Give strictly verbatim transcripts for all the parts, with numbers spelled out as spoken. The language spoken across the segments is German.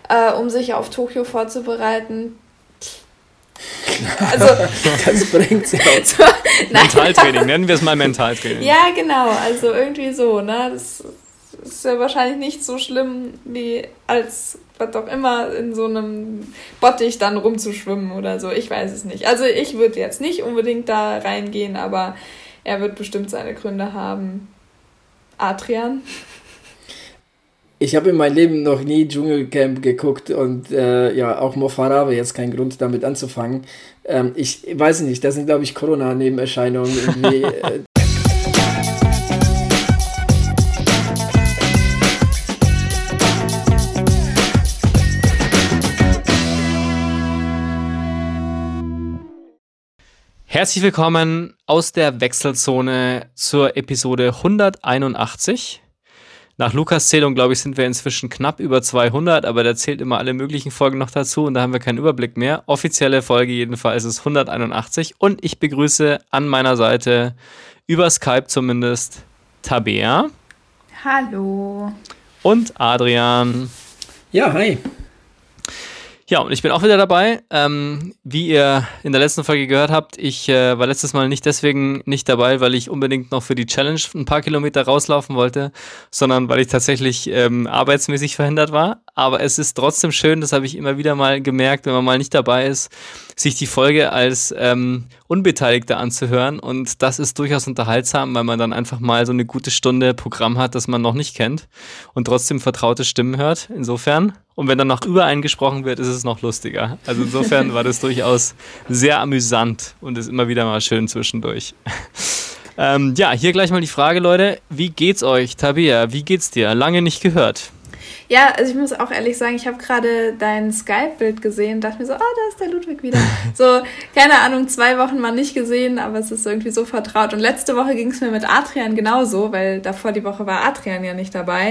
äh, um sich auf Tokio vorzubereiten. Also, das bringt sie aus. So, Mentaltraining, nennen wir es mal Mentaltraining. Ja, genau, also irgendwie so, ne? Das ist ja wahrscheinlich nicht so schlimm, wie als was auch immer in so einem Bottich dann rumzuschwimmen oder so. Ich weiß es nicht. Also ich würde jetzt nicht unbedingt da reingehen, aber er wird bestimmt seine Gründe haben. Adrian? Ich habe in meinem Leben noch nie Dschungelcamp geguckt und äh, ja, auch Mo Farah wäre jetzt kein Grund, damit anzufangen. Ähm, ich weiß nicht, das sind, glaube ich, Corona-Nebenerscheinungen irgendwie. äh, Herzlich willkommen aus der Wechselzone zur Episode hunderteinundachtzig. Nach Lukas Zählung, glaube ich, sind wir inzwischen knapp über zweihundert, aber der zählt immer alle möglichen Folgen noch dazu und da haben wir keinen Überblick mehr. Offizielle Folge jedenfalls ist hunderteinundachtzig und ich begrüße an meiner Seite, über Skype zumindest, Tabea. Hallo. Und Adrian. Ja, hi. Ja, und ich bin auch wieder dabei. Ähm, wie ihr in der letzten Folge gehört habt, ich äh, war letztes Mal nicht deswegen nicht dabei, weil ich unbedingt noch für die Challenge ein paar Kilometer rauslaufen wollte, sondern weil ich tatsächlich ähm, arbeitsmäßig verhindert war. Aber es ist trotzdem schön, das habe ich immer wieder mal gemerkt, wenn man mal nicht dabei ist, sich die Folge als ähm, Unbeteiligter anzuhören. Und das ist durchaus unterhaltsam, weil man dann einfach mal so eine gute Stunde Programm hat, das man noch nicht kennt und trotzdem vertraute Stimmen hört. Insofern. Und wenn dann noch über einen gesprochen wird, ist es noch lustiger. Also insofern war das durchaus sehr amüsant und ist immer wieder mal schön zwischendurch. ähm, ja, hier gleich mal die Frage, Leute. Wie geht's euch? Tabea, wie geht's dir? Lange nicht gehört. Ja, also ich muss auch ehrlich sagen, ich habe gerade dein Skype-Bild gesehen und dachte mir so, ah, da ist der Ludwig wieder. So, keine Ahnung, zwei Wochen mal nicht gesehen, aber es ist irgendwie so vertraut. Und letzte Woche ging es mir mit Adrian genauso, weil davor die Woche war Adrian ja nicht dabei.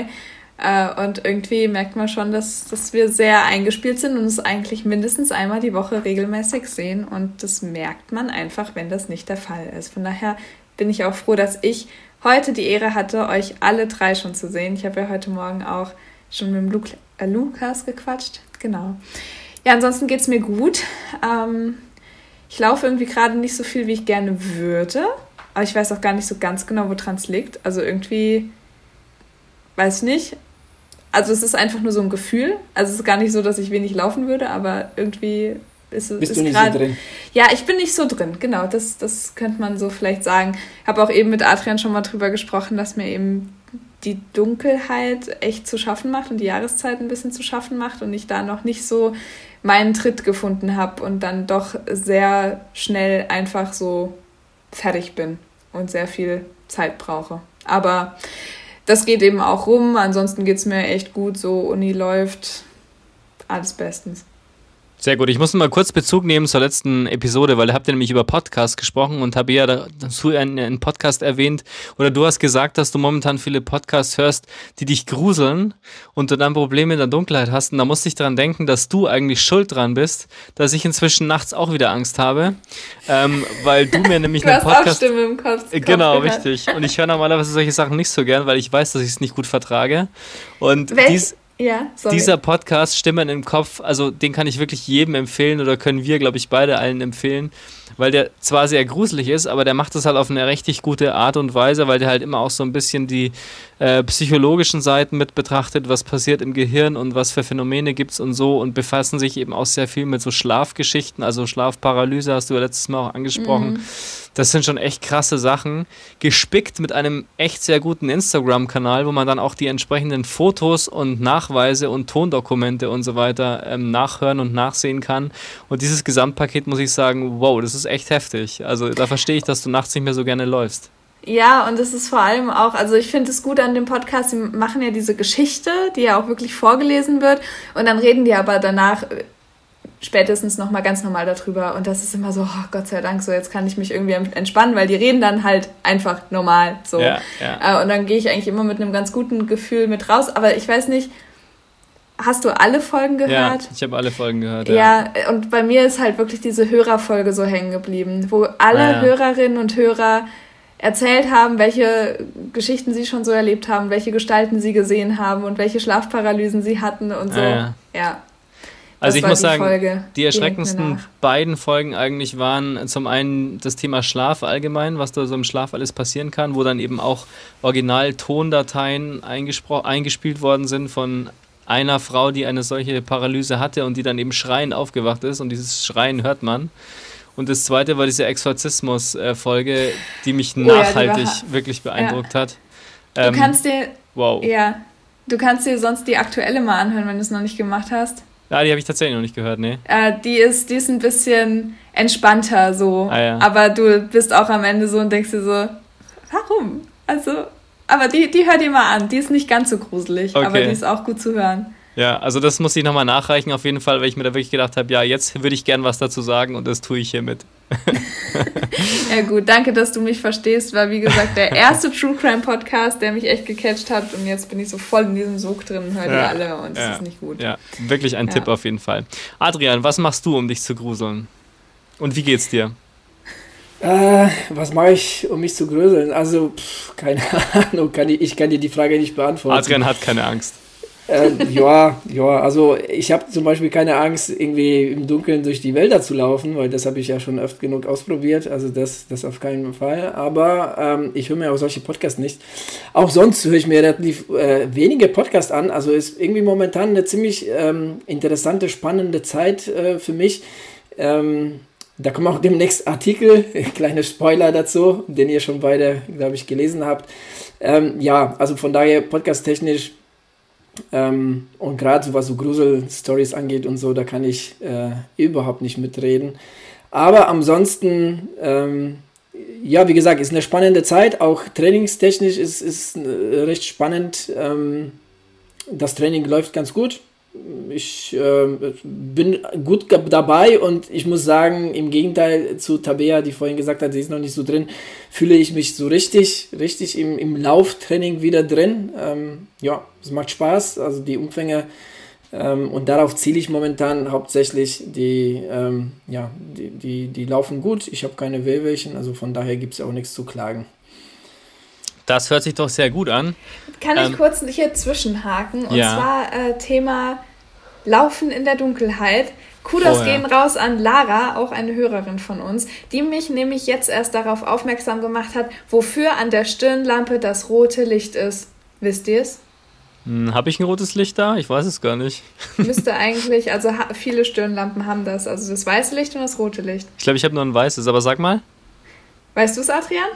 Und irgendwie merkt man schon, dass, dass wir sehr eingespielt sind und es eigentlich mindestens einmal die Woche regelmäßig sehen. Und das merkt man einfach, wenn das nicht der Fall ist. Von daher bin ich auch froh, dass ich heute die Ehre hatte, euch alle drei schon zu sehen. Ich habe ja heute Morgen auch schon mit dem Lu- äh, Lukas gequatscht. Genau. Ja, ansonsten geht es mir gut. Ähm, ich laufe irgendwie gerade nicht so viel, wie ich gerne würde. Aber ich weiß auch gar nicht so ganz genau, woran es liegt. Also irgendwie, weiß ich nicht. Also es ist einfach nur so ein Gefühl. Also es ist gar nicht so, dass ich wenig laufen würde, aber irgendwie ist es. Bist ist du nicht grad, so drin? Ja, ich bin nicht so drin, genau. Das, das könnte man so vielleicht sagen. Ich habe auch eben mit Adrian schon mal drüber gesprochen, dass mir eben die Dunkelheit echt zu schaffen macht und die Jahreszeit ein bisschen zu schaffen macht und ich da noch nicht so meinen Tritt gefunden habe und dann doch sehr schnell einfach so fertig bin und sehr viel Zeit brauche. Aber das geht eben auch rum, ansonsten geht es mir echt gut, so Uni läuft, alles bestens. Sehr gut, ich muss mal kurz Bezug nehmen zur letzten Episode, weil da habt ihr nämlich über Podcasts gesprochen und habe ja dazu einen, einen Podcast erwähnt oder du hast gesagt, dass du momentan viele Podcasts hörst, die dich gruseln und du dann Probleme in der Dunkelheit hast und da musste ich dran denken, dass du eigentlich schuld dran bist, dass ich inzwischen nachts auch wieder Angst habe, ähm, weil du mir nämlich du einen hast Podcast... Auch Stimme im Kopf, Kopf genau, gehört. richtig und ich höre normalerweise solche Sachen nicht so gern, weil ich weiß, dass ich es nicht gut vertrage und Welch? dies... Ja, sorry. Dieser Podcast Stimmen im Kopf, also den kann ich wirklich jedem empfehlen oder können wir, glaube ich, beide allen empfehlen, weil der zwar sehr gruselig ist, aber der macht das halt auf eine richtig gute Art und Weise, weil der halt immer auch so ein bisschen die äh, psychologischen Seiten mit betrachtet, was passiert im Gehirn und was für Phänomene gibt es und so und befassen sich eben auch sehr viel mit so Schlafgeschichten, also Schlafparalyse hast du ja letztes Mal auch angesprochen. Mhm. Das sind schon echt krasse Sachen, gespickt mit einem echt sehr guten Instagram-Kanal, wo man dann auch die entsprechenden Fotos und Nachweise und Tondokumente und so weiter ähm, nachhören und nachsehen kann. Und dieses Gesamtpaket, muss ich sagen, wow, das ist echt heftig. Also da verstehe ich, dass du nachts nicht mehr so gerne läufst. Ja, und es ist vor allem auch, also ich finde es gut an dem Podcast, sie machen ja diese Geschichte, die ja auch wirklich vorgelesen wird und dann reden die aber danach spätestens nochmal ganz normal darüber und das ist immer so, oh Gott sei Dank, so jetzt kann ich mich irgendwie entspannen, weil die reden dann halt einfach normal so. Ja, ja. Und dann gehe ich eigentlich immer mit einem ganz guten Gefühl mit raus, aber ich weiß nicht, hast du alle Folgen gehört? Ja, ich habe alle Folgen gehört. Ja. ja, und bei mir ist halt wirklich diese Hörerfolge so hängen geblieben, wo alle ah, ja. Hörerinnen und Hörer erzählt haben, welche Geschichten sie schon so erlebt haben, welche Gestalten sie gesehen haben und welche Schlafparalysen sie hatten und so. Ah, ja. Ja. Also ich muss sagen, Folge. die erschreckendsten beiden Folgen eigentlich waren zum einen das Thema Schlaf allgemein, was da so im Schlaf alles passieren kann, wo dann eben auch Original-Tondateien eingespielt worden sind von einer Frau, die eine solche Paralyse hatte und die dann eben schreiend aufgewacht ist und dieses Schreien hört man. Und das zweite war diese Exorzismus-Folge, die mich oh, nachhaltig ja, die wirklich beeindruckt ja. hat. Du ähm, kannst dir wow. ja, du kannst dir sonst die aktuelle mal anhören, wenn du es noch nicht gemacht hast. Ja, die habe ich tatsächlich noch nicht gehört, ne? Äh, die ist, die ist ein bisschen entspannter so, ah, ja. aber du bist auch am Ende so und denkst dir so, warum? Also, aber die, die hör dir mal an, die ist nicht ganz so gruselig, okay. aber die ist auch gut zu hören. Ja, also das muss ich nochmal nachreichen auf jeden Fall, weil ich mir da wirklich gedacht habe, ja, jetzt würde ich gern was dazu sagen und das tue ich hiermit. Ja gut, danke, dass du mich verstehst, war wie gesagt der erste True Crime Podcast, der mich echt gecatcht hat und jetzt bin ich so voll in diesem Sog drin, höre die ja, alle und das ja, ist nicht gut. Ja, wirklich ein ja. Tipp auf jeden Fall. Adrian, was machst du, um dich zu gruseln? Und wie geht's dir? Äh, was mache ich, um mich zu gruseln? Also, pff, keine Ahnung, kann ich, ich kann dir die Frage nicht beantworten. Adrian hat keine Angst. äh, ja, ja, also ich habe zum Beispiel keine Angst, irgendwie im Dunkeln durch die Wälder zu laufen, weil das habe ich ja schon oft genug ausprobiert, also das, das auf keinen Fall, aber ähm, ich höre mir auch solche Podcasts nicht. Auch sonst höre ich mir relativ äh, wenige Podcasts an, also ist irgendwie momentan eine ziemlich ähm, interessante, spannende Zeit äh, für mich. Ähm, da kommen auch demnächst Artikel, kleine Spoiler dazu, den ihr schon beide, glaube ich, gelesen habt. Ähm, ja, also von daher podcast-technisch Ähm, und gerade so was so Grusel-Stories angeht und so, da kann ich äh, überhaupt nicht mitreden. Aber ansonsten, ähm, ja, wie gesagt, ist eine spannende Zeit. Auch trainingstechnisch ist es äh, recht spannend. Ähm, das Training läuft ganz gut. Ich äh, bin gut dabei und ich muss sagen, im Gegenteil zu Tabea, die vorhin gesagt hat, sie ist noch nicht so drin, fühle ich mich so richtig, richtig im, im Lauftraining wieder drin. Ähm, ja, es macht Spaß, also die Umfänge ähm, und darauf ziele ich momentan hauptsächlich, die, ähm, ja, die, die, die laufen gut, ich habe keine Wehwehchen, also von daher gibt es auch nichts zu klagen. Das hört sich doch sehr gut an. Kann ähm, ich kurz hier zwischenhaken? Und ja. zwar äh, Thema Laufen in der Dunkelheit. Kudos oh, ja. gehen raus an Lara, auch eine Hörerin von uns, die mich nämlich jetzt erst darauf aufmerksam gemacht hat, wofür an der Stirnlampe das rote Licht ist. Wisst ihr es? Hm, habe ich ein rotes Licht da? Ich weiß es gar nicht. Müsste eigentlich, also ha- viele Stirnlampen haben das, also das weiße Licht und das rote Licht. Ich glaube, ich habe nur ein weißes, aber sag mal. Weißt du es, Adrian?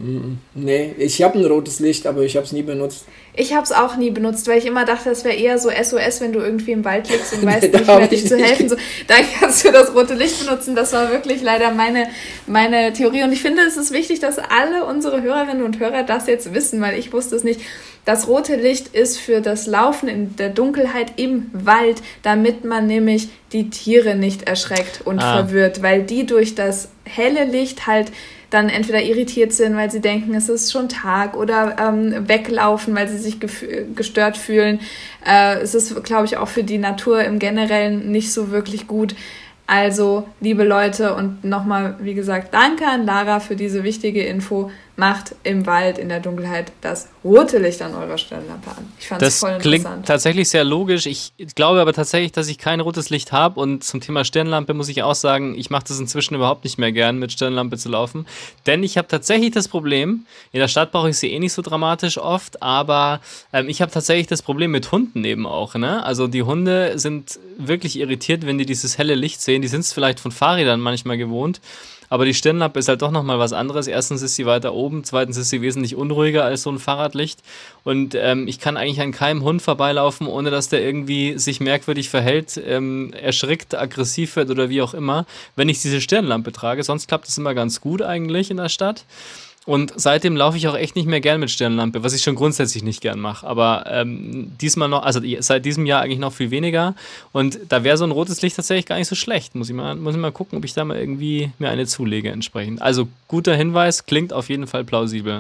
Nee, ich habe ein rotes Licht, aber ich habe es nie benutzt. Ich habe es auch nie benutzt, weil ich immer dachte, das wäre eher so S O S, wenn du irgendwie im Wald liegst und weißt nicht mehr, dich zu helfen. So, dann kannst du das rote Licht benutzen. Das war wirklich leider meine, meine Theorie. Und ich finde, es ist wichtig, dass alle unsere Hörerinnen und Hörer das jetzt wissen, weil ich wusste es nicht. Das rote Licht ist für das Laufen in der Dunkelheit im Wald, damit man nämlich die Tiere nicht erschreckt und ah. verwirrt, weil die durch das helle Licht halt dann entweder irritiert sind, weil sie denken, es ist schon Tag, oder ähm, weglaufen, weil sie sich gef- gestört fühlen. Äh, es ist, glaube ich, auch für die Natur im Generellen nicht so wirklich gut. Also, liebe Leute, und nochmal, wie gesagt, danke an Lara für diese wichtige Info. Macht im Wald in der Dunkelheit das rote Licht an eurer Stirnlampe an. Ich fand es voll interessant. Das klingt tatsächlich sehr logisch. Ich glaube aber tatsächlich, dass ich kein rotes Licht habe. Und zum Thema Stirnlampe muss ich auch sagen, ich mache das inzwischen überhaupt nicht mehr gern, mit Stirnlampe zu laufen. Denn ich habe tatsächlich das Problem, in der Stadt brauche ich sie eh nicht so dramatisch oft, aber ähm, ich habe tatsächlich das Problem mit Hunden eben auch. Ne? Also die Hunde sind wirklich irritiert, wenn die dieses helle Licht sehen. Die sind es vielleicht von Fahrrädern manchmal gewohnt. Aber die Stirnlampe ist halt doch nochmal was anderes. Erstens ist sie weiter oben, zweitens ist sie wesentlich unruhiger als so ein Fahrradlicht. Und ähm, ich kann eigentlich an keinem Hund vorbeilaufen, ohne dass der irgendwie sich merkwürdig verhält, ähm, erschrickt, aggressiv wird oder wie auch immer, wenn ich diese Stirnlampe trage. Sonst klappt es immer ganz gut eigentlich in der Stadt. Und seitdem laufe ich auch echt nicht mehr gern mit Stirnlampe, was ich schon grundsätzlich nicht gern mache. Aber ähm, diesmal noch, also seit diesem Jahr eigentlich noch viel weniger. Und da wäre so ein rotes Licht tatsächlich gar nicht so schlecht. Muss ich mal, muss ich mal gucken, ob ich da mal irgendwie mir eine zulege entsprechend. Also guter Hinweis, klingt auf jeden Fall plausibel.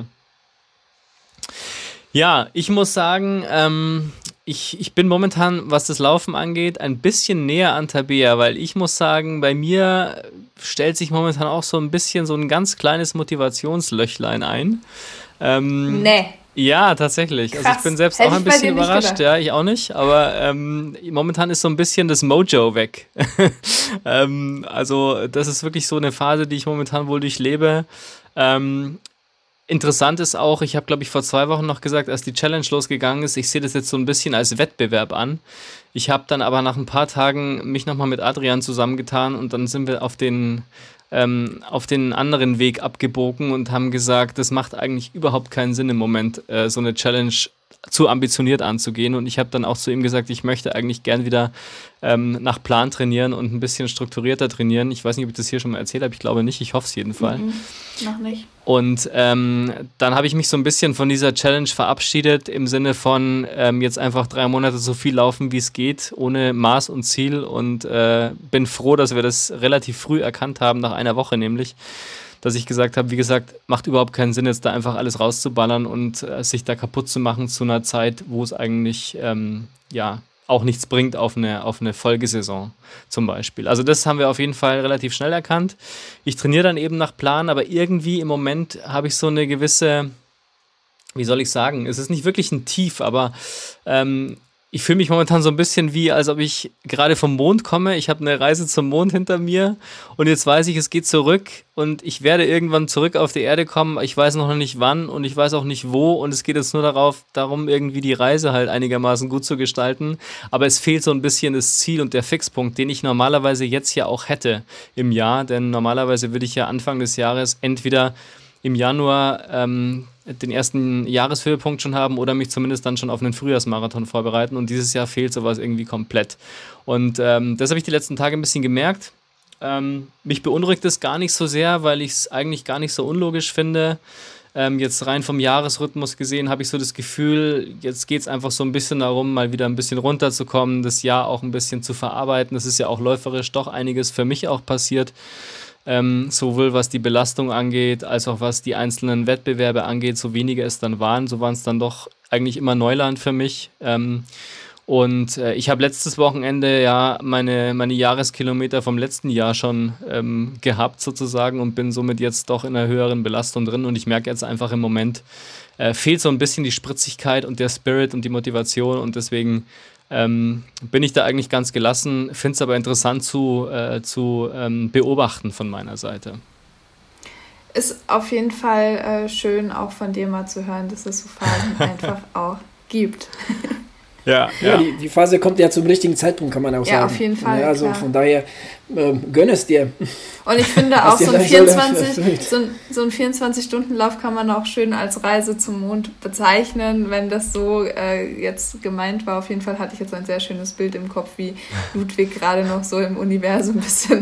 Ja, ich muss sagen, ähm, ich, ich bin momentan, was das Laufen angeht, ein bisschen näher an Tabea, weil ich muss sagen, bei mir stellt sich momentan auch so ein bisschen so ein ganz kleines Motivationslöchlein ein. Ähm, nee, Ja, tatsächlich. Krass. Also ich bin selbst Hätte auch ein bisschen überrascht. Ja, ich auch nicht. Aber ähm, momentan ist so ein bisschen das Mojo weg. ähm, also das ist wirklich so eine Phase, die ich momentan wohl durchlebe. Ähm, interessant ist auch, ich habe glaube ich vor zwei Wochen noch gesagt, als die Challenge losgegangen ist, ich sehe das jetzt so ein bisschen als Wettbewerb an. Ich habe dann aber nach ein paar Tagen mich nochmal mit Adrian zusammengetan und dann sind wir auf den... Ähm, auf den anderen Weg abgebogen und haben gesagt, das macht eigentlich überhaupt keinen Sinn im Moment, äh, so eine Challenge zu ambitioniert anzugehen. Und ich habe dann auch zu ihm gesagt, ich möchte eigentlich gern wieder ähm, nach Plan trainieren und ein bisschen strukturierter trainieren. Ich weiß nicht, ob ich das hier schon mal erzählt habe. Ich glaube nicht. Ich hoffe es jedenfalls. Mhm, noch nicht. Und ähm, dann habe ich mich so ein bisschen von dieser Challenge verabschiedet im Sinne von ähm, jetzt einfach drei Monate so viel laufen, wie es geht, ohne Maß und Ziel. Und äh, bin froh, dass wir das relativ früh erkannt haben, nach einer Woche nämlich, dass ich gesagt habe, wie gesagt, macht überhaupt keinen Sinn, jetzt da einfach alles rauszuballern und äh, sich da kaputt zu machen zu einer Zeit, wo es eigentlich ähm, ja auch nichts bringt auf eine, auf eine Folgesaison zum Beispiel. Also das haben wir auf jeden Fall relativ schnell erkannt. Ich trainiere dann eben nach Plan, aber irgendwie im Moment habe ich so eine gewisse, wie soll ich sagen, es ist nicht wirklich ein Tief, aber ähm, ich fühle mich momentan so ein bisschen wie, als ob ich gerade vom Mond komme. Ich habe eine Reise zum Mond hinter mir und jetzt weiß ich, es geht zurück und ich werde irgendwann zurück auf die Erde kommen. Ich weiß noch nicht wann und ich weiß auch nicht wo und es geht jetzt nur darauf, darum, irgendwie die Reise halt einigermaßen gut zu gestalten. Aber es fehlt so ein bisschen das Ziel und der Fixpunkt, den ich normalerweise jetzt ja auch hätte im Jahr, denn normalerweise würde ich ja Anfang des Jahres entweder im Januar ähm, den ersten Jahreshöhepunkt schon haben oder mich zumindest dann schon auf einen Frühjahrsmarathon vorbereiten und dieses Jahr fehlt sowas irgendwie komplett. Und ähm, das habe ich die letzten Tage ein bisschen gemerkt. Ähm, mich beunruhigt es gar nicht so sehr, weil ich es eigentlich gar nicht so unlogisch finde. Ähm, jetzt rein vom Jahresrhythmus gesehen habe ich so das Gefühl, jetzt geht es einfach so ein bisschen darum, mal wieder ein bisschen runterzukommen, das Jahr auch ein bisschen zu verarbeiten. Das ist ja auch läuferisch doch einiges für mich auch passiert. Ähm, sowohl was die Belastung angeht, als auch was die einzelnen Wettbewerbe angeht, so weniger es dann waren, so waren es dann doch eigentlich immer Neuland für mich. Ähm, und äh, ich habe letztes Wochenende ja meine, meine Jahreskilometer vom letzten Jahr schon ähm, gehabt sozusagen und bin somit jetzt doch in einer höheren Belastung drin und ich merke jetzt einfach im Moment, äh, fehlt so ein bisschen die Spritzigkeit und der Spirit und die Motivation und deswegen Ähm, bin ich da eigentlich ganz gelassen, finde es aber interessant zu, äh, zu ähm, beobachten von meiner Seite. Ist auf jeden Fall äh, schön, auch von dir mal zu hören, dass es so Phasen einfach auch gibt. Ja, ja. ja die, die Phase kommt ja zum richtigen Zeitpunkt, kann man auch ja, sagen. Ja, auf jeden Fall. Ja, also klar. Von daher ähm, gönn es dir. Und ich finde auch, so ein vierundzwanzig, so ein, so ein vierundzwanzig-Stunden-Lauf kann man auch schön als Reise zum Mond bezeichnen, wenn das so äh, jetzt gemeint war. Auf jeden Fall hatte ich jetzt ein sehr schönes Bild im Kopf, wie Ludwig gerade noch so im Universum ein bisschen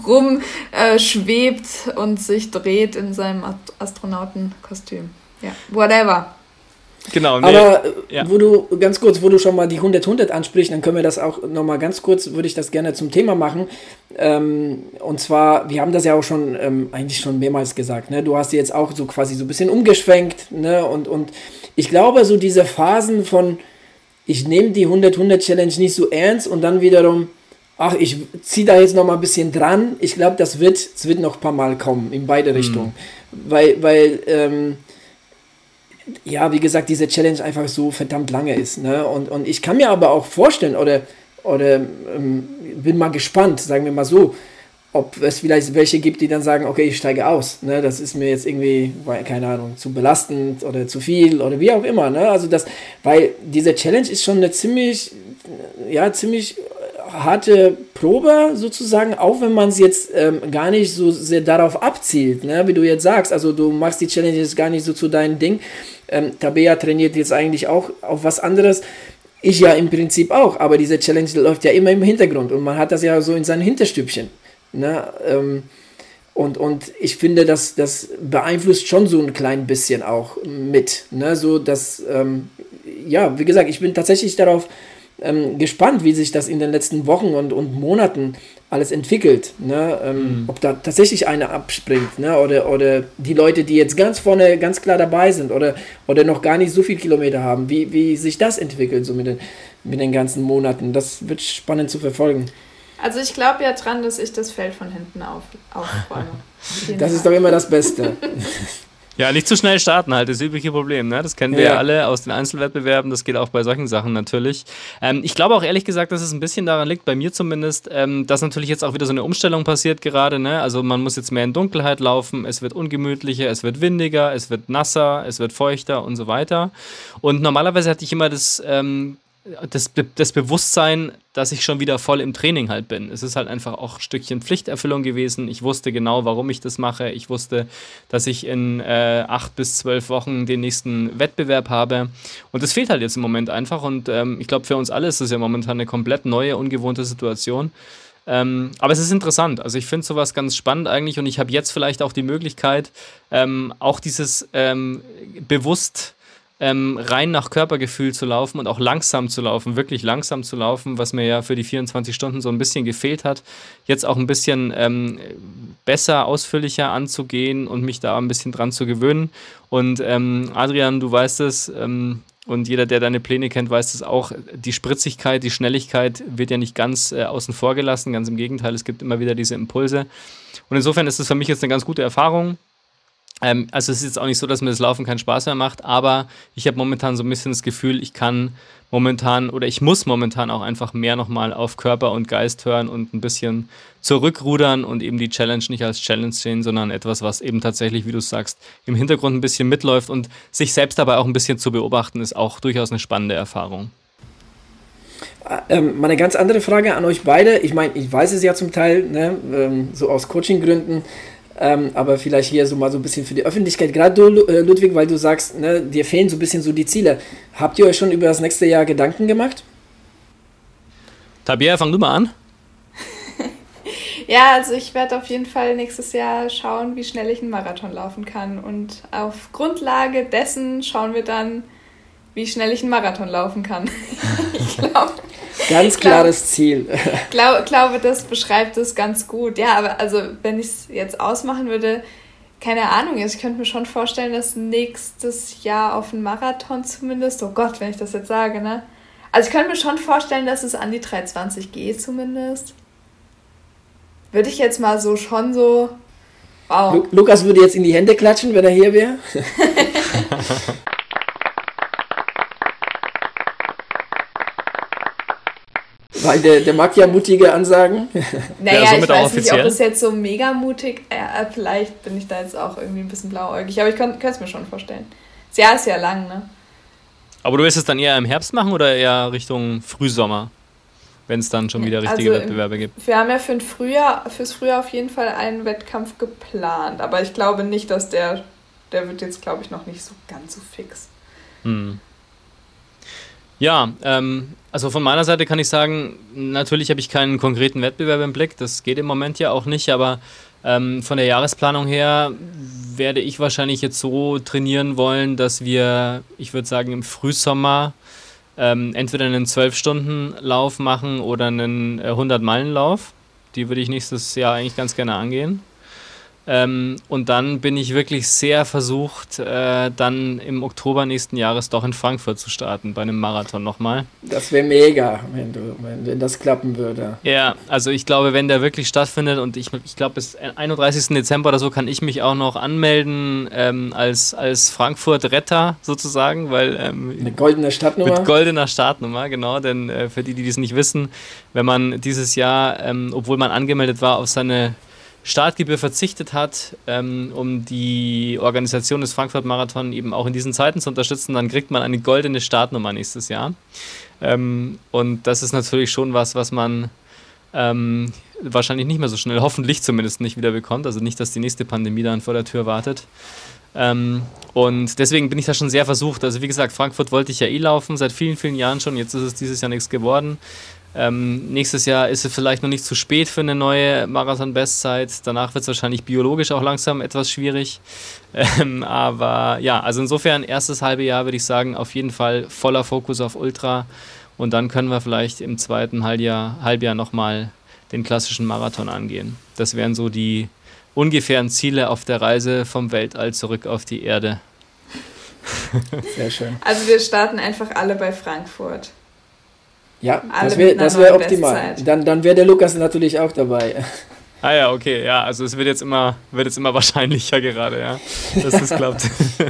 rumschwebt äh, und sich dreht in seinem Astronautenkostüm. Ja, whatever. Genau, nee, aber ja. wo du, ganz kurz, wo du schon mal die hundert hundert ansprichst, dann können wir das auch nochmal ganz kurz, würde ich das gerne zum Thema machen. Ähm, und zwar, wir haben das ja auch schon, ähm, eigentlich schon mehrmals gesagt, ne? Du hast jetzt auch so quasi so ein bisschen umgeschwenkt, ne? Und, und ich glaube, so diese Phasen von, ich nehme die hundert hundert Challenge nicht so ernst und dann wiederum, ach, ich ziehe da jetzt nochmal ein bisschen dran. Ich glaube, das wird, es wird noch ein paar Mal kommen, in beide Richtungen. Mhm. Weil, weil, ähm, ja, wie gesagt, diese Challenge einfach so verdammt lange ist. Ne? Und, und ich kann mir aber auch vorstellen, oder, oder ähm, bin mal gespannt, sagen wir mal so, ob es vielleicht welche gibt, die dann sagen, okay, ich steige aus. Ne? Das ist mir jetzt irgendwie, keine Ahnung, zu belastend oder zu viel oder wie auch immer. Ne? Also das, weil diese Challenge ist schon eine ziemlich, ja, ziemlich harte Probe sozusagen, auch wenn man es jetzt ähm, gar nicht so sehr darauf abzielt, ne? Wie du jetzt sagst, also du machst die Challenge jetzt gar nicht so zu deinem Ding. Ähm, Tabea trainiert jetzt eigentlich auch auf was anderes. Ich ja im Prinzip auch, aber diese Challenge läuft ja immer im Hintergrund und man hat das ja so in seinen Hinterstübchen. Ne? Ähm, und, und ich finde, das, das beeinflusst schon so ein klein bisschen auch mit. Ne? So, dass, ähm, ja, wie gesagt, ich bin tatsächlich darauf Ähm, gespannt, wie sich das in den letzten Wochen und, und Monaten alles entwickelt, ne? ähm, mhm. ob da tatsächlich einer abspringt, ne? oder, oder die Leute, die jetzt ganz vorne ganz klar dabei sind oder, oder noch gar nicht so viel Kilometer haben, wie, wie sich das entwickelt so mit den, mit den ganzen Monaten, das wird spannend zu verfolgen. Also ich glaube ja dran, dass ich das Feld von hinten auf, aufräume. Das ist doch immer das Beste. Ja, nicht zu schnell starten halt, das übliche Problem, ne? Das kennen wir ja. ja alle aus den Einzelwettbewerben, das geht auch bei solchen Sachen natürlich. Ähm, ich glaube auch ehrlich gesagt, dass es ein bisschen daran liegt, bei mir zumindest, ähm, dass natürlich jetzt auch wieder so eine Umstellung passiert gerade, ne? Also man muss jetzt mehr in Dunkelheit laufen, es wird ungemütlicher, es wird windiger, es wird nasser, es wird feuchter und so weiter. Und normalerweise hatte ich immer das... Ähm, Das, Be- das Bewusstsein, dass ich schon wieder voll im Training halt bin. Es ist halt einfach auch ein Stückchen Pflichterfüllung gewesen. Ich wusste genau, warum ich das mache. Ich wusste, dass ich in äh, acht bis zwölf Wochen den nächsten Wettbewerb habe. Und das fehlt halt jetzt im Moment einfach. Und ähm, ich glaube, für uns alle ist das ja momentan eine komplett neue, ungewohnte Situation. Ähm, aber es ist interessant. Also ich finde sowas ganz spannend eigentlich. Und ich habe jetzt vielleicht auch die Möglichkeit, ähm, auch dieses ähm, bewusst Ähm, rein nach Körpergefühl zu laufen und auch langsam zu laufen, wirklich langsam zu laufen, was mir ja für die vierundzwanzig Stunden so ein bisschen gefehlt hat, jetzt auch ein bisschen ähm, besser, ausführlicher anzugehen und mich da ein bisschen dran zu gewöhnen. Und ähm, Adrian, du weißt es, ähm, und jeder, der deine Pläne kennt, weiß es auch, die Spritzigkeit, die Schnelligkeit wird ja nicht ganz äh, außen vor gelassen, ganz im Gegenteil, es gibt immer wieder diese Impulse. Und insofern ist es für mich jetzt eine ganz gute Erfahrung. Ähm, also es ist jetzt auch nicht so, dass mir das Laufen keinen Spaß mehr macht, aber ich habe momentan so ein bisschen das Gefühl, ich kann momentan oder ich muss momentan auch einfach mehr nochmal auf Körper und Geist hören und ein bisschen zurückrudern und eben die Challenge nicht als Challenge sehen, sondern etwas, was eben tatsächlich, wie du sagst, im Hintergrund ein bisschen mitläuft und sich selbst dabei auch ein bisschen zu beobachten, ist auch durchaus eine spannende Erfahrung. Ähm, mal eine ganz andere Frage an euch beide. Ich meine, ich weiß es ja zum Teil, ne, ähm, so aus Coachinggründen, Ähm, aber vielleicht hier so mal so ein bisschen für die Öffentlichkeit. Gerade du, äh, Ludwig, weil du sagst, ne, dir fehlen so ein bisschen so die Ziele. Habt ihr euch schon über das nächste Jahr Gedanken gemacht? Tabea, fang du mal an. Ja, also ich werde auf jeden Fall nächstes Jahr schauen, wie schnell ich einen Marathon laufen kann. Und auf Grundlage dessen schauen wir dann, wie schnell ich einen Marathon laufen kann. Ich glaube... Ganz klares glaub, Ziel. Ich glaub, glaube, das beschreibt es ganz gut. Ja, aber also wenn ich es jetzt ausmachen würde, keine Ahnung, ich könnte mir schon vorstellen, dass nächstes Jahr auf einen Marathon zumindest, oh Gott, wenn ich das jetzt sage, ne? Also ich könnte mir schon vorstellen, dass es an die drei zwanzig geht zumindest. Würde ich jetzt mal so schon so, wow. Lu- Lukas würde jetzt in die Hände klatschen, wenn er hier wäre. Weil der, der mag ja mutige Ansagen. Naja, ja, ich weiß nicht, ob es jetzt so mega mutig, äh, vielleicht bin ich da jetzt auch irgendwie ein bisschen blauäugig, aber ich könnte es mir schon vorstellen. Das Jahr ist ja lang, ne? Aber du willst es dann eher im Herbst machen oder eher Richtung Frühsommer, wenn es dann schon wieder richtige also Wettbewerbe gibt? Wir haben ja für ein Frühjahr, fürs Frühjahr auf jeden Fall einen Wettkampf geplant, aber ich glaube nicht, dass der, der wird jetzt, glaube ich, noch nicht so ganz so fix. Hm. Ja, ähm, also von meiner Seite kann ich sagen, natürlich habe ich keinen konkreten Wettbewerb im Blick, das geht im Moment ja auch nicht, aber ähm, von der Jahresplanung her werde ich wahrscheinlich jetzt so trainieren wollen, dass wir, ich würde sagen, im Frühsommer ähm, entweder einen zwölf-Stunden-Lauf machen oder einen äh, hundert-Meilen-Lauf. Die würde ich nächstes Jahr eigentlich ganz gerne angehen. Ähm, und dann bin ich wirklich sehr versucht, äh, dann im Oktober nächsten Jahres doch in Frankfurt zu starten, bei einem Marathon nochmal. Das wäre mega, wenn, du, wenn, wenn das klappen würde. Ja, also ich glaube, wenn der wirklich stattfindet und ich, ich glaube, bis einunddreißigsten Dezember oder so kann ich mich auch noch anmelden ähm, als, als Frankfurt-Retter sozusagen, weil... Ähm, Eine goldene Startnummer? Mit goldener Startnummer, genau, denn äh, für die, die das nicht wissen, wenn man dieses Jahr, ähm, obwohl man angemeldet war, auf seine Startgebühr verzichtet hat, ähm, um die Organisation des Frankfurt-Marathon eben auch in diesen Zeiten zu unterstützen, dann kriegt man eine goldene Startnummer nächstes Jahr. Ähm, und das ist natürlich schon was, was man ähm, wahrscheinlich nicht mehr so schnell, hoffentlich zumindest nicht wieder bekommt. Also nicht, dass die nächste Pandemie dann vor der Tür wartet. Ähm, und deswegen bin ich da schon sehr versucht. Also wie gesagt, Frankfurt wollte ich ja eh laufen, seit vielen, vielen Jahren schon. Jetzt ist es dieses Jahr nichts geworden. Ähm, nächstes Jahr ist es vielleicht noch nicht zu spät für eine neue Marathon-Bestzeit. Danach wird es wahrscheinlich biologisch auch langsam etwas schwierig. Ähm, aber ja, also insofern erstes halbe Jahr würde ich sagen, auf jeden Fall voller Fokus auf Ultra. Und dann können wir vielleicht im zweiten Halbjahr, Halbjahr nochmal den klassischen Marathon angehen. Das wären so die ungefähren Ziele auf der Reise vom Weltall zurück auf die Erde. Sehr schön. Also wir starten einfach alle bei Frankfurt. Ja, alle das wäre das wär optimal. Dann, dann wäre der Lukas natürlich auch dabei. Ah ja, okay, ja, also es wird jetzt immer, wird jetzt immer wahrscheinlicher gerade, ja, dass das klappt.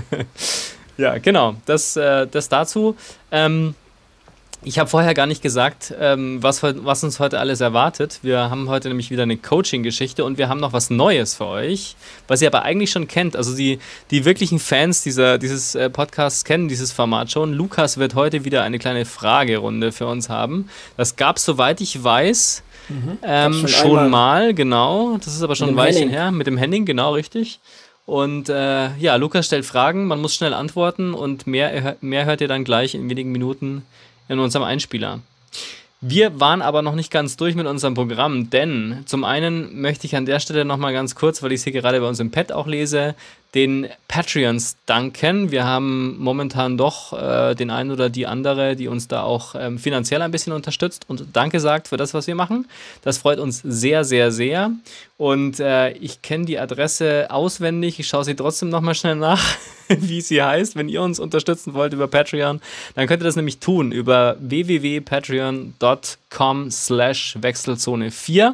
Ja, genau, das, äh, das dazu. Ähm, Ich habe vorher gar nicht gesagt, ähm, was, was uns heute alles erwartet. Wir haben heute nämlich wieder eine Coaching-Geschichte und wir haben noch was Neues für euch, was ihr aber eigentlich schon kennt. Also die, die wirklichen Fans dieser, dieses äh, Podcasts kennen dieses Format schon. Lukas wird heute wieder eine kleine Fragerunde für uns haben. Das gab es, soweit ich weiß, mhm. ähm, schon, schon mal, genau. Das ist aber schon ein Weilchen her. Mit dem Henning, genau, richtig. Und äh, ja, Lukas stellt Fragen, man muss schnell antworten und mehr, mehr hört ihr dann gleich in wenigen Minuten in unserem Einspieler. Wir waren aber noch nicht ganz durch mit unserem Programm, denn zum einen möchte ich an der Stelle nochmal ganz kurz, weil ich es hier gerade bei uns im Pad auch lese, den Patreons danken. Wir haben momentan doch äh, den einen oder die andere, die uns da auch ähm, finanziell ein bisschen unterstützt und Danke sagt für das, was wir machen. Das freut uns sehr, sehr, sehr. Und äh, ich kenne die Adresse auswendig. Ich schaue sie trotzdem nochmal schnell nach, wie sie heißt. Wenn ihr uns unterstützen wollt über Patreon, dann könnt ihr das nämlich tun über w w w punkt patreon punkt com slash wechselzone vier.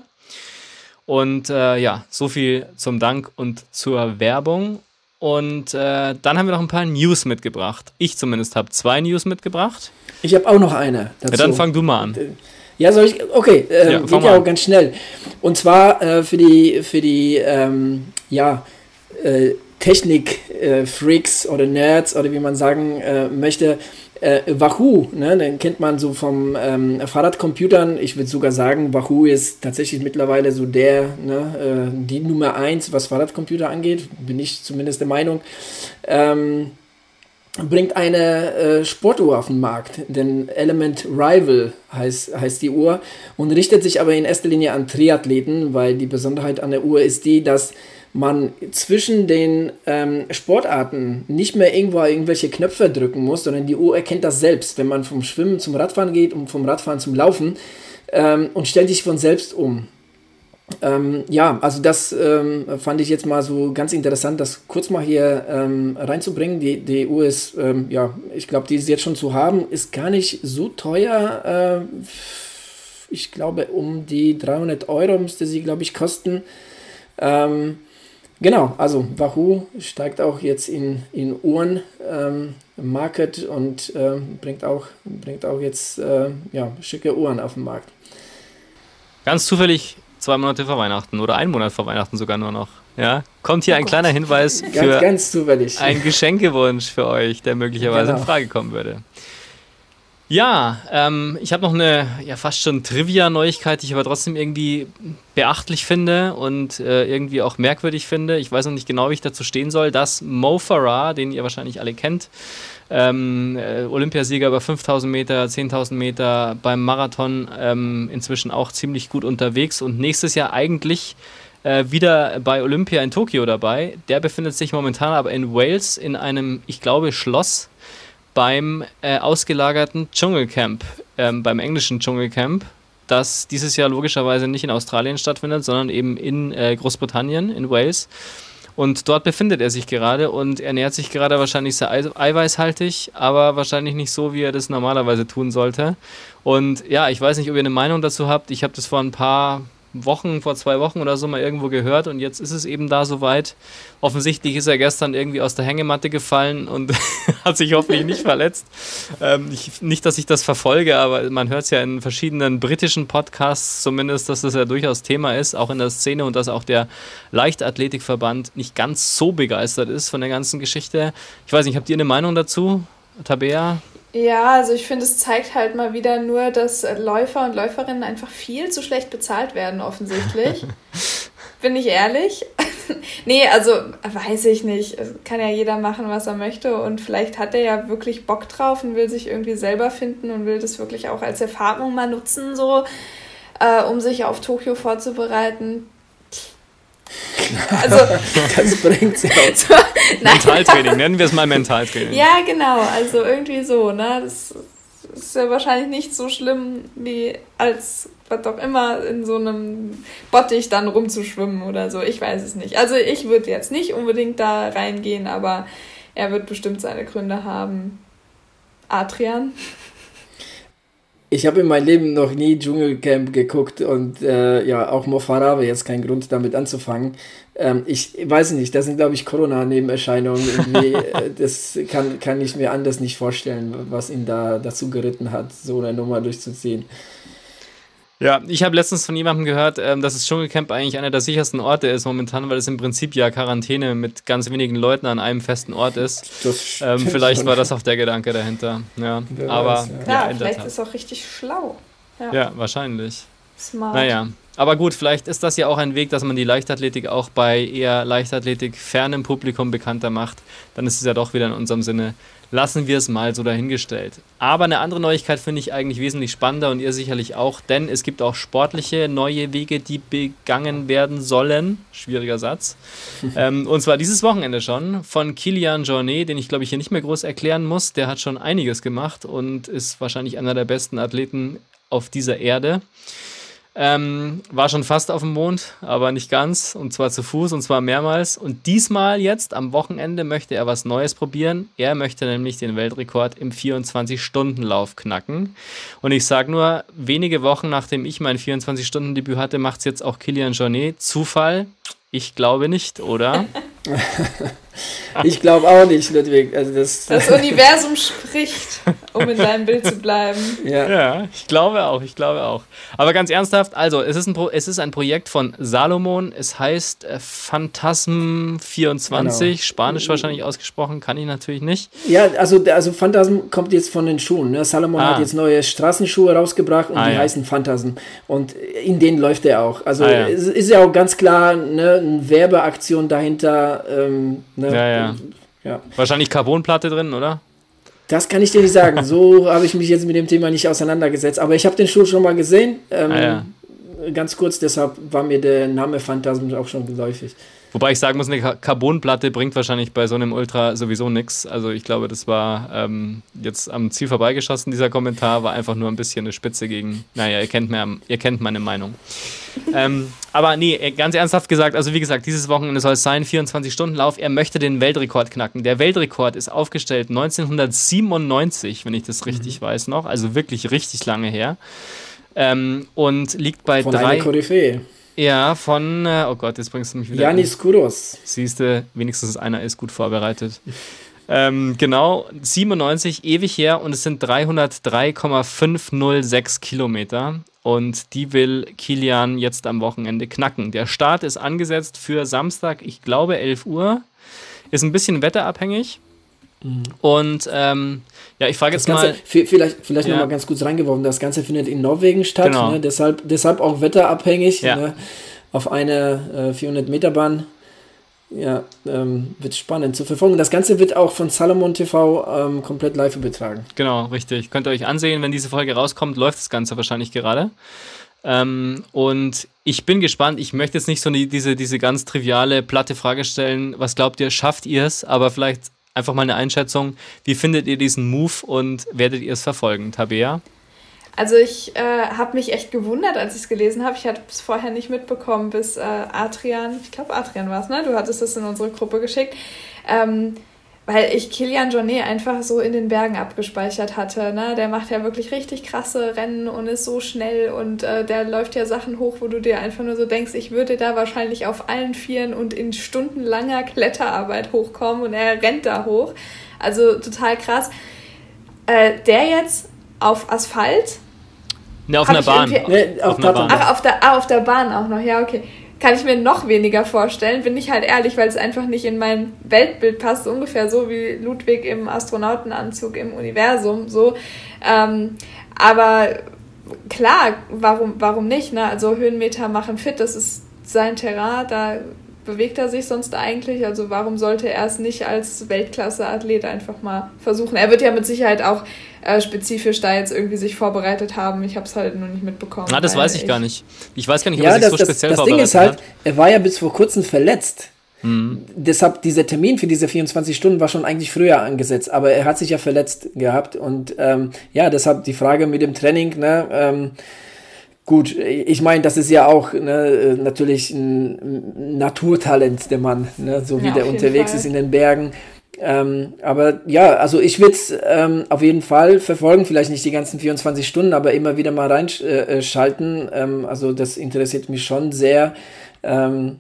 Und äh, ja, so viel zum Dank und zur Werbung. Und äh, dann haben wir noch ein paar News mitgebracht. Ich zumindest habe zwei News mitgebracht. Ich habe auch noch eine dazu. Ja, dann fang du mal an. Ja, soll ich? Okay, äh, ja, geht ja auch ganz schnell. Und zwar äh, für die, für die ähm, ja, äh, Technik-Freaks äh, oder Nerds oder wie man sagen äh, möchte, äh, Wahoo, ne, den kennt man so vom ähm, Fahrradcomputern. Ich würde sogar sagen, Wahoo ist tatsächlich mittlerweile so der, ne, äh, die Nummer eins, was Fahrradcomputer angeht, bin ich zumindest der Meinung. Ähm, bringt eine äh, Sportuhr auf den Markt, denn Element Rival heißt, heißt die Uhr und richtet sich aber in erster Linie an Triathleten, weil die Besonderheit an der Uhr ist die, dass man zwischen den ähm, Sportarten nicht mehr irgendwo irgendwelche Knöpfe drücken muss, sondern die Uhr erkennt das selbst, wenn man vom Schwimmen zum Radfahren geht und vom Radfahren zum Laufen ähm, und stellt sich von selbst um. Ähm, ja, also das ähm, fand ich jetzt mal so ganz interessant, das kurz mal hier ähm, reinzubringen. Die, die Uhr ist, ähm, ja, ich glaube, die ist jetzt schon zu haben, ist gar nicht so teuer. Äh, ich glaube, um die dreihundert Euro müsste sie, glaube ich, kosten. Ähm, Genau, also Wahoo steigt auch jetzt in, in Uhren ähm, Market und äh, bringt, auch, bringt auch jetzt äh, ja, schicke Uhren auf den Markt. Ganz zufällig zwei Monate vor Weihnachten oder ein Monat vor Weihnachten sogar nur noch. Ja? Kommt hier oh ein Gott. kleiner Hinweis für ganz, ganz zufällig. einen Geschenkewunsch für euch, der möglicherweise genau. in Frage kommen würde. Ja, ähm, ich habe noch eine ja fast schon Trivia-Neuigkeit, die ich aber trotzdem irgendwie beachtlich finde und äh, irgendwie auch merkwürdig finde. Ich weiß noch nicht genau, wie ich dazu stehen soll, dass Mo Farah, den ihr wahrscheinlich alle kennt, ähm, äh, Olympiasieger über fünftausend Meter, zehntausend Meter, beim Marathon ähm, inzwischen auch ziemlich gut unterwegs und nächstes Jahr eigentlich äh, wieder bei Olympia in Tokio dabei. Der befindet sich momentan aber in Wales in einem, ich glaube, Schloss, beim äh, ausgelagerten Dschungelcamp, ähm, beim englischen Dschungelcamp, das dieses Jahr logischerweise nicht in Australien stattfindet, sondern eben in äh, Großbritannien, in Wales. Und dort befindet er sich gerade und ernährt sich gerade wahrscheinlich sehr eiweißhaltig, aber wahrscheinlich nicht so, wie er das normalerweise tun sollte. Und ja, ich weiß nicht, ob ihr eine Meinung dazu habt. Ich habe das vor ein paar Wochen, vor zwei Wochen oder so mal irgendwo gehört und jetzt ist es eben da soweit. Offensichtlich ist er gestern irgendwie aus der Hängematte gefallen und hat sich hoffentlich nicht verletzt. Ähm, ich, nicht, dass ich das verfolge, aber man hört es ja in verschiedenen britischen Podcasts zumindest, dass das ja durchaus Thema ist, auch in der Szene und dass auch der Leichtathletikverband nicht ganz so begeistert ist von der ganzen Geschichte. Ich weiß nicht, habt ihr eine Meinung dazu, Tabea? Ja, also ich finde, es zeigt halt mal wieder nur, dass Läufer und Läuferinnen einfach viel zu schlecht bezahlt werden, offensichtlich. Bin ich ehrlich? Nee, also weiß ich nicht. Kann ja jeder machen, was er möchte und vielleicht hat er ja wirklich Bock drauf und will sich irgendwie selber finden und will das wirklich auch als Erfahrung mal nutzen, so, äh, um sich auf Tokio vorzubereiten. Also, das bringt sie aus. So, Mentaltraining, nennen wir es mal Mentaltraining. Ja, genau, also irgendwie so, ne? Das ist ja wahrscheinlich nicht so schlimm, wie als, was auch immer, in so einem Bottich dann rumzuschwimmen oder so. Ich weiß es nicht. Also ich würde jetzt nicht unbedingt da reingehen, aber er wird bestimmt seine Gründe haben. Adrian? Ich habe in meinem Leben noch nie Dschungelcamp geguckt und äh, ja, auch Mo Farah wäre jetzt kein Grund, damit anzufangen. Ähm, ich weiß nicht, das sind, glaube ich, Corona-Nebenerscheinungen. Irgendwie, äh, das kann, kann ich mir anders nicht vorstellen, was ihn da dazu geritten hat, so eine Nummer durchzuziehen. Ja, ich habe letztens von jemandem gehört, ähm, dass das Dschungelcamp eigentlich einer der sichersten Orte ist momentan, weil es im Prinzip ja Quarantäne mit ganz wenigen Leuten an einem festen Ort ist. Das Ähm, stimmt vielleicht schon. war das auch der Gedanke dahinter. Ja, Wer aber weiß, ja. Ja, ja, in der vielleicht Tat. ist es auch richtig schlau. Ja, Ja, wahrscheinlich. smart. Naja, aber gut, vielleicht ist das ja auch ein Weg, dass man die Leichtathletik auch bei eher Leichtathletik fernem Publikum bekannter macht. Dann ist es ja doch wieder in unserem Sinne. Lassen wir es mal so dahingestellt. Aber eine andere Neuigkeit finde ich eigentlich wesentlich spannender und ihr sicherlich auch, denn es gibt auch sportliche neue Wege, die begangen werden sollen. Schwieriger Satz. ähm, und zwar dieses Wochenende schon von Kilian Jornet, den ich glaube ich hier nicht mehr groß erklären muss. Der hat schon einiges gemacht und ist wahrscheinlich einer der besten Athleten auf dieser Erde. Ähm, war schon fast auf dem Mond, aber nicht ganz, und zwar zu Fuß, und zwar mehrmals. Und diesmal jetzt, am Wochenende, möchte er was Neues probieren. Er möchte nämlich den Weltrekord im vierundzwanzig-Stunden-Lauf knacken. Und ich sage nur, wenige Wochen nachdem ich mein vierundzwanzig-Stunden-Debüt hatte, macht es jetzt auch Kilian Jornet. Zufall? Ich glaube nicht, oder? Ich glaube auch nicht, Ludwig. Also das, Das Universum spricht, um in deinem Bild zu bleiben. ja. Ja, ich glaube auch, ich glaube auch. Aber ganz ernsthaft, also es ist ein, Pro, es ist ein Projekt von Salomon, es heißt äh, Phantasm vierundzwanzig, Genau. Spanisch wahrscheinlich ausgesprochen, kann ich natürlich nicht. Ja, also, der- also Phantasm kommt jetzt von den Schuhen. Ne? Salomon Ah. hat jetzt neue Straßenschuhe rausgebracht und Ah, die ja. heißen Phantasm. Und in denen läuft er auch. Also Ah, ja. es ist ja auch ganz klar ne, eine Werbeaktion dahinter. Ähm, ne? Ja, ja. Ja. Wahrscheinlich Carbonplatte drin, oder? Das kann ich dir nicht sagen. So habe ich mich jetzt mit dem Thema nicht auseinandergesetzt. Aber ich habe den Schuh schon mal gesehen. Ähm, Ah, ja. Ganz kurz, deshalb war mir der Name Phantasm auch schon geläufig. Wobei ich sagen muss, eine Ca- Carbonplatte bringt wahrscheinlich bei so einem Ultra sowieso nichts. Also ich glaube, das war ähm, jetzt am Ziel vorbeigeschossen, dieser Kommentar, war einfach nur ein bisschen eine Spitze gegen, naja, ihr kennt, mir, ihr kennt meine Meinung. ähm, aber nee, ganz ernsthaft gesagt, also wie gesagt, dieses Wochenende soll es sein, vierundzwanzig-Stunden-Lauf, er möchte den Weltrekord knacken. Der Weltrekord ist aufgestellt neunzehnhundertsiebenundneunzig, wenn ich das richtig mhm. weiß noch, also wirklich richtig lange her. Ähm, und liegt bei Von drei... einer Koryphäe. Ja, von, äh, oh Gott, jetzt bringst du mich wieder... Yannis Kouros. Siehste, wenigstens einer ist gut vorbereitet. ähm, genau, siebenundneunzig, ewig her, und es sind dreihundertdrei Komma fünfhundertsechs Kilometer, und die will Kilian jetzt am Wochenende knacken. Der Start ist angesetzt für Samstag, ich glaube elf Uhr, ist ein bisschen wetterabhängig. Mhm. Und ähm, ja, ich frage jetzt Ganze, mal... Vielleicht, vielleicht Ja. nochmal ganz kurz reingeworfen, das Ganze findet in Norwegen statt, Genau. ne? deshalb, deshalb auch wetterabhängig, Ja. ne? Auf einer äh, vierhundert Meter Bahn. Ja, ähm, wird spannend zu verfolgen. Das Ganze wird auch von Salomon T V ähm, komplett live übertragen. Genau, richtig. Könnt ihr euch ansehen, wenn diese Folge rauskommt, läuft das Ganze wahrscheinlich gerade. Ähm, und ich bin gespannt. Ich möchte jetzt nicht so die, diese, diese ganz triviale, platte Frage stellen. Was glaubt ihr, schafft ihr es? Aber vielleicht einfach mal eine Einschätzung. Wie findet ihr diesen Move und werdet ihr es verfolgen? Tabea? Also ich äh, habe mich echt gewundert, als ich es gelesen habe. Ich hatte es vorher nicht mitbekommen, bis äh, Adrian, ich glaube Adrian war es, ne? Du hattest das in unsere Gruppe geschickt. Ähm, weil ich Kilian Jornet einfach so in den Bergen abgespeichert hatte. Ne? Der macht ja wirklich richtig krasse Rennen und ist so schnell und äh, der läuft ja Sachen hoch, wo du dir einfach nur so denkst, ich würde da wahrscheinlich auf allen Vieren und in stundenlanger Kletterarbeit hochkommen, und er rennt da hoch. Also total krass. Äh, der jetzt auf Asphalt... Ne, auf Hab einer ich Bahn. irgendwie- Ne, Auf auf einer Tatanbahn. Bahn. Ach, auf der, ah, auf der Bahn auch noch, ja, okay. Kann ich mir noch weniger vorstellen, bin ich halt ehrlich, weil es einfach nicht in mein Weltbild passt, ungefähr so wie Ludwig im Astronautenanzug im Universum, so. Ähm, aber klar, warum, warum nicht, ne? Also Höhenmeter machen fit, das ist sein Terrain, da bewegt er sich sonst eigentlich, also warum sollte er es nicht als Weltklasse-Athlet einfach mal versuchen? Er wird ja mit Sicherheit auch äh, spezifisch da jetzt irgendwie sich vorbereitet haben, ich habe es halt noch nicht mitbekommen. Ah, das weil weiß ich gar nicht. Ich weiß gar nicht, ob Ja, er sich das, so das, speziell das Ding vorbereitet ist halt, hat. er war ja bis vor kurzem verletzt. Mhm. Deshalb, dieser Termin für diese vierundzwanzig Stunden war schon eigentlich früher angesetzt, aber er hat sich ja verletzt gehabt und ähm, ja, deshalb die Frage mit dem Training, ne, ähm, gut, ich meine, das ist ja auch ne, natürlich ein Naturtalent, der Mann, ne, so wie Ja, der auf jeden unterwegs Fall. ist in den Bergen. Ähm, aber ja, also ich würde es ähm, auf jeden Fall verfolgen, vielleicht nicht die ganzen vierundzwanzig Stunden, aber immer wieder mal reinschalten. Äh, ähm, also das interessiert mich schon sehr. Ähm,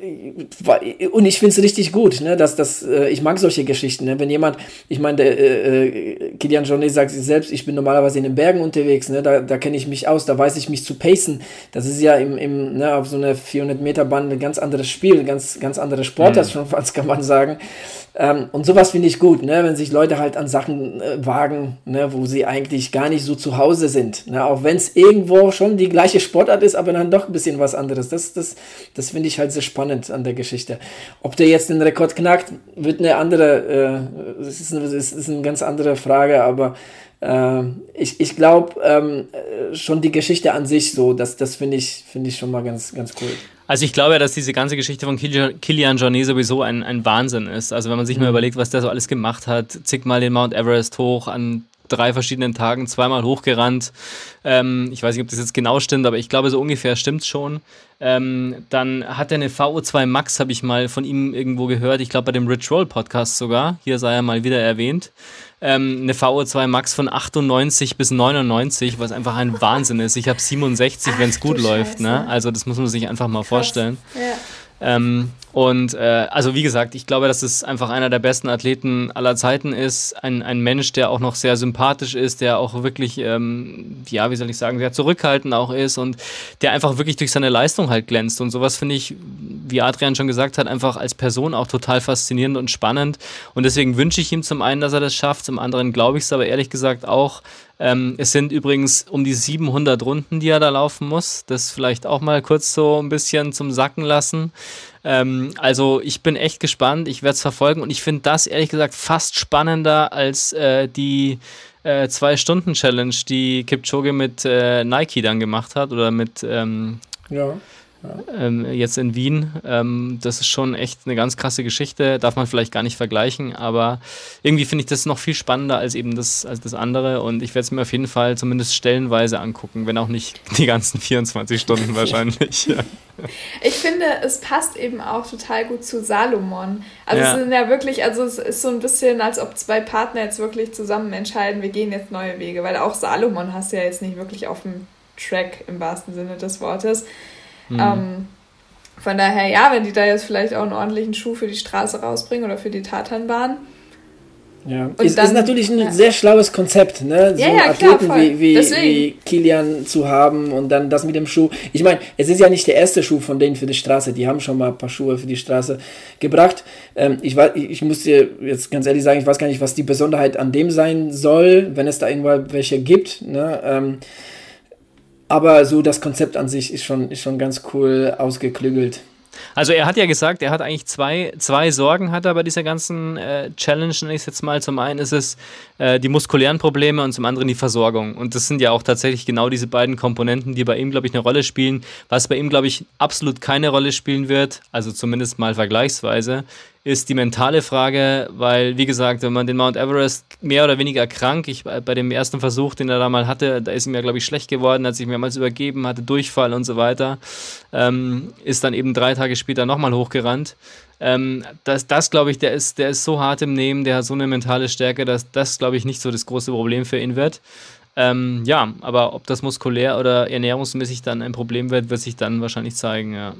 und ich finde es richtig gut, ne, dass das, äh, ich mag solche Geschichten, ne, wenn jemand, ich meine, der äh, äh, Kilian Jornet sagt sich selbst, ich bin normalerweise in den Bergen unterwegs, ne, da, da kenne ich mich aus, da weiß ich mich zu pacen, das ist ja im, im, ne, auf so einer vierhundert Meter Bahn ein ganz anderes Spiel, ganz, ganz andere Sportart mhm. schon fast, kann man sagen. Ähm, und sowas finde ich gut, ne, wenn sich Leute halt an Sachen äh, wagen, ne, wo sie eigentlich gar nicht so zu Hause sind, ne, auch wenn es irgendwo schon die gleiche Sportart ist, aber dann doch ein bisschen was anderes. Das, das, das finde ich halt sehr spannend an der Geschichte. Ob der jetzt den Rekord knackt, wird eine andere, äh, es ist, eine, es ist eine ganz andere Frage, aber äh, ich, ich glaube ähm, schon die Geschichte an sich so, das, das finde ich, finde ich schon mal ganz, ganz cool. Also ich glaube ja, dass diese ganze Geschichte von Kilian Jornet sowieso ein, ein Wahnsinn ist. Also wenn man sich mhm. mal überlegt, was der so alles gemacht hat, zigmal den Mount Everest hoch, an drei verschiedenen Tagen zweimal hochgerannt. Ähm, ich weiß nicht, ob das jetzt genau stimmt, aber ich glaube, so ungefähr stimmt es schon. Ähm, dann hat er eine V O zwei Max, habe ich mal von ihm irgendwo gehört. Ich glaube, bei dem Rich Roll Podcast sogar. Hier sei er mal wieder erwähnt. Ähm, eine V O zwei Max von achtundneunzig bis neunundneunzig, was einfach ein Wahnsinn ist. Ich habe siebenundsechzig, wenn es gut läuft. Ne? Also das muss man sich einfach mal Krass. vorstellen. Ja. Ähm, und äh, also wie gesagt, ich glaube, dass es einfach einer der besten Athleten aller Zeiten ist. Ein, ein Mensch, der auch noch sehr sympathisch ist, der auch wirklich, ähm, ja, wie soll ich sagen, sehr zurückhaltend auch ist und der einfach wirklich durch seine Leistung halt glänzt. Und sowas finde ich, wie Adrian schon gesagt hat, einfach als Person auch total faszinierend und spannend. Und deswegen wünsche ich ihm zum einen, dass er das schafft, zum anderen glaube ich es aber ehrlich gesagt auch. Ähm, es sind übrigens um die siebenhundert Runden, die er da laufen muss. Das vielleicht auch mal kurz so ein bisschen zum Sacken lassen. Ähm, also ich bin echt gespannt, ich werde es verfolgen und ich finde das ehrlich gesagt fast spannender als äh, die äh, Zwei-Stunden-Challenge, die Kipchoge mit äh, Nike dann gemacht hat oder mit ähm, ja. Ja. Ähm, jetzt in Wien. Ähm, das ist schon echt eine ganz krasse Geschichte, darf man vielleicht gar nicht vergleichen, aber irgendwie finde ich das noch viel spannender als eben das, als das andere und ich werde es mir auf jeden Fall zumindest stellenweise angucken, wenn auch nicht die ganzen vierundzwanzig Stunden wahrscheinlich. Ja. Ich finde, es passt eben auch total gut zu Salomon. Also Ja. es sind ja wirklich, also es ist so ein bisschen, als ob zwei Partner jetzt wirklich zusammen entscheiden, wir gehen jetzt neue Wege, weil auch Salomon hast du ja jetzt nicht wirklich auf dem Track im wahrsten Sinne des Wortes. Mhm. Ähm, von daher, ja, wenn die da jetzt vielleicht auch einen ordentlichen Schuh für die Straße rausbringen oder für die Tatanbahn. Ja, es ist natürlich ein ja. sehr schlaues Konzept, ne? So ja, ja, Athleten klar, wie, wie, wie Kilian zu haben und dann das mit dem Schuh. Ich meine, es ist ja nicht der erste Schuh von denen für die Straße, die haben schon mal ein paar Schuhe für die Straße gebracht. Ähm, ich, weiß, ich muss dir jetzt ganz ehrlich sagen, ich weiß gar nicht, was die Besonderheit an dem sein soll, wenn es da irgendwann welche gibt, ne? Ähm, aber so das Konzept an sich ist schon, ist schon ganz cool ausgeklügelt. Also er hat ja gesagt, er hat eigentlich zwei, zwei Sorgen hat er bei dieser ganzen äh, Challenge, nenne ich es jetzt mal. Zum einen ist es äh, die muskulären Probleme und zum anderen die Versorgung. Und das sind ja auch tatsächlich genau diese beiden Komponenten, die bei ihm, glaube ich, eine Rolle spielen. Was bei ihm, glaube ich, absolut keine Rolle spielen wird, also zumindest mal vergleichsweise, ist die mentale Frage, weil, wie gesagt, wenn man den Mount Everest mehr oder weniger krank, ich bei dem ersten Versuch, den er da mal hatte, da ist ihm ja, glaube ich, schlecht geworden, hat sich mehrmals übergeben, hatte Durchfall und so weiter, ähm, ist dann eben drei Tage später nochmal hochgerannt. Ähm, das, das glaube ich, der ist, der ist so hart im Nehmen, der hat so eine mentale Stärke, dass das, glaube ich, nicht so das große Problem für ihn wird. Ähm, ja, aber ob das muskulär oder ernährungsmäßig dann ein Problem wird, wird sich dann wahrscheinlich zeigen, ja.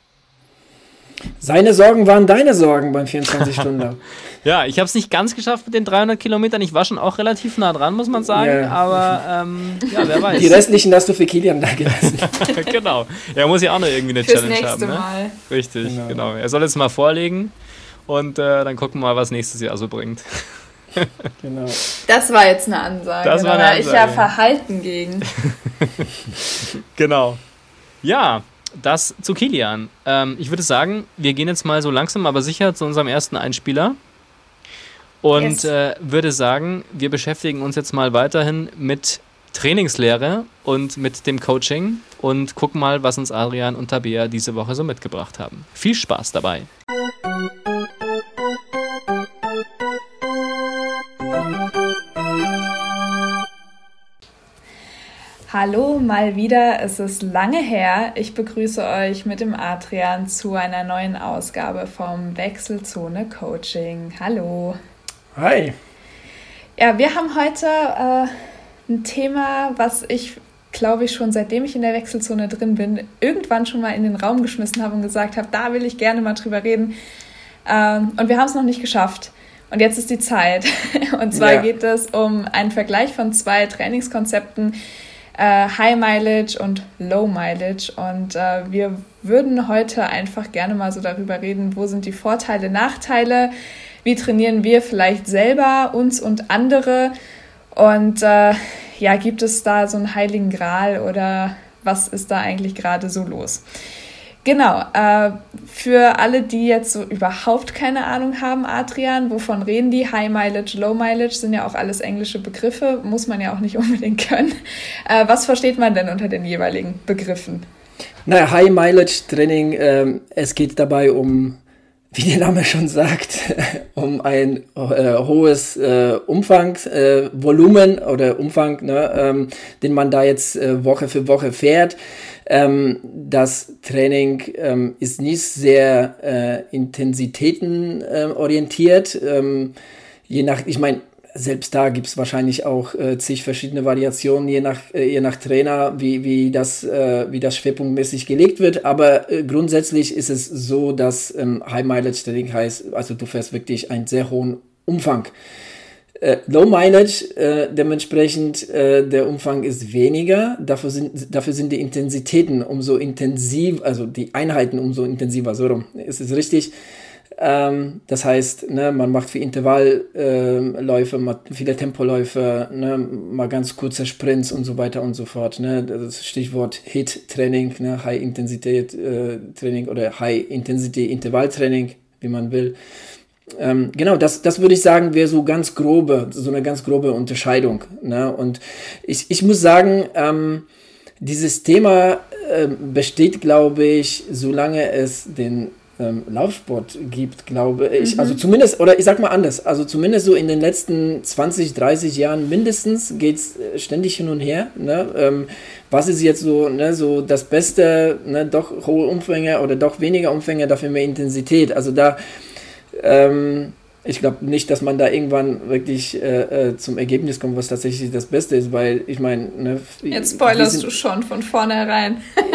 Seine Sorgen waren deine Sorgen beim vierundzwanzig Stunden. Ja, ich habe es nicht ganz geschafft mit den dreihundert Kilometern. Ich war schon auch relativ nah dran, muss man sagen. Ja. Aber ähm, ja, wer weiß. Die restlichen hast du für Kilian da gelassen. Genau. Er muss ja auch noch irgendwie eine Fürs Challenge haben. nächste Mal. Ne? Richtig, genau. genau. Er soll jetzt mal vorlegen und äh, dann gucken wir mal, was nächstes Jahr so bringt. Genau. Das war jetzt eine Ansage. Das war eine da Ansage. ich ja verhalten gegen. Genau. Ja. Das zu Kilian. Ähm, ich würde sagen, wir gehen jetzt mal so langsam, aber sicher zu unserem ersten Einspieler. Und yes. äh, würde sagen, wir beschäftigen uns jetzt mal weiterhin mit Trainingslehre und mit dem Coaching und gucken mal, was uns Adrian und Tabea diese Woche so mitgebracht haben. Viel Spaß dabei. Hallo, mal wieder. Es ist lange her. Ich begrüße euch mit dem Adrian zu einer neuen Ausgabe vom Wechselzone Coaching. Hallo. Hi. Ja, wir haben heute äh, ein Thema, was ich, glaube ich, schon seitdem ich in der Wechselzone drin bin, irgendwann schon mal in den Raum geschmissen habe und gesagt habe, da will ich gerne mal drüber reden. Ähm, und wir haben es noch nicht geschafft. Und jetzt ist die Zeit. Und zwar ja. geht es um einen Vergleich von zwei Trainingskonzepten, äh, High Mileage und Low Mileage. Und äh, wir würden heute einfach gerne mal so darüber reden, wo sind die Vorteile, Nachteile, wie trainieren wir vielleicht selber, uns und andere. Und äh, ja, gibt es da so einen heiligen Gral oder was ist da eigentlich gerade so los? Genau, äh, für alle, die jetzt so überhaupt keine Ahnung haben, Adrian, wovon reden die? High Mileage, Low Mileage sind ja auch alles englische Begriffe, muss man ja auch nicht unbedingt können. Äh, was versteht man denn unter den jeweiligen Begriffen? Na, High Mileage Training, ähm, es geht dabei um, wie der Name schon sagt, um ein äh, hohes äh, Umfang, äh, Volumen oder Umfang, ne, ähm, den man da jetzt äh, Woche für Woche fährt. Ähm, das Training ähm, ist nicht sehr äh, intensitätenorientiert. Ähm, je nach, ich meine, selbst da gibt es wahrscheinlich auch äh, zig verschiedene Variationen, je nach, äh, je nach Trainer, wie, wie, das, äh, wie das schwerpunktmäßig gelegt wird. Aber äh, grundsätzlich ist es so, dass ähm, High Mileage Training heißt, also du fährst wirklich einen sehr hohen Umfang. Äh, Low Mileage, äh, dementsprechend, äh, der Umfang ist weniger, dafür sind, dafür sind die Intensitäten umso intensiv, also die Einheiten umso intensiver, so rum, ist es richtig. Ähm, das heißt, ne, man macht viel Intervallläufe, äh, viele Tempoläufe, ne, mal ganz kurze Sprints und so weiter und so fort. Ne, das Stichwort H I I T-Training, ne, High-Intensität-Training äh, oder High-Intensity-Intervalltraining, wie man will. Ähm, genau, das, das würde ich sagen, wäre so ganz grobe, so eine ganz grobe Unterscheidung. Ne? Und ich, ich muss sagen, ähm, dieses Thema äh, besteht, glaube ich, solange es den ähm, Laufsport gibt, glaube ich. Mhm. Also zumindest, oder ich sag mal anders, also zumindest so in den letzten zwanzig, dreißig Jahren mindestens geht es ständig hin und her. Ne? Ähm, was ist jetzt so, ne, so das Beste, ne? Doch hohe Umfänge oder doch weniger Umfänge, dafür mehr Intensität. Also da Ähm, ich glaube nicht, dass man da irgendwann wirklich äh, äh, zum Ergebnis kommt, was tatsächlich das Beste ist, weil ich meine... Ne, Jetzt spoilerst sind, du schon von vornherein.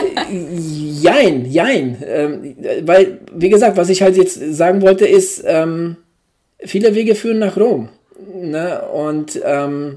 jein, jein. Ähm, weil, wie gesagt, was ich halt jetzt sagen wollte, ist, ähm, viele Wege führen nach Rom. Ne? Und ähm,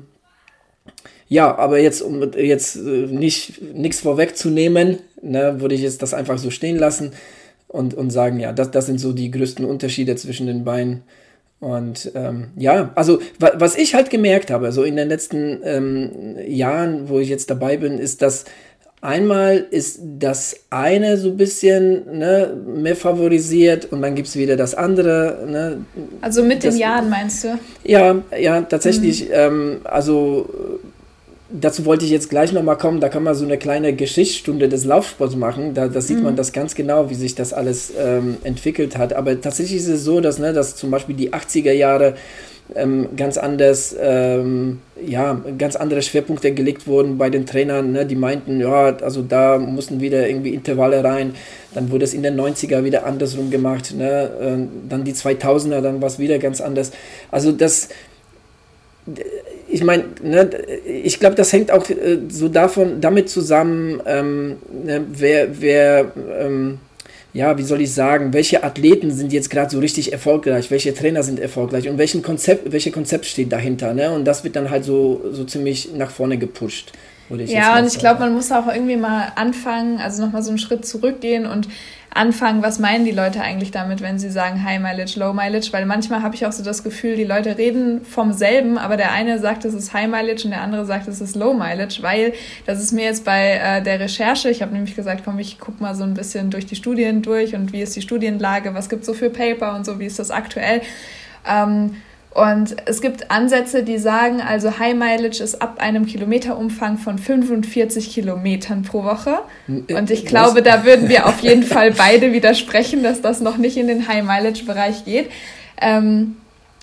ja, aber jetzt, um jetzt nicht nichts vorwegzunehmen, ne, würde ich jetzt das einfach so stehen lassen. Und, und sagen, ja, das, das sind so die größten Unterschiede zwischen den beiden. Und ähm, ja, also wa- was ich halt gemerkt habe, so in den letzten ähm, Jahren, wo ich jetzt dabei bin, ist, dass einmal ist das eine so ein bisschen, ne, mehr favorisiert und dann gibt es wieder das andere. Ne, also mit das, den Jahren meinst du? Ja, ja, tatsächlich. Mhm. Ähm, also dazu wollte ich jetzt gleich nochmal kommen, da kann man so eine kleine Geschichtsstunde des Laufsports machen, da, da sieht mhm. man das ganz genau, wie sich das alles ähm, entwickelt hat, aber tatsächlich ist es so, dass, ne, dass zum Beispiel die achtziger Jahre ähm, ganz anders, ähm, ja, ganz andere Schwerpunkte gelegt wurden bei den Trainern, ne, die meinten, ja, also da mussten wieder irgendwie Intervalle rein, dann wurde es in den neunziger wieder andersrum gemacht, ne, äh, dann die zweitausender, dann war es wieder ganz anders, also das ich meine, ne, ich glaube, das hängt auch äh, so davon, damit zusammen, ähm, ne, wer, wer ähm, ja, wie soll ich sagen, welche Athleten sind jetzt gerade so richtig erfolgreich, welche Trainer sind erfolgreich und welchen Konzept, welche Konzept steht dahinter, ne? Und das wird dann halt so, so ziemlich nach vorne gepusht. Ich ja, und ich glaube, man muss auch irgendwie mal anfangen, also nochmal so einen Schritt zurückgehen und anfangen, was meinen die Leute eigentlich damit, wenn sie sagen High Mileage, Low Mileage, weil manchmal habe ich auch so das Gefühl, die Leute reden vom selben, aber der eine sagt, es ist High Mileage und der andere sagt, es ist Low Mileage, weil das ist mir jetzt bei äh, der Recherche, ich habe nämlich gesagt, komm, ich guck mal so ein bisschen durch die Studien durch und wie ist die Studienlage, was gibt es so für Paper und so, wie ist das aktuell, ähm, und es gibt Ansätze, die sagen, also High Mileage ist ab einem Kilometerumfang von fünfundvierzig Kilometern pro Woche. Und ich glaube, da würden wir auf jeden Fall beide widersprechen, dass das noch nicht in den High Mileage Bereich geht. Ähm,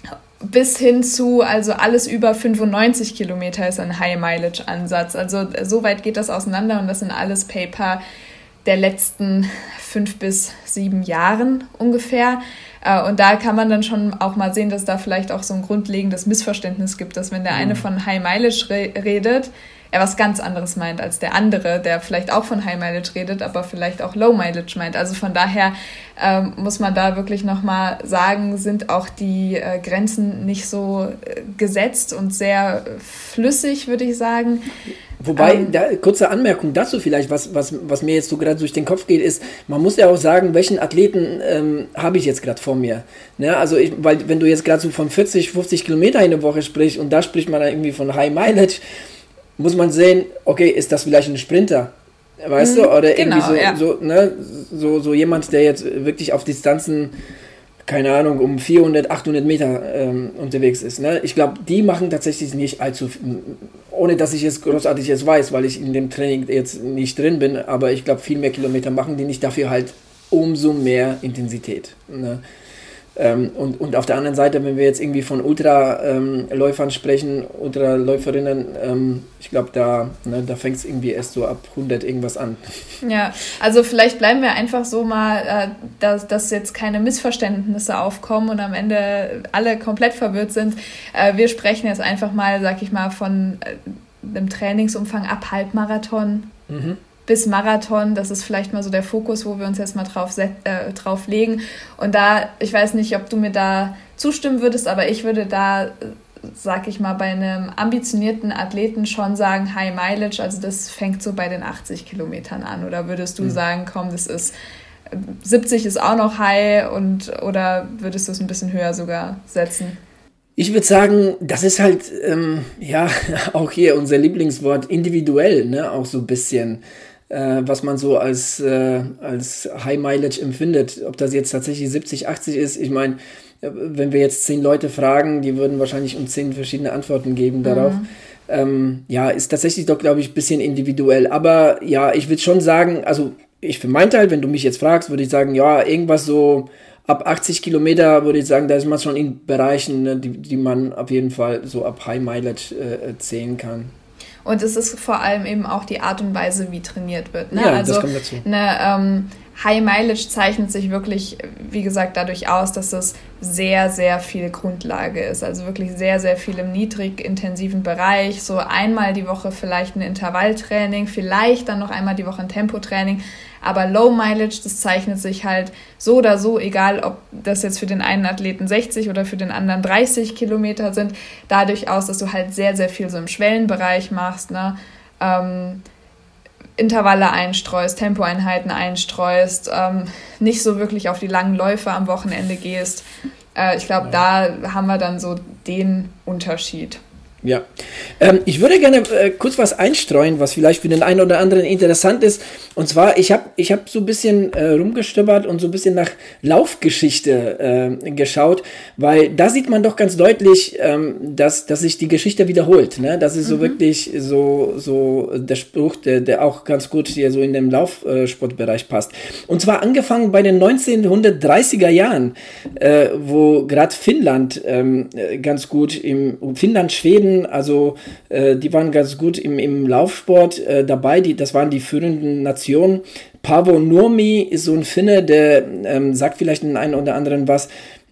bis hin zu, also alles über fünfundneunzig Kilometer ist ein High-Mileage-Ansatz. Also so weit geht das auseinander und das sind alles Paper der letzten fünf bis sieben Jahren ungefähr. Und da kann man dann schon auch mal sehen, dass da vielleicht auch so ein grundlegendes Missverständnis gibt, dass wenn der eine von High Mileage re- redet, er was ganz anderes meint als der andere, der vielleicht auch von High Mileage redet, aber vielleicht auch Low Mileage meint. Also von daher ähm, muss man da wirklich nochmal sagen, sind auch die äh, Grenzen nicht so äh, gesetzt und sehr äh, flüssig, würde ich sagen. Wobei, ähm, da, kurze Anmerkung dazu vielleicht, was, was, was mir jetzt so gerade durch den Kopf geht, ist, man muss ja auch sagen, welchen Athleten ähm, habe ich jetzt gerade vor mir. Ne? Also, ich, weil wenn du jetzt gerade so von vierzig, fünfzig Kilometer in der Woche sprichst und da spricht man dann irgendwie von High Mileage, muss man sehen, okay, ist das vielleicht ein Sprinter? Weißt mhm, du? Oder genau, irgendwie so, ja. so, ne? so, so jemand, der jetzt wirklich auf Distanzen, keine Ahnung, um vierhundert, achthundert Meter ähm, unterwegs ist. Ne? Ich glaube, die machen tatsächlich nicht allzu viel, ohne dass ich es großartig jetzt weiß, weil ich in dem Training jetzt nicht drin bin, aber ich glaube, viel mehr Kilometer machen die nicht, dafür halt umso mehr Intensität. Ne? Ähm, und, und auf der anderen Seite, wenn wir jetzt irgendwie von Ultraläufern ähm, sprechen, Ultraläuferinnen, ähm, ich glaube, da, ne, da fängt es irgendwie erst so ab hundert irgendwas an. Ja, also vielleicht bleiben wir einfach so mal, äh, dass, dass jetzt keine Missverständnisse aufkommen und am Ende alle komplett verwirrt sind. Äh, wir sprechen jetzt einfach mal, sag ich mal, von äh, einem Trainingsumfang ab Halbmarathon. Mhm. Bis Marathon, das ist vielleicht mal so der Fokus, wo wir uns jetzt mal drauf, set, äh, drauf legen. Und da, ich weiß nicht, ob du mir da zustimmen würdest, aber ich würde da, sag ich mal, bei einem ambitionierten Athleten schon sagen, High Mileage, also das fängt so bei den achtzig Kilometern an. Oder würdest du mhm. sagen, komm, das ist, siebzig ist auch noch High und, oder würdest du es ein bisschen höher sogar setzen? Ich würde sagen, das ist halt, ähm, ja, auch hier unser Lieblingswort, individuell, ne, auch so ein bisschen, äh, was man so als, äh, als High Mileage empfindet. Ob das jetzt tatsächlich siebzig, achtzig ist, ich meine, wenn wir jetzt zehn Leute fragen, die würden wahrscheinlich um zehn verschiedene Antworten geben darauf. Mhm. Ähm, ja, ist tatsächlich doch, glaube ich, ein bisschen individuell. Aber ja, ich würde schon sagen, also ich für meinen Teil, wenn du mich jetzt fragst, würde ich sagen, ja, irgendwas so ab achtzig Kilometer würde ich sagen, da ist man schon in Bereichen, ne, die, die man auf jeden Fall so ab High Mileage äh, zählen kann. Und es ist vor allem eben auch die Art und Weise, wie trainiert wird. Ne? Ja, also das kommt dazu. Eine ähm, High Mileage zeichnet sich wirklich, wie gesagt, dadurch aus, dass es sehr, sehr viel Grundlage ist. Also wirklich sehr, sehr viel im niedrigintensiven Bereich. So einmal die Woche vielleicht ein Intervalltraining, vielleicht dann noch einmal die Woche ein Tempotraining. Aber Low Mileage, das zeichnet sich halt so oder so, egal ob das jetzt für den einen Athleten sechzig oder für den anderen dreißig Kilometer sind, dadurch aus, dass du halt sehr, sehr viel so im Schwellenbereich machst, ne? Ähm, Intervalle einstreust, Tempoeinheiten einstreust, ähm, nicht so wirklich auf die langen Läufe am Wochenende gehst. Äh, ich glaube, ja. Da haben wir dann so den Unterschied. Ja, ähm, ich würde gerne äh, kurz was einstreuen, was vielleicht für den einen oder anderen interessant ist. Und zwar, ich habe ich hab so ein bisschen äh, rumgestöbert und so ein bisschen nach Laufgeschichte äh, geschaut, weil da sieht man doch ganz deutlich, ähm, dass, dass sich die Geschichte wiederholt. Ne? Das ist so mhm. wirklich so, so der Spruch, der, der auch ganz gut hier so in den Laufsportbereich passt. Und zwar angefangen bei den neunzehnhundertdreißiger Jahren, äh, wo gerade Finnland ähm, ganz gut im Finnland, Schweden, also äh, die waren ganz gut im, im Laufsport äh, dabei, die, das waren die führenden Nationen. Paavo Nurmi ist so ein Finne, der ähm, sagt vielleicht den einen oder anderen was.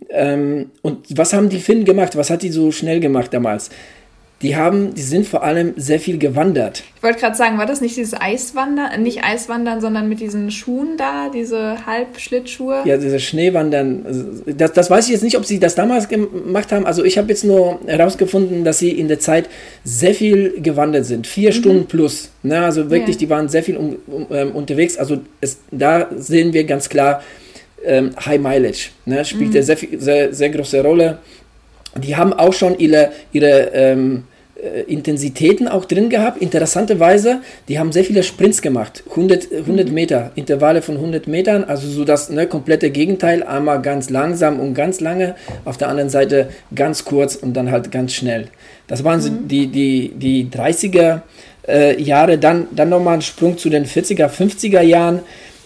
Ähm, und was haben die Finnen gemacht? Was hat die so schnell gemacht damals? Die haben, die sind vor allem sehr viel gewandert. Ich wollte gerade sagen, war das nicht dieses Eiswandern, nicht Eiswandern, sondern mit diesen Schuhen da, diese Halbschlittschuhe? Ja, diese Schneewandern. Das, das weiß ich jetzt nicht, ob sie das damals gemacht haben. Also ich habe jetzt nur herausgefunden, dass sie in der Zeit sehr viel gewandert sind. Vier mhm. Stunden plus. Ne? Also wirklich, ja. Die waren sehr viel um, um, um, unterwegs. Also es, da sehen wir ganz klar, ähm, High Mileage. Ne? Spielt mhm. sehr, sehr, sehr große Rolle. Die haben auch schon ihre, ihre ähm, Intensitäten auch drin gehabt. Interessanterweise, die haben sehr viele Sprints gemacht. hundert, hundert Meter, Intervalle von hundert Metern, also so das ne, komplette Gegenteil. Einmal ganz langsam und ganz lange, auf der anderen Seite ganz kurz und dann halt ganz schnell. Das waren so mhm. die, die, die dreißiger äh, Jahre. Dann, dann nochmal ein Sprung zu den vierziger, fünfziger Jahren.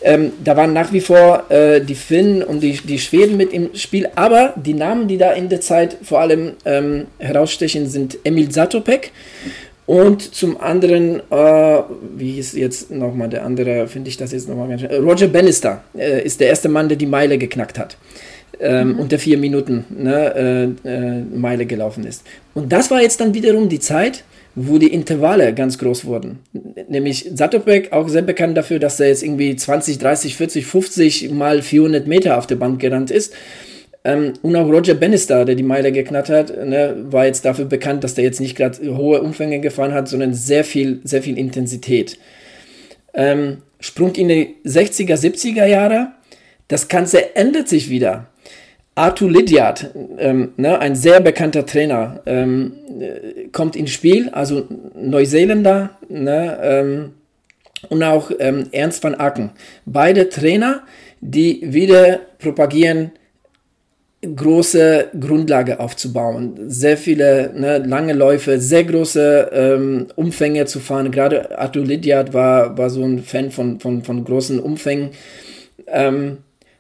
Ähm, da waren nach wie vor äh, die Finnen und die, die Schweden mit im Spiel, aber die Namen, die da in der Zeit vor allem ähm, herausstechen, sind Emil Zatopek und zum anderen, äh, wie hieß jetzt nochmal der andere, finde ich das jetzt nochmal ganz schön, Roger Bannister äh, ist der erste Mann, der die Meile geknackt hat. Ähm, mhm. unter vier Minuten ne, äh, äh, Meile gelaufen ist. Und das war jetzt dann wiederum die Zeit, wo die Intervalle ganz groß wurden. Nämlich Zatopek, auch sehr bekannt dafür, dass er jetzt irgendwie zwanzig, dreißig, vierzig, fünfzig mal vierhundert Meter auf der Band gerannt ist. Ähm, und auch Roger Bannister, der die Meile geknackt hat, ne, war jetzt dafür bekannt, dass der jetzt nicht gerade hohe Umfänge gefahren hat, sondern sehr viel, sehr viel Intensität. Ähm, Sprung in die sechziger, siebziger Jahre, das Ganze ändert sich wieder. Arthur Lydiard, ähm, ne, ein sehr bekannter Trainer, ähm, äh, kommt ins Spiel, also Neuseeländer, ne, ähm, und auch ähm, Ernst van Aken. Beide Trainer, die wieder propagieren, große Grundlage aufzubauen, sehr viele ne, lange Läufe, sehr große ähm, Umfänge zu fahren. Gerade Arthur Lydiard war, war so ein Fan von, von, von großen Umfängen. Ähm,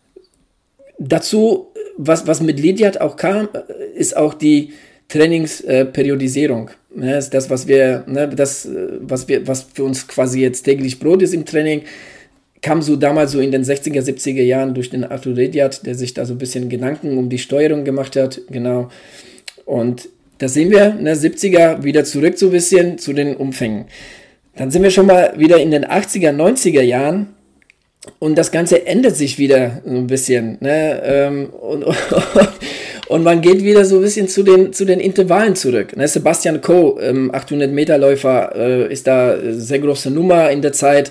dazu Was, was mit Lydiard auch kam, ist auch die Trainingsperiodisierung. Äh, ne, ist das, was wir, ne, das, was wir, was für uns quasi jetzt täglich Brot ist im Training, kam so damals so in den sechziger, siebziger Jahren durch den Arthur Lydiard, der sich da so ein bisschen Gedanken um die Steuerung gemacht hat, genau. Und da sehen wir, ne, siebziger wieder zurück so ein bisschen zu den Umfängen. Dann sind wir schon mal wieder in den achtziger, neunziger Jahren. Und das Ganze ändert sich wieder so ein bisschen. Ne? Ähm, und, und, und man geht wieder so ein bisschen zu den, zu den Intervallen zurück. Ne? Sebastian Coe, ähm, achthundert Meter Läufer, äh, ist da eine sehr große Nummer in der Zeit.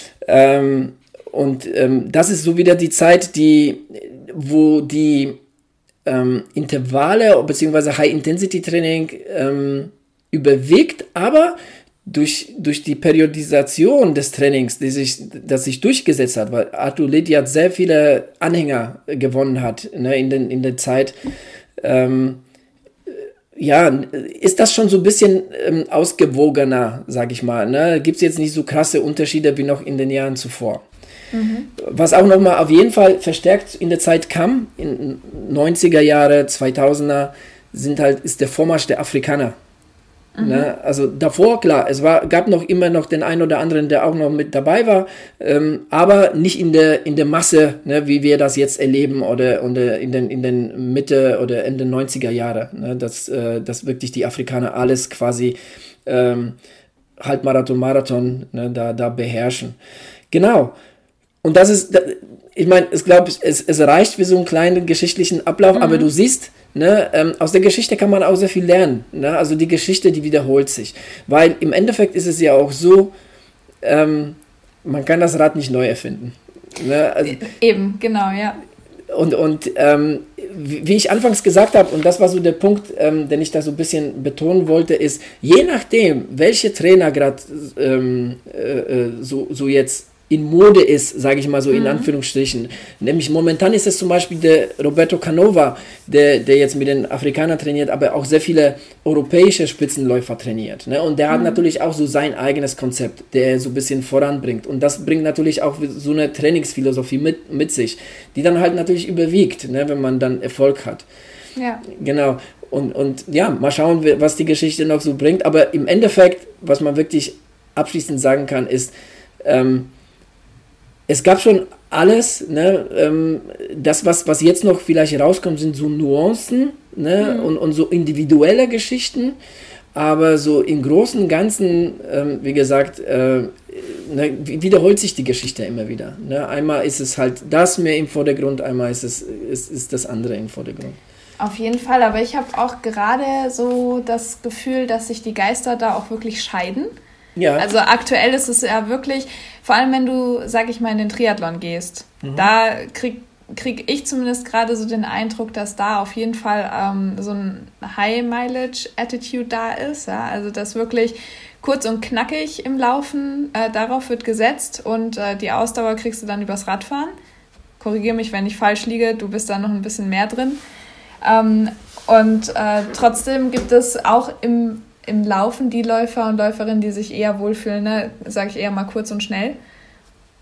Ähm, und ähm, das ist so wieder die Zeit, die, wo die ähm, Intervalle bzw. High-Intensity-Training ähm, überwiegt, aber Durch, durch die Periodisation des Trainings, die sich, das sich durchgesetzt hat, weil Arthur Lydiard sehr viele Anhänger gewonnen hat ne, in, den, in der Zeit, ähm, ja, ist das schon so ein bisschen ähm, ausgewogener, sag ich mal. Ne? Gibt es jetzt nicht so krasse Unterschiede wie noch in den Jahren zuvor. Mhm. Was auch nochmal auf jeden Fall verstärkt in der Zeit kam, in neunziger Jahre, zweitausender, sind halt, ist der Vormarsch der Afrikaner. Mhm. Ne? Also davor, klar, es war, gab noch immer noch den einen oder anderen, der auch noch mit dabei war, ähm, aber nicht in der, in der Masse, ne, wie wir das jetzt erleben oder, oder in den, in den Mitte oder Ende neunziger Jahre, ne, dass, äh, dass wirklich die Afrikaner alles quasi ähm, Halbmarathon, Marathon ne, da, da beherrschen. Genau. Und das ist, ich meine, ich glaube, es, es reicht für so einen kleinen geschichtlichen Ablauf, mhm. aber du siehst, ne, ähm, aus der Geschichte kann man auch sehr viel lernen. Ne? Also die Geschichte, die wiederholt sich. Weil im Endeffekt ist es ja auch so, ähm, man kann das Rad nicht neu erfinden. Ne? Also, Eben, genau, ja. Und, und ähm, wie ich anfangs gesagt habe, und das war so der Punkt, ähm, den ich da so ein bisschen betonen wollte, ist, je nachdem, welche Trainer gerade ähm, äh, so, so jetzt in Mode ist, sage ich mal so in mhm. Anführungsstrichen. Nämlich momentan ist es zum Beispiel der Roberto Canova, der, der jetzt mit den Afrikanern trainiert, aber auch sehr viele europäische Spitzenläufer trainiert. Ne? Und der mhm. hat natürlich auch so sein eigenes Konzept, der er so ein bisschen voranbringt. Und das bringt natürlich auch so eine Trainingsphilosophie mit, mit sich, die dann halt natürlich überwiegt, ne? Wenn man dann Erfolg hat. Ja. Genau. Und, und ja, mal schauen, was die Geschichte noch so bringt. Aber im Endeffekt, was man wirklich abschließend sagen kann, ist, ähm, es gab schon alles, ne, ähm, das, was, was jetzt noch vielleicht rauskommt, sind so Nuancen ne, mhm. und, und so individuelle Geschichten, aber so im Großen und Ganzen, ähm, wie gesagt, äh, ne, wiederholt sich die Geschichte immer wieder. Ne? Einmal ist es halt das mehr im Vordergrund, einmal ist es ist, ist das andere im Vordergrund. Auf jeden Fall, aber ich habe auch gerade so das Gefühl, dass sich die Geister da auch wirklich scheiden. Ja. Also aktuell ist es ja wirklich, vor allem wenn du, sag ich mal, in den Triathlon gehst, mhm. da krieg, krieg ich zumindest gerade so den Eindruck, dass da auf jeden Fall ähm, so ein High-Mileage-Attitude da ist. Ja? Also das wirklich kurz und knackig im Laufen, äh, darauf wird gesetzt und äh, die Ausdauer kriegst du dann übers Radfahren. Korrigiere mich, wenn ich falsch liege, du bist da noch ein bisschen mehr drin. Ähm, und äh, trotzdem gibt es auch im im Laufen die Läufer und Läuferinnen, die sich eher wohlfühlen, ne, sage ich eher mal kurz und schnell.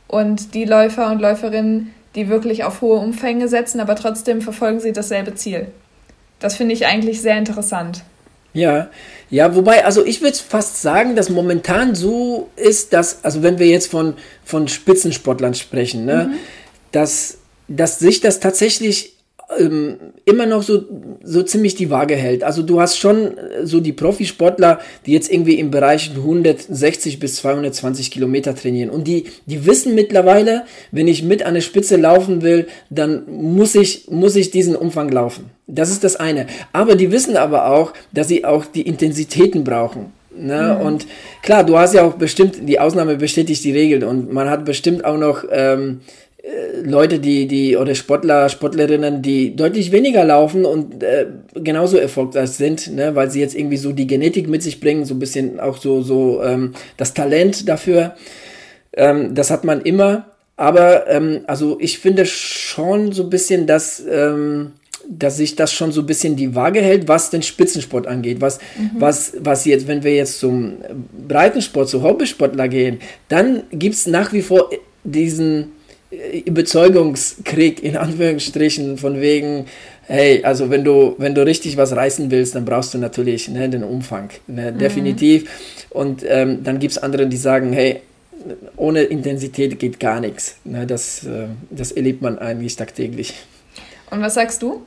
und die Läufer und Läuferinnen, die wirklich auf hohe Umfänge setzen, aber trotzdem verfolgen sie dasselbe Ziel. Das finde ich eigentlich sehr interessant. Ja, ja, wobei, also ich würde fast sagen, dass momentan so ist, dass, also wenn wir jetzt von, von Spitzensportlern sprechen, ne, mhm. dass, dass sich das tatsächlich ähm, immer noch so, so ziemlich die Waage hält. Also du hast schon so die Profisportler, die jetzt irgendwie im Bereich hundertsechzig bis zweihundertzwanzig Kilometer trainieren und die, die wissen mittlerweile, wenn ich mit an der Spitze laufen will, dann muss ich, muss ich diesen Umfang laufen. Das ist das eine. Aber die wissen aber auch, dass sie auch die Intensitäten brauchen. Ne? Mhm. Und klar, du hast ja auch bestimmt, die Ausnahme bestätigt die Regel und man hat bestimmt auch noch ähm, Leute, die, die, oder Sportler, Sportlerinnen, die deutlich weniger laufen und äh, genauso erfolgreich sind, ne? Weil sie jetzt irgendwie so die Genetik mit sich bringen, so ein bisschen auch so, so ähm, das Talent dafür. Ähm, das hat man immer. Aber ähm, also ich finde schon so ein bisschen, dass ähm, dass sich das schon so ein bisschen die Waage hält, was den Spitzensport angeht. Was, mhm. was, was jetzt, wenn wir jetzt zum Breitensport, zu Hobbysportler gehen, dann gibt es nach wie vor diesen Überzeugungskrieg, in Anführungsstrichen, von wegen, hey, also wenn du, wenn du richtig was reißen willst, dann brauchst du natürlich, ne, den Umfang, ne, mhm. definitiv. Und ähm, dann gibt es andere, die sagen, hey, ohne Intensität geht gar nichts. Ne, das, äh, das erlebt man eigentlich tagtäglich. Und was sagst du?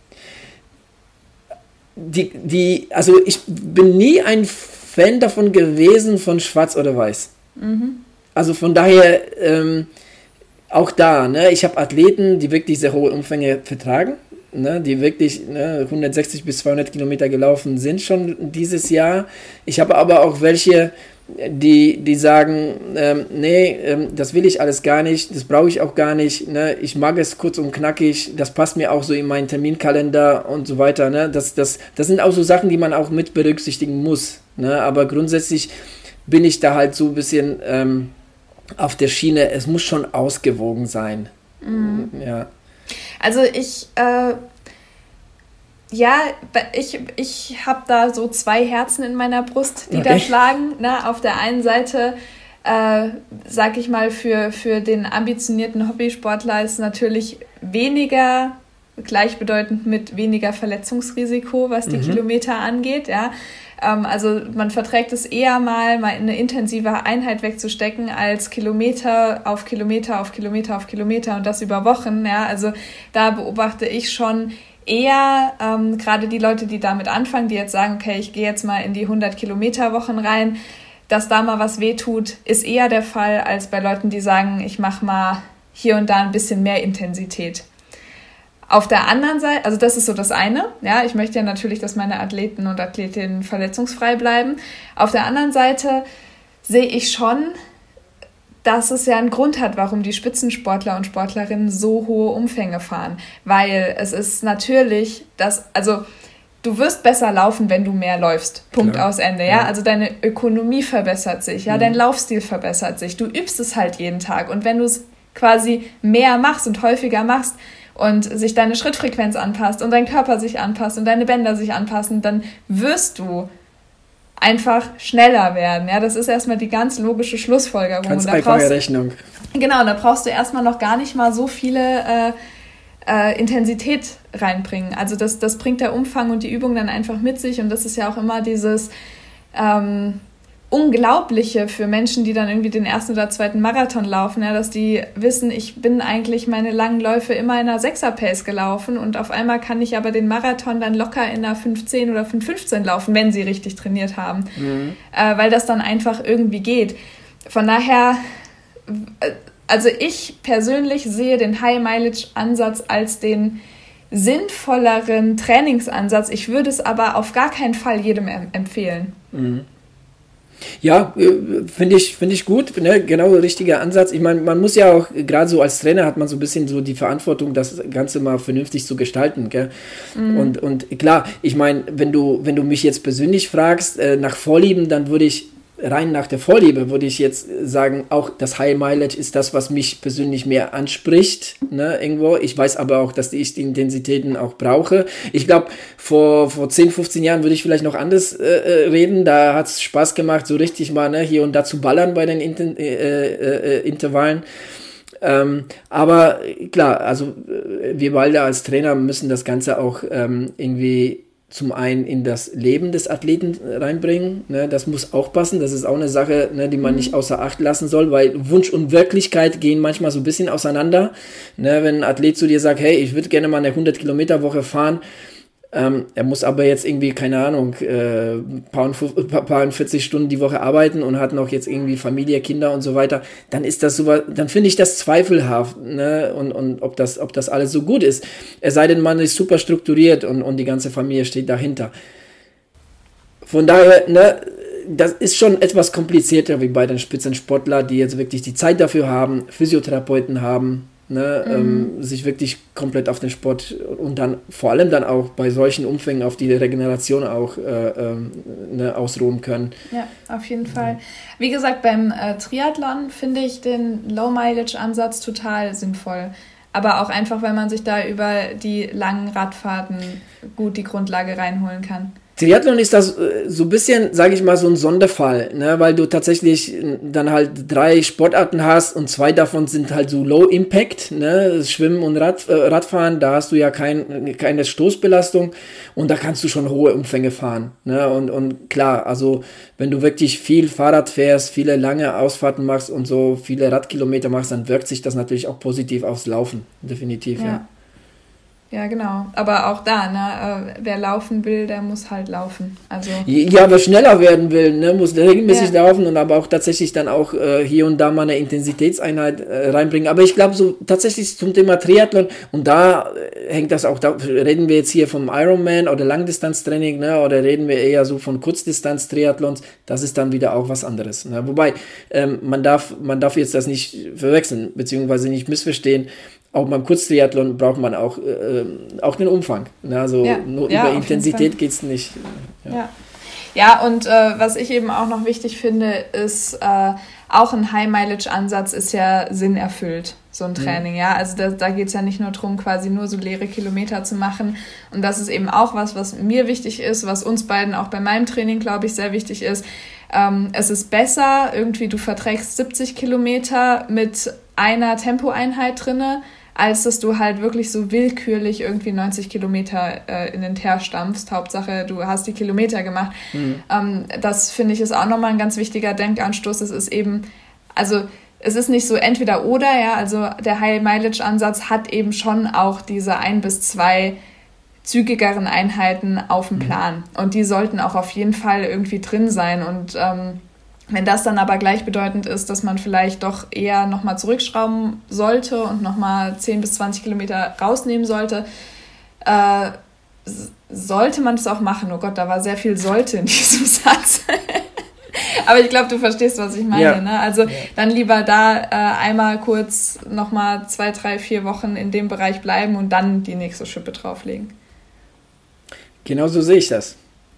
Die, die, also ich bin nie ein Fan davon gewesen, von Schwarz oder Weiß. Mhm. Also von daher, ähm, auch da, ne, ich habe Athleten, die wirklich sehr hohe Umfänge vertragen, ne, die wirklich ne, hundertsechzig bis zweihundert Kilometer gelaufen sind schon dieses Jahr. Ich habe aber auch welche, die, die sagen, ähm, nee, ähm, das will ich alles gar nicht, das brauche ich auch gar nicht, ne, ich mag es kurz und knackig, das passt mir auch so in meinen Terminkalender und so weiter. Ne, das, das, das sind auch so Sachen, die man auch mit berücksichtigen muss. Ne, aber grundsätzlich bin ich da halt so ein bisschen ähm, auf der Schiene, es muss schon ausgewogen sein. Mhm. Ja. Also ich, äh, ja, ich, ich habe da so zwei Herzen in meiner Brust, die okay. da schlagen. Ne? Auf der einen Seite, äh, sag ich mal, für, für den ambitionierten Hobbysportler ist natürlich weniger gleichbedeutend mit weniger Verletzungsrisiko, was die mhm. Kilometer angeht, ja. Also man verträgt es eher mal, mal eine intensive Einheit wegzustecken, als Kilometer auf Kilometer auf Kilometer auf Kilometer und das über Wochen. Ja, also da beobachte ich schon eher ähm, gerade die Leute, die damit anfangen, die jetzt sagen, okay, ich gehe jetzt mal in die hundert-Kilometer-Wochen rein, dass da mal was wehtut, ist eher der Fall, als bei Leuten, die sagen, ich mache mal hier und da ein bisschen mehr Intensität. Auf der anderen Seite, also das ist so das eine, ja, ich möchte ja natürlich, dass meine Athleten und Athletinnen verletzungsfrei bleiben. Auf der anderen Seite sehe ich schon, dass es ja einen Grund hat, warum die Spitzensportler und Sportlerinnen so hohe Umfänge fahren. Weil es ist natürlich, dass, also du wirst besser laufen, wenn du mehr läufst. Punkt Klar. aus Ende, ja? ja. Also deine Ökonomie verbessert sich, ja, mhm. dein Laufstil verbessert sich. Du übst es halt jeden Tag. Und wenn du es quasi mehr machst und häufiger machst, und sich deine Schrittfrequenz anpasst und dein Körper sich anpasst und deine Bänder sich anpassen, dann wirst du einfach schneller werden. Ja, das ist erstmal die ganz logische Schlussfolgerung. Ganz und da einfache brauchst, Rechnung. Genau, da brauchst du erstmal noch gar nicht mal so viele äh, äh, Intensität reinbringen. Also das, das bringt der Umfang und die Übung dann einfach mit sich und das ist ja auch immer dieses ähm, Unglaubliche für Menschen, die dann irgendwie den ersten oder zweiten Marathon laufen, ja, dass die wissen, ich bin eigentlich meine langen Läufe immer in einer Sechser-Pace gelaufen und auf einmal kann ich aber den Marathon dann locker in einer fünf zehn oder fünf fünfzehn laufen, wenn sie richtig trainiert haben, mhm. äh, weil das dann einfach irgendwie geht. Von daher, also ich persönlich sehe den High-Mileage-Ansatz als den sinnvolleren Trainingsansatz. Ich würde es aber auf gar keinen Fall jedem empfehlen. Mhm. Ja, finde ich, finde ich gut, ne? Genau der richtige Ansatz. Ich meine, man muss ja auch, gerade so als Trainer hat man so ein bisschen so die Verantwortung, das Ganze mal vernünftig zu gestalten, gell? Mhm. Und, und klar, ich meine, wenn du, wenn du mich jetzt persönlich fragst, äh, nach Vorlieben, dann würde ich rein nach der Vorliebe würde ich jetzt sagen, auch das High Mileage ist das, was mich persönlich mehr anspricht, ne, irgendwo. Ich weiß aber auch, dass ich die Intensitäten auch brauche. Ich glaube, vor, vor zehn, fünfzehn Jahren würde ich vielleicht noch anders äh, reden. Da hat es Spaß gemacht, so richtig mal, ne, hier und da zu ballern bei den Inter- äh, äh, Intervallen. Ähm, aber klar, also wir beide als Trainer müssen das Ganze auch ähm, irgendwie zum einen in das Leben des Athleten reinbringen, ne, das muss auch passen, das ist auch eine Sache, ne, die man mhm. nicht außer Acht lassen soll, weil Wunsch und Wirklichkeit gehen manchmal so ein bisschen auseinander, ne, wenn ein Athlet zu dir sagt, hey, ich würde gerne mal eine hundert Kilometer Woche fahren, ähm, er muss aber jetzt irgendwie, keine Ahnung, äh, paar, paar vierzig Stunden die Woche arbeiten und hat noch jetzt irgendwie Familie, Kinder und so weiter, dann ist das so, dann finde ich das zweifelhaft, ne, und, und ob das, ob das alles so gut ist. Es sei denn, man ist super strukturiert und, und die ganze Familie steht dahinter. Von daher, ne, das ist schon etwas komplizierter wie bei den Spitzensportlern, die jetzt wirklich die Zeit dafür haben, Physiotherapeuten haben, Ne, mhm. ähm, sich wirklich komplett auf den Sport und dann vor allem dann auch bei solchen Umfängen auf die Regeneration auch äh, ähm, ne, ausruhen können. Ja, auf jeden Fall. Wie gesagt, beim äh, Triathlon finde ich den Low-Mileage-Ansatz total sinnvoll. Aber auch einfach, weil man sich da über die langen Radfahrten gut die Grundlage reinholen kann. Triathlon ist das so ein bisschen, sage ich mal, so ein Sonderfall, ne, weil du tatsächlich dann halt drei Sportarten hast und zwei davon sind halt so Low Impact, ne, Schwimmen und Rad, äh, Radfahren, da hast du ja kein, keine Stoßbelastung und da kannst du schon hohe Umfänge fahren, ne, und, und klar, also wenn du wirklich viel Fahrrad fährst, viele lange Ausfahrten machst und so viele Radkilometer machst, dann wirkt sich das natürlich auch positiv aufs Laufen, definitiv, ja. ja. Ja, genau. Aber auch da, ne, äh, wer laufen will, der muss halt laufen. Also ja, wer schneller werden will, ne, muss regelmäßig ja. laufen und aber auch tatsächlich dann auch äh, hier und da mal eine Intensitätseinheit äh, reinbringen. Aber ich glaube, so tatsächlich zum Thema Triathlon, und da äh, hängt das auch, da reden wir jetzt hier vom Ironman oder Langdistanztraining, ne, oder reden wir eher so von Kurzdistanz-Triathlons, das ist dann wieder auch was anderes. Ne? Wobei, ähm, man darf, man darf jetzt das nicht verwechseln, beziehungsweise nicht missverstehen. Auch beim Kurztriathlon braucht man auch, äh, auch den Umfang. Ne? Also ja, nur ja, über Intensität geht es nicht. Ja, ja. ja und äh, was ich eben auch noch wichtig finde, ist, äh, auch ein High-Mileage-Ansatz ist ja sinnerfüllt, so ein Training. Mhm. Ja? Also da, da geht es ja nicht nur darum, quasi nur so leere Kilometer zu machen. Und das ist eben auch was, was mir wichtig ist, was uns beiden auch bei meinem Training, glaube ich, sehr wichtig ist. Ähm, es ist besser, irgendwie du verträgst siebzig Kilometer mit einer Tempoeinheit drinne, als dass du halt wirklich so willkürlich irgendwie neunzig Kilometer äh, in den Teer stampfst. Hauptsache, du hast die Kilometer gemacht. Mhm. Ähm, das finde ich ist auch nochmal ein ganz wichtiger Denkanstoß. Es ist eben, also es ist nicht so entweder oder, ja, also der High-Mileage-Ansatz hat eben schon auch diese ein bis zwei zügigeren Einheiten auf dem Plan. Und die sollten auch auf jeden Fall irgendwie drin sein. Und ähm, wenn das dann aber gleichbedeutend ist, dass man vielleicht doch eher nochmal zurückschrauben sollte und nochmal zehn bis zwanzig Kilometer rausnehmen sollte, äh, sollte man das auch machen. Oh Gott, da war sehr viel sollte in diesem Satz. Aber ich glaube, du verstehst, was ich meine. Ja. Ne? Also ja. dann lieber da äh, einmal kurz nochmal zwei, drei, vier Wochen in dem Bereich bleiben und dann die nächste Schippe drauflegen. Genau so sehe ich das.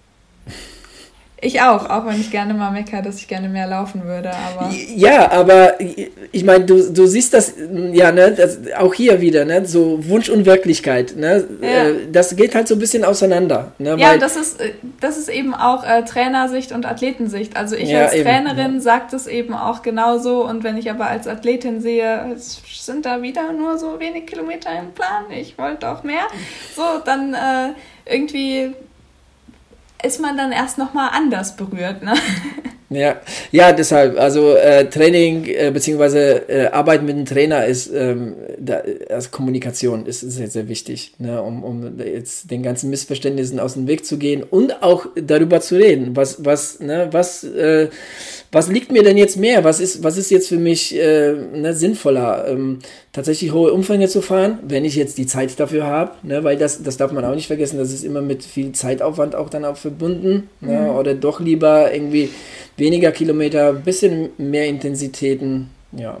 Ich auch, auch wenn ich gerne mal meckere, dass ich gerne mehr laufen würde, aber... Ja, aber ich meine, du, du siehst das, ja, ne, das, auch hier wieder, ne, so Wunsch und Wirklichkeit, ne, ja. äh, das geht halt so ein bisschen auseinander. Ne, ja, weil, das ist, das ist eben auch äh, Trainersicht und Athletensicht. Also ich ja, als eben, Trainerin ja. sage das eben auch genauso, und wenn ich aber als Athletin sehe, es sind da wieder nur so wenig Kilometer im Plan, ich wollte auch mehr, so, dann äh, irgendwie... ist man dann erst nochmal anders berührt, ne? Ja, ja, deshalb, also äh, Training äh, beziehungsweise äh, Arbeit mit einem Trainer ist, ähm, da, also Kommunikation ist sehr, sehr wichtig, ne, um, um jetzt den ganzen Missverständnissen aus dem Weg zu gehen und auch darüber zu reden, was, was, ne, was, äh, was liegt mir denn jetzt mehr, was ist, was ist jetzt für mich äh, ne, sinnvoller, ähm, tatsächlich hohe Umfänge zu fahren, wenn ich jetzt die Zeit dafür habe, ne, weil das, das darf man auch nicht vergessen, das ist immer mit viel Zeitaufwand auch dann auch verbunden, mhm. ne, oder doch lieber irgendwie weniger Kilometer, ein bisschen mehr Intensitäten, ja,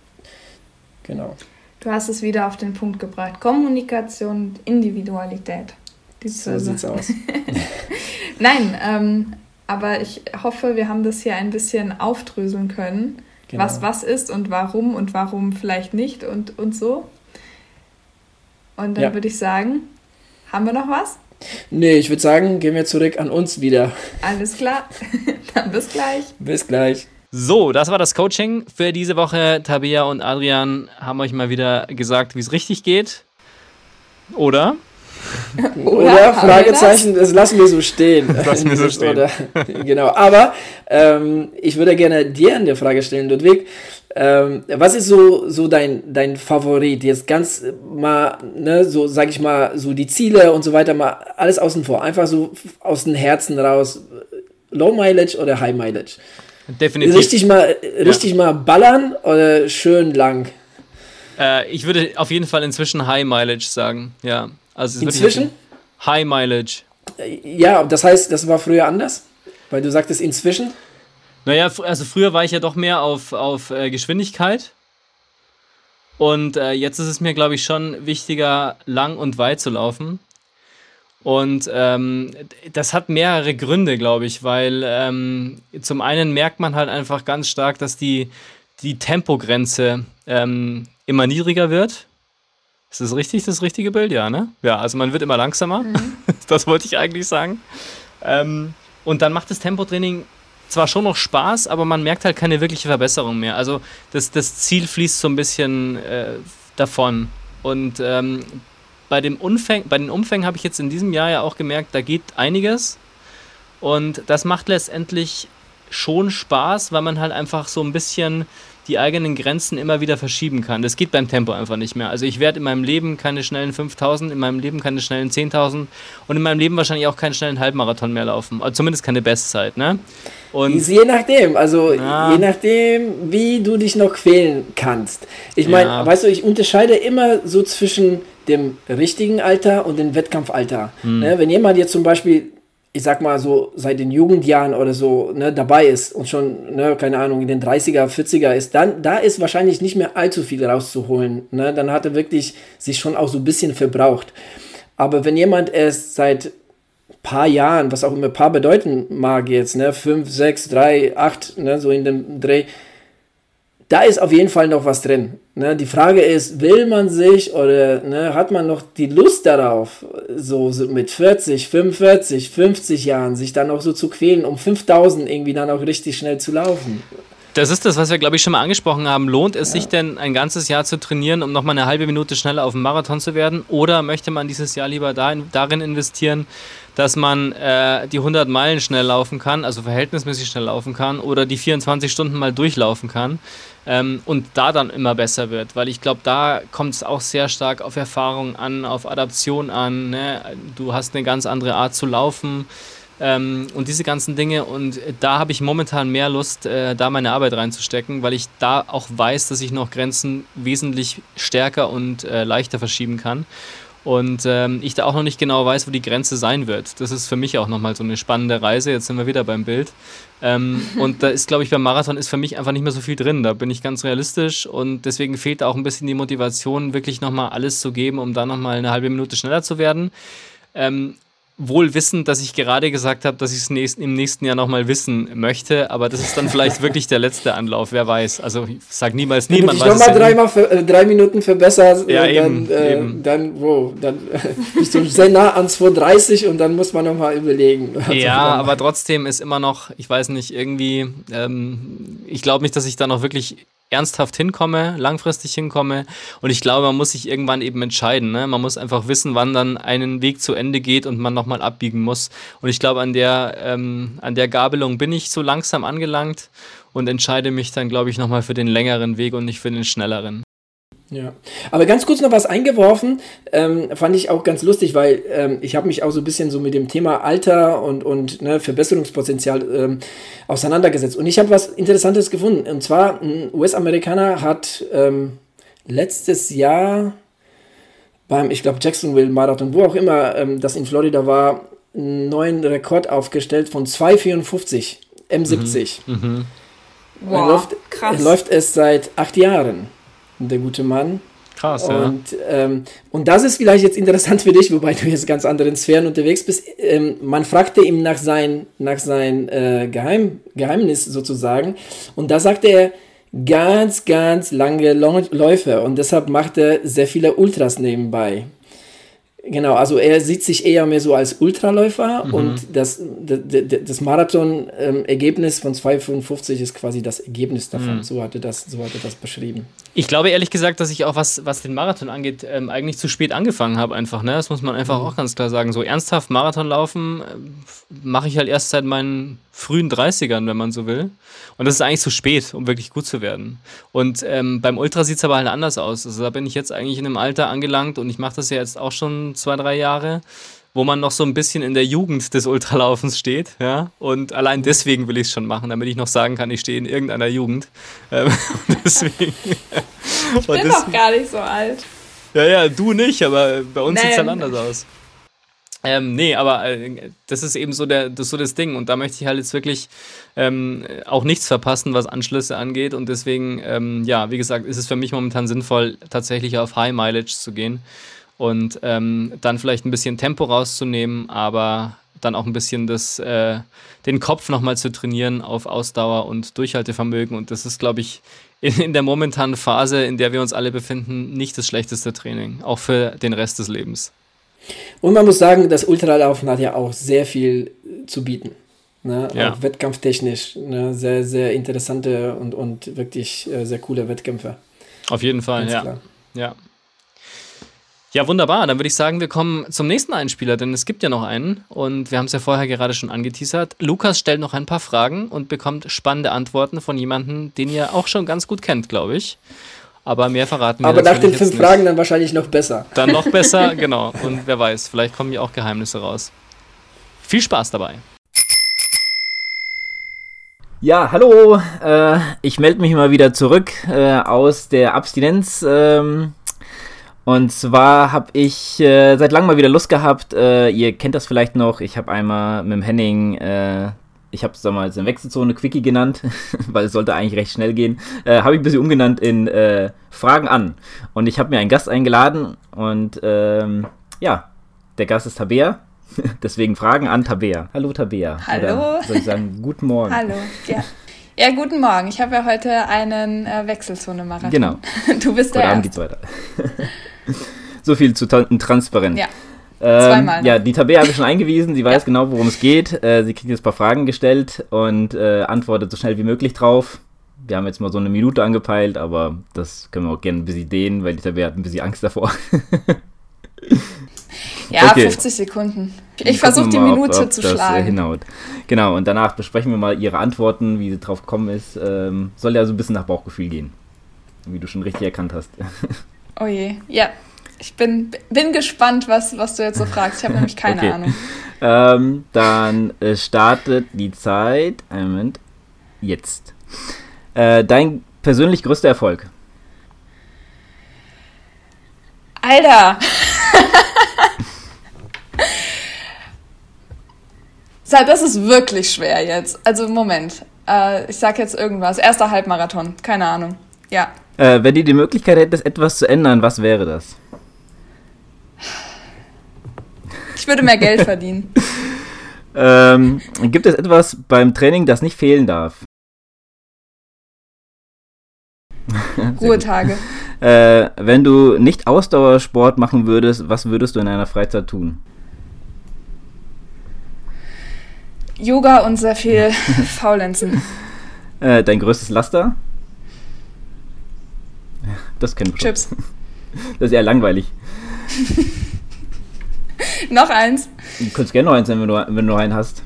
genau. Du hast es wieder auf den Punkt gebracht. Kommunikation und Individualität. Die so sieht's aus. Nein, ähm, aber ich hoffe, wir haben das hier ein bisschen aufdröseln können, genau. was was ist und warum und warum vielleicht nicht und, und so. Und dann ja. würde ich sagen, haben wir noch was? Nee, ich würde sagen, gehen wir zurück an uns wieder. Alles klar, dann bis gleich. Bis gleich. So, das war das Coaching für diese Woche. Tabea und Adrian haben euch mal wieder gesagt, wie es richtig geht. Oder? Oder, Oder Fragezeichen, das? das lassen wir so stehen. Das lassen wir so stehen. Oder, genau, aber ähm, ich würde gerne dir eine Frage stellen, Ludwig. Ähm, was ist so, so dein, dein Favorit? Jetzt ganz mal, ne, so sag ich mal, so die Ziele und so weiter, mal alles außen vor. Einfach so aus dem Herzen raus. Low Mileage oder High Mileage? Definitiv. Richtig mal, richtig ja. mal ballern oder schön lang? Äh, ich würde auf jeden Fall inzwischen High Mileage sagen, ja. Also inzwischen? High Mileage. Ja, das heißt, das war früher anders? Weil du sagtest inzwischen? Naja, also früher war ich ja doch mehr auf, auf äh, Geschwindigkeit. Und äh, jetzt ist es mir, glaube ich, schon wichtiger, lang und weit zu laufen. Und ähm, das hat mehrere Gründe, glaube ich, weil ähm, zum einen merkt man halt einfach ganz stark, dass die, die Tempogrenze ähm, immer niedriger wird. Ist das richtig, das richtige Bild? Ja, ne? Ja, also man wird immer langsamer. Mhm. Das wollte ich eigentlich sagen. Ähm, und dann macht das Tempotraining zwar schon noch Spaß, aber man merkt halt keine wirkliche Verbesserung mehr. Also das, das Ziel fließt so ein bisschen äh, davon. Und ähm, bei, dem Umfang, bei den Umfängen habe ich jetzt in diesem Jahr ja auch gemerkt, da geht einiges. Und das macht letztendlich schon Spaß, weil man halt einfach so ein bisschen die eigenen Grenzen immer wieder verschieben kann. Das geht beim Tempo einfach nicht mehr. Also ich werde in meinem Leben keine schnellen fünftausend, in meinem Leben keine schnellen zehntausend und in meinem Leben wahrscheinlich auch keinen schnellen Halbmarathon mehr laufen. Also zumindest keine Bestzeit, ne? Und je nachdem, also ja. je nachdem, wie du dich noch quälen kannst. Ich meine, ja. weißt du, ich unterscheide immer so zwischen dem richtigen Alter und dem Wettkampfalter. Hm. Ne? Wenn jemand jetzt zum Beispiel, ich sag mal so, seit den Jugendjahren oder so, ne, dabei ist und schon, ne, keine Ahnung, in den dreißiger, vierziger ist, dann, da ist wahrscheinlich nicht mehr allzu viel rauszuholen, ne, dann hat er wirklich sich schon auch so ein bisschen verbraucht. Aber wenn jemand erst seit paar Jahren, was auch immer paar bedeuten mag jetzt, ne, fünf, sechs, drei, acht, ne, so in dem Dreh, da ist auf jeden Fall noch was drin. Ne? Die Frage ist, will man sich oder ne, hat man noch die Lust darauf, so, so mit vierzig, fünfundvierzig, fünfzig Jahren sich dann auch so zu quälen, um fünftausend irgendwie dann auch richtig schnell zu laufen? Das ist das, was wir, glaube ich, schon mal angesprochen haben. Lohnt es ja. sich denn, ein ganzes Jahr zu trainieren, um nochmal eine halbe Minute schneller auf dem Marathon zu werden? Oder möchte man dieses Jahr lieber darin, darin investieren, dass man äh, die hundert Meilen schnell laufen kann, also verhältnismäßig schnell laufen kann, oder die vierundzwanzig Stunden mal durchlaufen kann ähm, und da dann immer besser wird? Weil ich glaube, da kommt es auch sehr stark auf Erfahrung an, auf Adaption an. Ne? Du hast eine ganz andere Art zu laufen. Ähm, und diese ganzen Dinge, und da habe ich momentan mehr Lust, äh, da meine Arbeit reinzustecken, weil ich da auch weiß, dass ich noch Grenzen wesentlich stärker und äh, leichter verschieben kann. Und ähm, ich da auch noch nicht genau weiß, wo die Grenze sein wird. Das ist für mich auch nochmal so eine spannende Reise. Jetzt sind wir wieder beim Bild. Ähm, und da ist, glaube ich, beim Marathon ist für mich einfach nicht mehr so viel drin. Da bin ich ganz realistisch und deswegen fehlt da auch ein bisschen die Motivation, wirklich nochmal alles zu geben, um da nochmal eine halbe Minute schneller zu werden. Ähm, Wohl wissend, dass ich gerade gesagt habe, dass ich es nächst, im nächsten Jahr nochmal wissen möchte, aber das ist dann vielleicht wirklich der letzte Anlauf, wer weiß. Also ich sage niemals nie, man weiß es ja nie. Wenn du dich nochmal drei, drei Minuten verbesserst, ja, äh, eben, dann, äh, eben. dann, wo, dann äh, bist du sehr nah an zweihundertdreißig und dann muss man nochmal überlegen. Ja, aber trotzdem ist immer noch, ich weiß nicht, irgendwie, ähm, ich glaube nicht, dass ich da noch wirklich ernsthaft hinkomme, langfristig hinkomme, und ich glaube, man muss sich irgendwann eben entscheiden, ne? Man muss einfach wissen, wann dann einen Weg zu Ende geht und man nochmal abbiegen muss, und ich glaube, an der, ähm, an der Gabelung bin ich so langsam angelangt und entscheide mich dann, glaube ich, nochmal für den längeren Weg und nicht für den schnelleren. Ja, aber ganz kurz noch was eingeworfen, ähm, fand ich auch ganz lustig, weil ähm, ich habe mich auch so ein bisschen so mit dem Thema Alter und, und ne, Verbesserungspotenzial ähm, auseinandergesetzt. Und ich habe was Interessantes gefunden. Und zwar, ein U S-Amerikaner hat ähm, letztes Jahr beim, ich glaube, Jacksonville-Marathon, wo auch immer ähm, das in Florida war, einen neuen Rekord aufgestellt von zwei vierundfünfzig M siebzig. Mhm. Mhm. Wow, läuft, krass. läuft es seit acht Jahren. Der gute Mann. Krass, und, ja. Ähm, und das ist vielleicht jetzt interessant für dich, wobei du jetzt ganz anderen Sphären unterwegs bist. Ähm, man fragte ihm nach sein, nach sein äh, Geheim, Geheimnis sozusagen. Und da sagte er, ganz, ganz lange Läufe. Und deshalb macht er sehr viele Ultras nebenbei. Genau, also er sieht sich eher mehr so als Ultraläufer mhm. und das, das, das Marathon-Ergebnis von zwei fünfundfünfzig ist quasi das Ergebnis davon. Mhm. So hat er das, so hat er das beschrieben. Ich glaube ehrlich gesagt, dass ich auch, was, was den Marathon angeht, ähm, eigentlich zu spät angefangen habe einfach. Ne? Das muss man einfach mhm. auch ganz klar sagen. So ernsthaft Marathon laufen äh, mache ich halt erst seit meinen frühen dreißigern, wenn man so will. Und das ist eigentlich zu spät, um wirklich gut zu werden. Und ähm, beim Ultra sieht es aber halt anders aus. Also da bin ich jetzt eigentlich in einem Alter angelangt und ich mache das ja jetzt auch schon zwei, drei Jahre, wo man noch so ein bisschen in der Jugend des Ultralaufens steht. Ja? Und allein deswegen will ich es schon machen, damit ich noch sagen kann, ich stehe in irgendeiner Jugend. Ähm, deswegen. Ich bin doch gar nicht so alt. Ja, ja, du nicht, aber bei uns sieht es halt anders aus. Ähm, nee, aber äh, das ist eben so, der, das, so das Ding und da möchte ich halt jetzt wirklich ähm, auch nichts verpassen, was Anschlüsse angeht und deswegen, ähm, ja, wie gesagt, ist es für mich momentan sinnvoll, tatsächlich auf High Mileage zu gehen und ähm, dann vielleicht ein bisschen Tempo rauszunehmen, aber dann auch ein bisschen das, äh, den Kopf nochmal zu trainieren auf Ausdauer und Durchhaltevermögen und das ist, glaube ich, in, in der momentanen Phase, in der wir uns alle befinden, nicht das schlechteste Training, auch für den Rest des Lebens. Und man muss sagen, das Ultralaufen hat ja auch sehr viel zu bieten. Ne? Ja. Auch wettkampftechnisch. Ne? Sehr, sehr interessante und, und wirklich äh, sehr coole Wettkämpfe. Auf jeden Fall, Ganz ja. klar. ja. Ja, wunderbar. Dann würde ich sagen, wir kommen zum nächsten Einspieler, denn es gibt ja noch einen und wir haben es ja vorher gerade schon angeteasert. Lukas stellt noch ein paar Fragen und bekommt spannende Antworten von jemandem, den ihr auch schon ganz gut kennt, glaube ich. Aber mehr verraten wir Aber nach den jetzt fünf nicht. Fragen dann wahrscheinlich noch besser. Dann noch besser, genau. Und wer weiß, vielleicht kommen ja auch Geheimnisse raus. Viel Spaß dabei. Ja, hallo. Äh, ich melde mich mal wieder zurück äh, aus der Abstinenz. Ähm, und zwar habe ich äh, seit langem mal wieder Lust gehabt. Äh, ihr kennt das vielleicht noch. Ich habe einmal mit dem Henning... Äh, Ich habe es damals in Wechselzone Quickie genannt, weil es sollte eigentlich recht schnell gehen. Äh, habe ich ein bisschen umgenannt in äh, Fragen an. Und ich habe mir einen Gast eingeladen und ähm, ja, der Gast ist Tabea. Deswegen Fragen an Tabea. Hallo Tabea. Hallo. Oder soll ich sagen, guten Morgen. Hallo. Ja, ja guten Morgen. Ich habe ja heute einen äh, Wechselzone-Marathon. Genau. Du bist der Heute Abend geht's weiter. So viel zu ta- transparent. Ja. Ähm, Zweimal. Ja, die Tabea habe ich schon eingewiesen, sie weiß Ja. genau, worum es geht. Äh, sie kriegt jetzt ein paar Fragen gestellt und äh, antwortet so schnell wie möglich drauf. Wir haben jetzt mal so eine Minute angepeilt, aber das können wir auch gerne ein bisschen dehnen, weil die Tabea hat ein bisschen Angst davor. Ja, Okay. fünfzig Sekunden. Ich versuche die Gucken wir mal, Minute ob, ob zu das, schlagen. Äh, hinhaut. Genau, und danach besprechen wir mal ihre Antworten, wie sie drauf gekommen ist. Ähm, soll ja so ein bisschen nach Bauchgefühl gehen, wie du schon richtig erkannt hast. Oh je, ja. Ich bin, bin gespannt, was, was du jetzt so fragst. Ich habe nämlich keine Okay. Ahnung. Ähm, dann äh, startet die Zeit. Einen Moment. Jetzt. Äh, dein persönlich größter Erfolg? Alter! So, das ist wirklich schwer jetzt. Also, Moment. Äh, ich sag jetzt irgendwas. Erster Halbmarathon. Keine Ahnung. Ja. Äh, wenn du die Möglichkeit hättest, etwas zu ändern, was wäre das? Ich würde mehr Geld verdienen. Ähm, gibt es etwas beim Training, das nicht fehlen darf? Ruhetage. Äh, wenn du nicht Ausdauersport machen würdest, was würdest du in deiner Freizeit tun? Yoga und sehr viel Faulenzen. Äh, dein größtes Laster? Das kennen wir schon. Chips. Das ist eher langweilig. Noch eins. Du könntest gerne noch eins sein, wenn du, wenn du noch einen hast.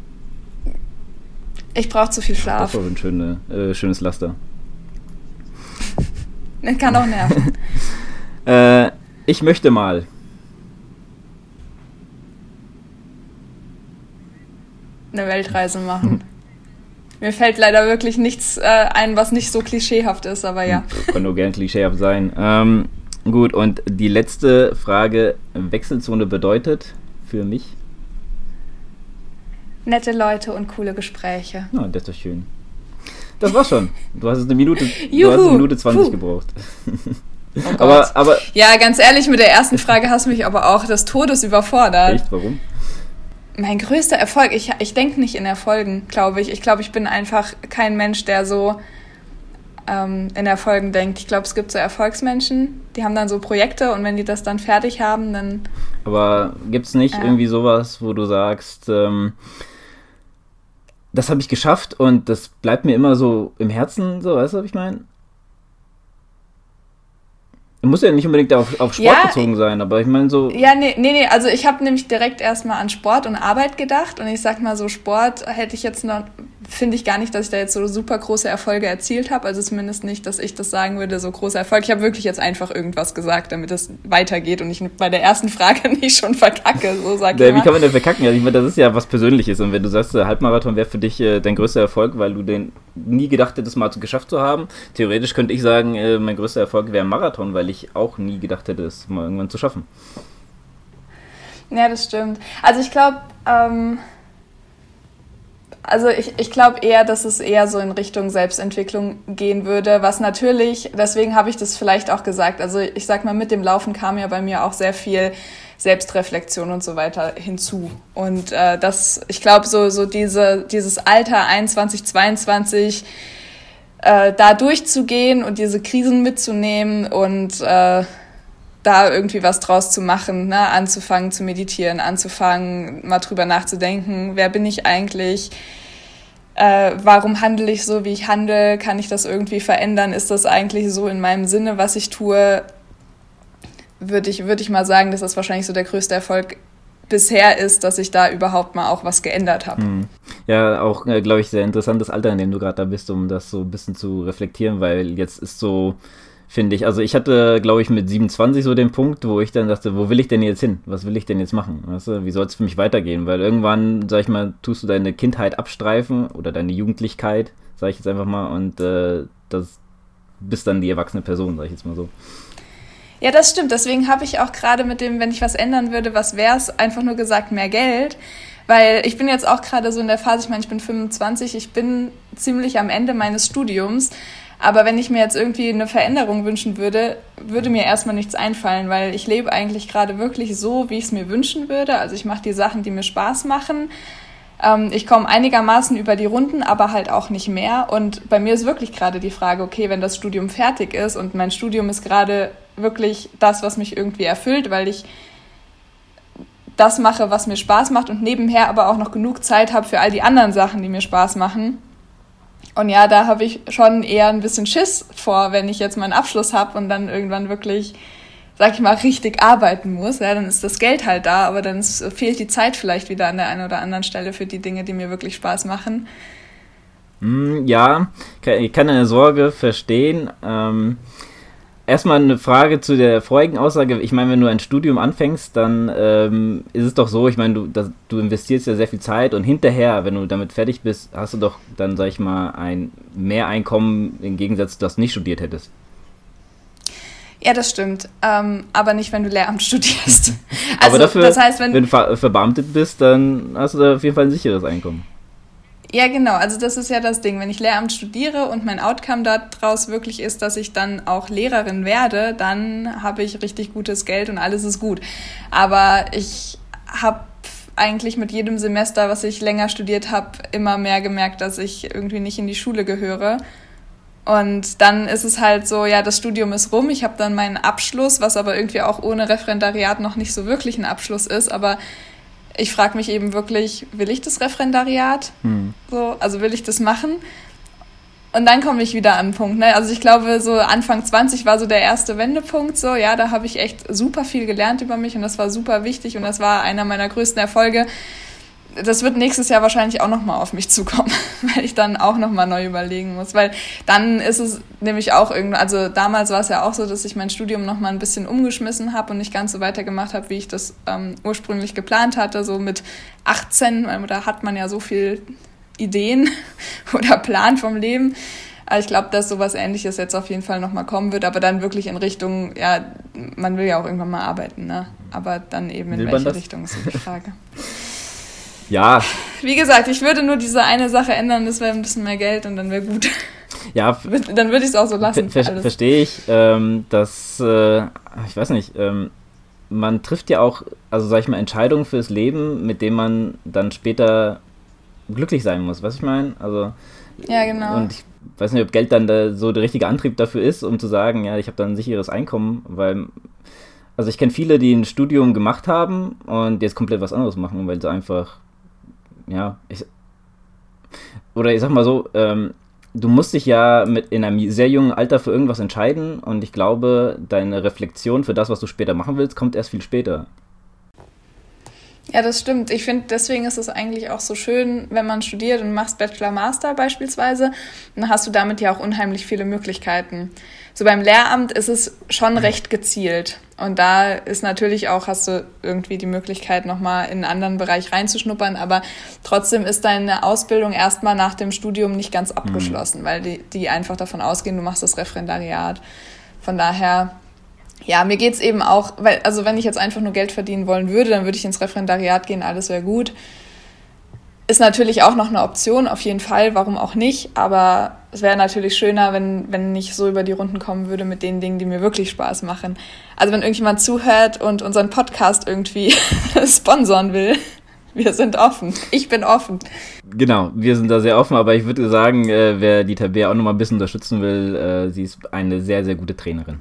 Ich brauche zu viel Das Schlaf. war ein schöne, äh, schönes Laster. Das kann auch nerven. Äh, ich möchte mal. Eine Weltreise machen. Mir fällt leider wirklich nichts äh, ein, was nicht so klischeehaft ist, aber ja. Kann nur gern klischeehaft sein. Ähm, gut, und die letzte Frage. Wechselzone bedeutet für mich? Nette Leute und coole Gespräche. Ja, das ist doch schön. Das war's schon. Du hast eine Minute, du Juhu. hast eine Minute zwanzig Puh. gebraucht. Oh aber, aber ja, ganz ehrlich, mit der ersten Frage hast du mich aber auch des Todes überfordert. Echt? Warum? Mein größter Erfolg, ich, ich denke nicht in Erfolgen, glaube ich. Ich glaube, ich bin einfach kein Mensch, der so ähm, in Erfolgen denkt. Ich glaube, es gibt so Erfolgsmenschen, die haben dann so Projekte und wenn die das dann fertig haben, dann... Aber gibt es nicht ja. irgendwie sowas, wo du sagst, ähm, das habe ich geschafft und das bleibt mir immer so im Herzen, so, weißt du, was ich meine? Muss ja nicht unbedingt auf, auf Sport ja, bezogen sein, aber ich meine so... Ja, nee, nee, nee, also ich habe nämlich direkt erstmal an Sport und Arbeit gedacht und ich sag mal so, Sport hätte ich jetzt noch, finde ich gar nicht, dass ich da jetzt so super große Erfolge erzielt habe, also zumindest nicht, dass ich das sagen würde, so großer Erfolg. Ich habe wirklich jetzt einfach irgendwas gesagt, damit es weitergeht und ich bei der ersten Frage nicht schon verkacke, so sag ich Wie mal. kann man denn verkacken? Also ich meine, das ist ja was Persönliches und wenn du sagst, der Halbmarathon wäre für dich äh, dein größter Erfolg, weil du den nie gedacht hättest, mal geschafft zu haben, theoretisch könnte ich sagen, äh, mein größter Erfolg wäre ein Marathon, weil ich auch nie gedacht hätte, es mal irgendwann zu schaffen. Ja, das stimmt. Also ich glaube, ähm, also ich, ich glaube eher, dass es eher so in Richtung Selbstentwicklung gehen würde, was natürlich, deswegen habe ich das vielleicht auch gesagt, also ich sag mal, mit dem Laufen kam ja bei mir auch sehr viel Selbstreflexion und so weiter hinzu. Und äh, das, ich glaube, so, so diese, dieses Alter einundzwanzig, zweiundzwanzig, äh, da durchzugehen und diese Krisen mitzunehmen und äh, da irgendwie was draus zu machen, ne? Anzufangen zu meditieren, anzufangen, mal drüber nachzudenken, wer bin ich eigentlich, äh, warum handle ich so, wie ich handle, kann ich das irgendwie verändern, ist das eigentlich so in meinem Sinne, was ich tue, würde ich, würde ich mal sagen, dass das wahrscheinlich so der größte Erfolg bisher ist, dass ich da überhaupt mal auch was geändert habe. Hm. Ja, auch, äh, glaube ich, sehr interessantes Alter, in dem du gerade da bist, um das so ein bisschen zu reflektieren, weil jetzt ist so, finde ich, also ich hatte, glaube ich, mit siebenundzwanzig so den Punkt, wo ich dann dachte, wo will ich denn jetzt hin? Was will ich denn jetzt machen? Weißt du, wie soll es für mich weitergehen? Weil irgendwann, sag ich mal, tust du deine Kindheit abstreifen oder deine Jugendlichkeit, sag ich jetzt einfach mal, und äh, das bist dann die erwachsene Person, sag ich jetzt mal so. Ja, das stimmt. Deswegen habe ich auch gerade mit dem, wenn ich was ändern würde, was wäre es, einfach nur gesagt, mehr Geld. Weil ich bin jetzt auch gerade so in der Phase, ich meine, ich bin fünfundzwanzig, ich bin ziemlich am Ende meines Studiums. Aber wenn ich mir jetzt irgendwie eine Veränderung wünschen würde, würde mir erstmal nichts einfallen, weil ich lebe eigentlich gerade wirklich so, wie ich es mir wünschen würde. Also ich mache die Sachen, die mir Spaß machen. Ähm, ich komme einigermaßen über die Runden, aber halt auch nicht mehr. Und bei mir ist wirklich gerade die Frage, okay, wenn das Studium fertig ist und mein Studium ist gerade wirklich das, was mich irgendwie erfüllt, weil ich das mache, was mir Spaß macht und nebenher aber auch noch genug Zeit habe für all die anderen Sachen, die mir Spaß machen. Und ja, da habe ich schon eher ein bisschen Schiss vor, wenn ich jetzt meinen Abschluss habe und dann irgendwann wirklich, sag ich mal, richtig arbeiten muss. Ja, dann ist das Geld halt da, aber dann ist, fehlt die Zeit vielleicht wieder an der einen oder anderen Stelle für die Dinge, die mir wirklich Spaß machen. Ja, ich kann deine Sorge verstehen. Ähm, erstmal eine Frage zu der vorigen Aussage. Ich meine, wenn du ein Studium anfängst, dann ähm, ist es doch so, ich meine, du, das, du investierst ja sehr viel Zeit und hinterher, wenn du damit fertig bist, hast du doch dann, sag ich mal, ein Mehreinkommen im Gegensatz, dass du nicht studiert hättest. Ja, das stimmt. Ähm, aber nicht, wenn du Lehramt studierst. Also, aber dafür, das heißt, wenn, wenn du ver- verbeamtet bist, dann hast du da auf jeden Fall ein sicheres Einkommen. Ja, genau. Also das ist ja das Ding. Wenn ich Lehramt studiere und mein Outcome daraus wirklich ist, dass ich dann auch Lehrerin werde, dann habe ich richtig gutes Geld und alles ist gut. Aber ich habe eigentlich mit jedem Semester, was ich länger studiert habe, immer mehr gemerkt, dass ich irgendwie nicht in die Schule gehöre. Und dann ist es halt so, ja, das Studium ist rum. Ich habe dann meinen Abschluss, was aber irgendwie auch ohne Referendariat noch nicht so wirklich ein Abschluss ist, aber ich frage mich eben wirklich, will ich das Referendariat? Hm. So, also will ich das machen? Und dann komme ich wieder an den Punkt. Ne? Also ich glaube, so Anfang zwanzig war so der erste Wendepunkt. So, ja, da habe ich echt super viel gelernt über mich und das war super wichtig und das war einer meiner größten Erfolge. Das wird nächstes Jahr wahrscheinlich auch nochmal auf mich zukommen, weil ich dann auch nochmal neu überlegen muss. Weil dann ist es nämlich auch irgendwie, also damals war es ja auch so, dass ich mein Studium nochmal ein bisschen umgeschmissen habe und nicht ganz so weitergemacht habe, wie ich das ähm, ursprünglich geplant hatte, so mit achtzehn, weil da hat man ja so viel Ideen oder Plan vom Leben. Aber ich glaube, dass sowas Ähnliches jetzt auf jeden Fall nochmal kommen wird, aber dann wirklich in Richtung, ja, man will ja auch irgendwann mal arbeiten, ne? Aber dann eben in will welche Richtung ist die Frage. Ja. Wie gesagt, ich würde nur diese eine Sache ändern, das wäre ein bisschen mehr Geld und dann wäre gut. Ja, dann würde ich es auch so lassen. Ver- ver- Verstehe ich, ähm, dass, äh, ich weiß nicht, ähm, man trifft ja auch, also sag ich mal, Entscheidungen fürs Leben, mit denen man dann später glücklich sein muss, was ich meine? Also, ja, genau. Und ich weiß nicht, ob Geld dann da so der richtige Antrieb dafür ist, um zu sagen, ja, ich habe dann ein sicheres Einkommen, weil, also ich kenne viele, die ein Studium gemacht haben und jetzt komplett was anderes machen, weil sie einfach, ja, ich, oder ich sag mal so, ähm, du musst dich ja mit in einem sehr jungen Alter für irgendwas entscheiden und ich glaube, deine Reflexion für das, was du später machen willst, kommt erst viel später. Ja, das stimmt. Ich finde, deswegen ist es eigentlich auch so schön, wenn man studiert und machst Bachelor, Master beispielsweise, dann hast du damit ja auch unheimlich viele Möglichkeiten. So beim Lehramt ist es schon recht gezielt. Und da ist natürlich auch, hast du irgendwie die Möglichkeit, nochmal in einen anderen Bereich reinzuschnuppern, aber trotzdem ist deine Ausbildung erstmal nach dem Studium nicht ganz abgeschlossen, mhm. weil die, die einfach davon ausgehen, du machst das Referendariat. Von daher, ja, mir geht's eben auch, weil, also wenn ich jetzt einfach nur Geld verdienen wollen würde, dann würde ich ins Referendariat gehen, alles wäre gut. Ist natürlich auch noch eine Option, auf jeden Fall, warum auch nicht, aber es wäre natürlich schöner, wenn, wenn ich so über die Runden kommen würde mit den Dingen, die mir wirklich Spaß machen. Also wenn irgendjemand zuhört und unseren Podcast irgendwie sponsoren will, wir sind offen. Ich bin offen. Genau, wir sind da sehr offen, aber ich würde sagen, äh, wer die Tabea auch nochmal ein bisschen unterstützen will, äh, sie ist eine sehr, sehr gute Trainerin.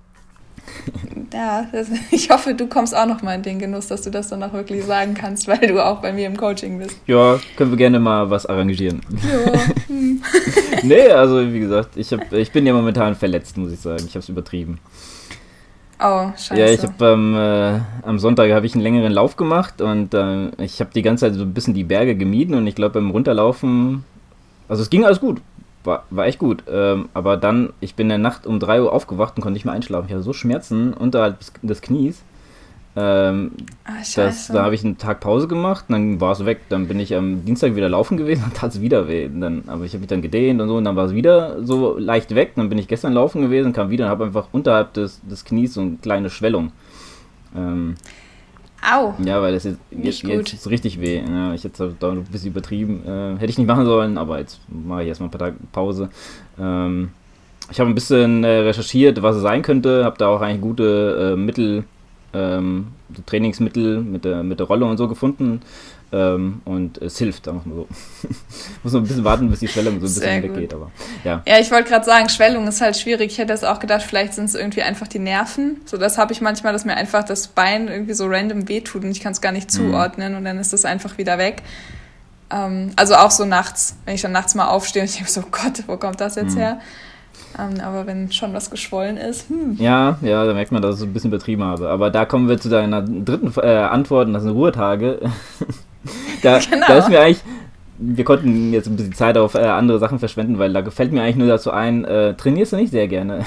Ja, das, ich hoffe, du kommst auch noch mal in den Genuss, dass du das dann auch wirklich sagen kannst, weil du auch bei mir im Coaching bist. Ja, können wir gerne mal was arrangieren. Ja. Hm. Nee, also wie gesagt, ich, hab, ich bin ja momentan verletzt, muss ich sagen. Ich habe es übertrieben. Oh, scheiße. Ja, ich habe ähm, äh, am Sonntag habe ich einen längeren Lauf gemacht und äh, ich habe die ganze Zeit so ein bisschen die Berge gemieden und ich glaube beim Runterlaufen, also es ging alles gut. War, war echt gut, ähm, aber dann, ich bin in der Nacht um drei Uhr aufgewacht und konnte nicht mehr einschlafen. Ich hatte so Schmerzen unterhalb des, des Knies, ähm, ah, dass, da habe ich einen Tag Pause gemacht und dann war es weg. Dann bin ich am Dienstag wieder laufen gewesen und tat es wieder weh. Und dann, aber ich habe mich dann gedehnt und so und dann war es wieder so leicht weg. Dann bin ich gestern laufen gewesen, kam wieder und habe einfach unterhalb des, des Knies so eine kleine Schwellung. Ähm, Au. Ja, weil das jetzt, jetzt, jetzt ist richtig weh. Ja, ich hätte es da ein bisschen übertrieben. Äh, hätte ich nicht machen sollen, aber jetzt mache ich erstmal ein paar Tage Pause. Ähm, ich habe ein bisschen äh, recherchiert, was es sein könnte. Habe da auch eigentlich gute äh, Mittel, ähm, so Trainingsmittel mit der, mit der Rolle und so gefunden. Ähm, und es hilft, sagen wir mal so. Muss noch ein bisschen warten, bis die Schwellung so ein bisschen weggeht. Aber, ja. ja, ich wollte gerade sagen, Schwellung ist halt schwierig. Ich hätte es auch gedacht, vielleicht sind es irgendwie einfach die Nerven. So, das habe ich manchmal, dass mir einfach das Bein irgendwie so random wehtut und ich kann es gar nicht zuordnen mhm. und dann ist das einfach wieder weg. Ähm, also auch so nachts, wenn ich dann nachts mal aufstehe und ich denke so, Gott, wo kommt das jetzt mhm. her? Ähm, aber wenn schon was geschwollen ist, hm. Ja, ja, da merkt man, dass ich es ein bisschen übertrieben habe. Aber da kommen wir zu deiner dritten äh, Antwort, und das sind Ruhetage. Da, genau. da ist mir eigentlich, wir konnten jetzt ein bisschen Zeit auf äh, andere Sachen verschwenden, weil da gefällt mir eigentlich nur dazu ein, äh, trainierst du nicht sehr gerne?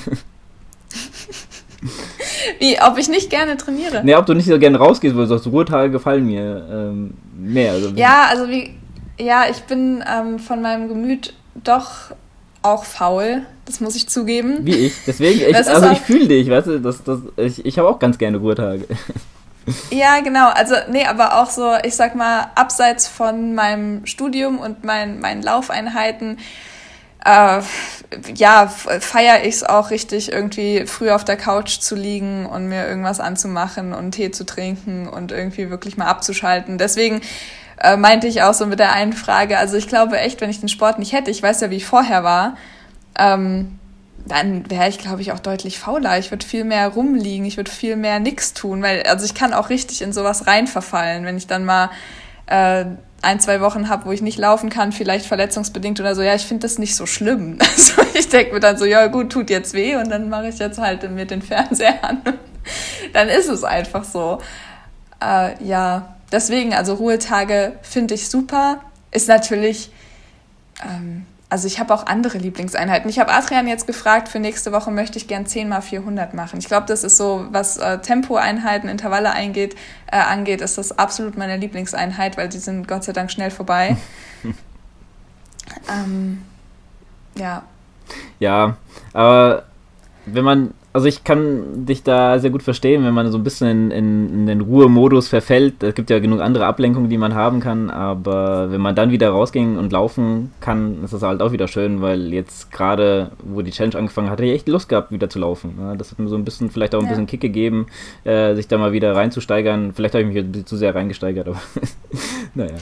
Wie, ob ich nicht gerne trainiere? Ne, ob du nicht so gerne rausgehst, weil du sagst, Ruhetage gefallen mir ähm, mehr. Also, ja, also wie, ja, ich bin ähm, von meinem Gemüt doch auch faul, das muss ich zugeben. Wie ich, deswegen, ich, also ich fühle dich, weißt du, das, das, ich, ich habe auch ganz gerne Ruhetage. Ja, genau. Also, nee, aber auch so, ich sag mal, abseits von meinem Studium und mein, meinen Laufeinheiten, äh, ja, feiere ich es auch richtig, irgendwie früh auf der Couch zu liegen und mir irgendwas anzumachen und Tee zu trinken und irgendwie wirklich mal abzuschalten. Deswegen äh, meinte ich auch so mit der einen Frage, also ich glaube echt, wenn ich den Sport nicht hätte, ich weiß ja, wie ich vorher war, ähm, dann wäre ich, glaube ich, auch deutlich fauler. Ich würde viel mehr rumliegen, ich würde viel mehr nix tun, weil, also ich kann auch richtig in sowas reinverfallen, wenn ich dann mal äh, ein, zwei Wochen habe, wo ich nicht laufen kann, vielleicht verletzungsbedingt oder so, ja, ich finde das nicht so schlimm. Also ich denke mir dann so, ja gut, tut jetzt weh und dann mache ich jetzt halt mir den Fernseher an. Dann ist es einfach so. Äh, ja, deswegen, also Ruhetage finde ich super. Ist natürlich... Ähm, Also ich habe auch andere Lieblingseinheiten. Ich habe Adrian jetzt gefragt, für nächste Woche möchte ich gern zehn mal vierhundert machen. Ich glaube, das ist so, was äh, Tempoeinheiten, Intervalle eingeht, äh, angeht, ist das absolut meine Lieblingseinheit, weil die sind Gott sei Dank schnell vorbei. ähm, ja. Ja, aber wenn man also ich kann dich da sehr gut verstehen, wenn man so ein bisschen in, in, in den Ruhemodus verfällt. Es gibt ja genug andere Ablenkungen, die man haben kann, aber wenn man dann wieder rausgehen und laufen kann, ist das halt auch wieder schön, weil jetzt gerade, wo die Challenge angefangen hat, hatte ich echt Lust gehabt, wieder zu laufen. Ja, das hat mir so ein bisschen, vielleicht auch ein ja. bisschen Kick gegeben, äh, sich da mal wieder reinzusteigern. Vielleicht habe ich mich ein bisschen zu sehr reingesteigert, aber naja.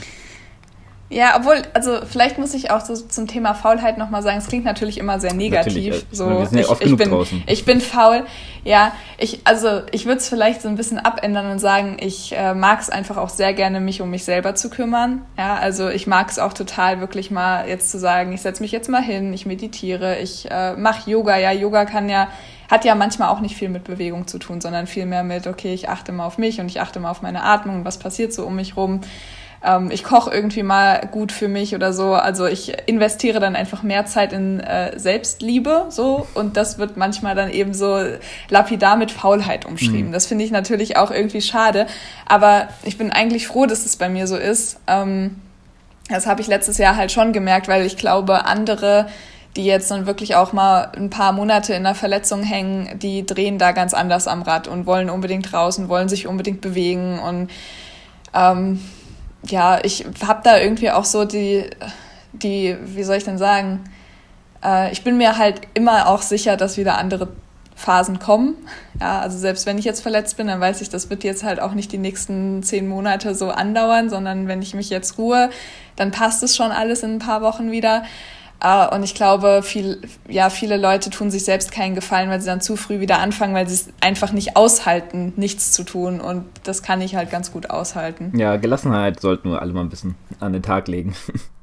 Ja, obwohl, also vielleicht muss ich auch so zum Thema Faulheit nochmal sagen, es klingt natürlich immer sehr negativ. Natürlich, so, wir sind ja ich, oft ich, genug bin, draußen. ich bin faul. Ja, ich, also ich würde es vielleicht so ein bisschen abändern und sagen, ich äh, mag es einfach auch sehr gerne, mich um mich selber zu kümmern. Ja, also ich mag es auch total, wirklich mal jetzt zu sagen, ich setze mich jetzt mal hin, ich meditiere, ich äh, mache Yoga. Ja, Yoga kann ja, hat ja manchmal auch nicht viel mit Bewegung zu tun, sondern viel mehr mit, okay, ich achte mal auf mich und ich achte mal auf meine Atmung und was passiert so um mich rum. Ich koche irgendwie mal gut für mich oder so. Also ich investiere dann einfach mehr Zeit in äh, Selbstliebe so und das wird manchmal dann eben so lapidar mit Faulheit umschrieben. Mhm. Das finde ich natürlich auch irgendwie schade. Aber ich bin eigentlich froh, dass es bei mir so ist. Ähm, das habe ich letztes Jahr halt schon gemerkt, weil ich glaube, andere, die jetzt dann wirklich auch mal ein paar Monate in einer Verletzung hängen, die drehen da ganz anders am Rad und wollen unbedingt raus und wollen sich unbedingt bewegen und ähm, ja, ich habe da irgendwie auch so die, die, wie soll ich denn sagen, äh, ich bin mir halt immer auch sicher, dass wieder andere Phasen kommen. Ja, also selbst wenn ich jetzt verletzt bin, dann weiß ich, das wird jetzt halt auch nicht die nächsten zehn Monate so andauern, sondern wenn ich mich jetzt ruhe, dann passt es schon alles in ein paar Wochen wieder. Uh, und ich glaube, viel, ja, viele Leute tun sich selbst keinen Gefallen, weil sie dann zu früh wieder anfangen, weil sie es einfach nicht aushalten, nichts zu tun. Und das kann ich halt ganz gut aushalten. Ja, Gelassenheit sollten wir alle mal ein bisschen an den Tag legen.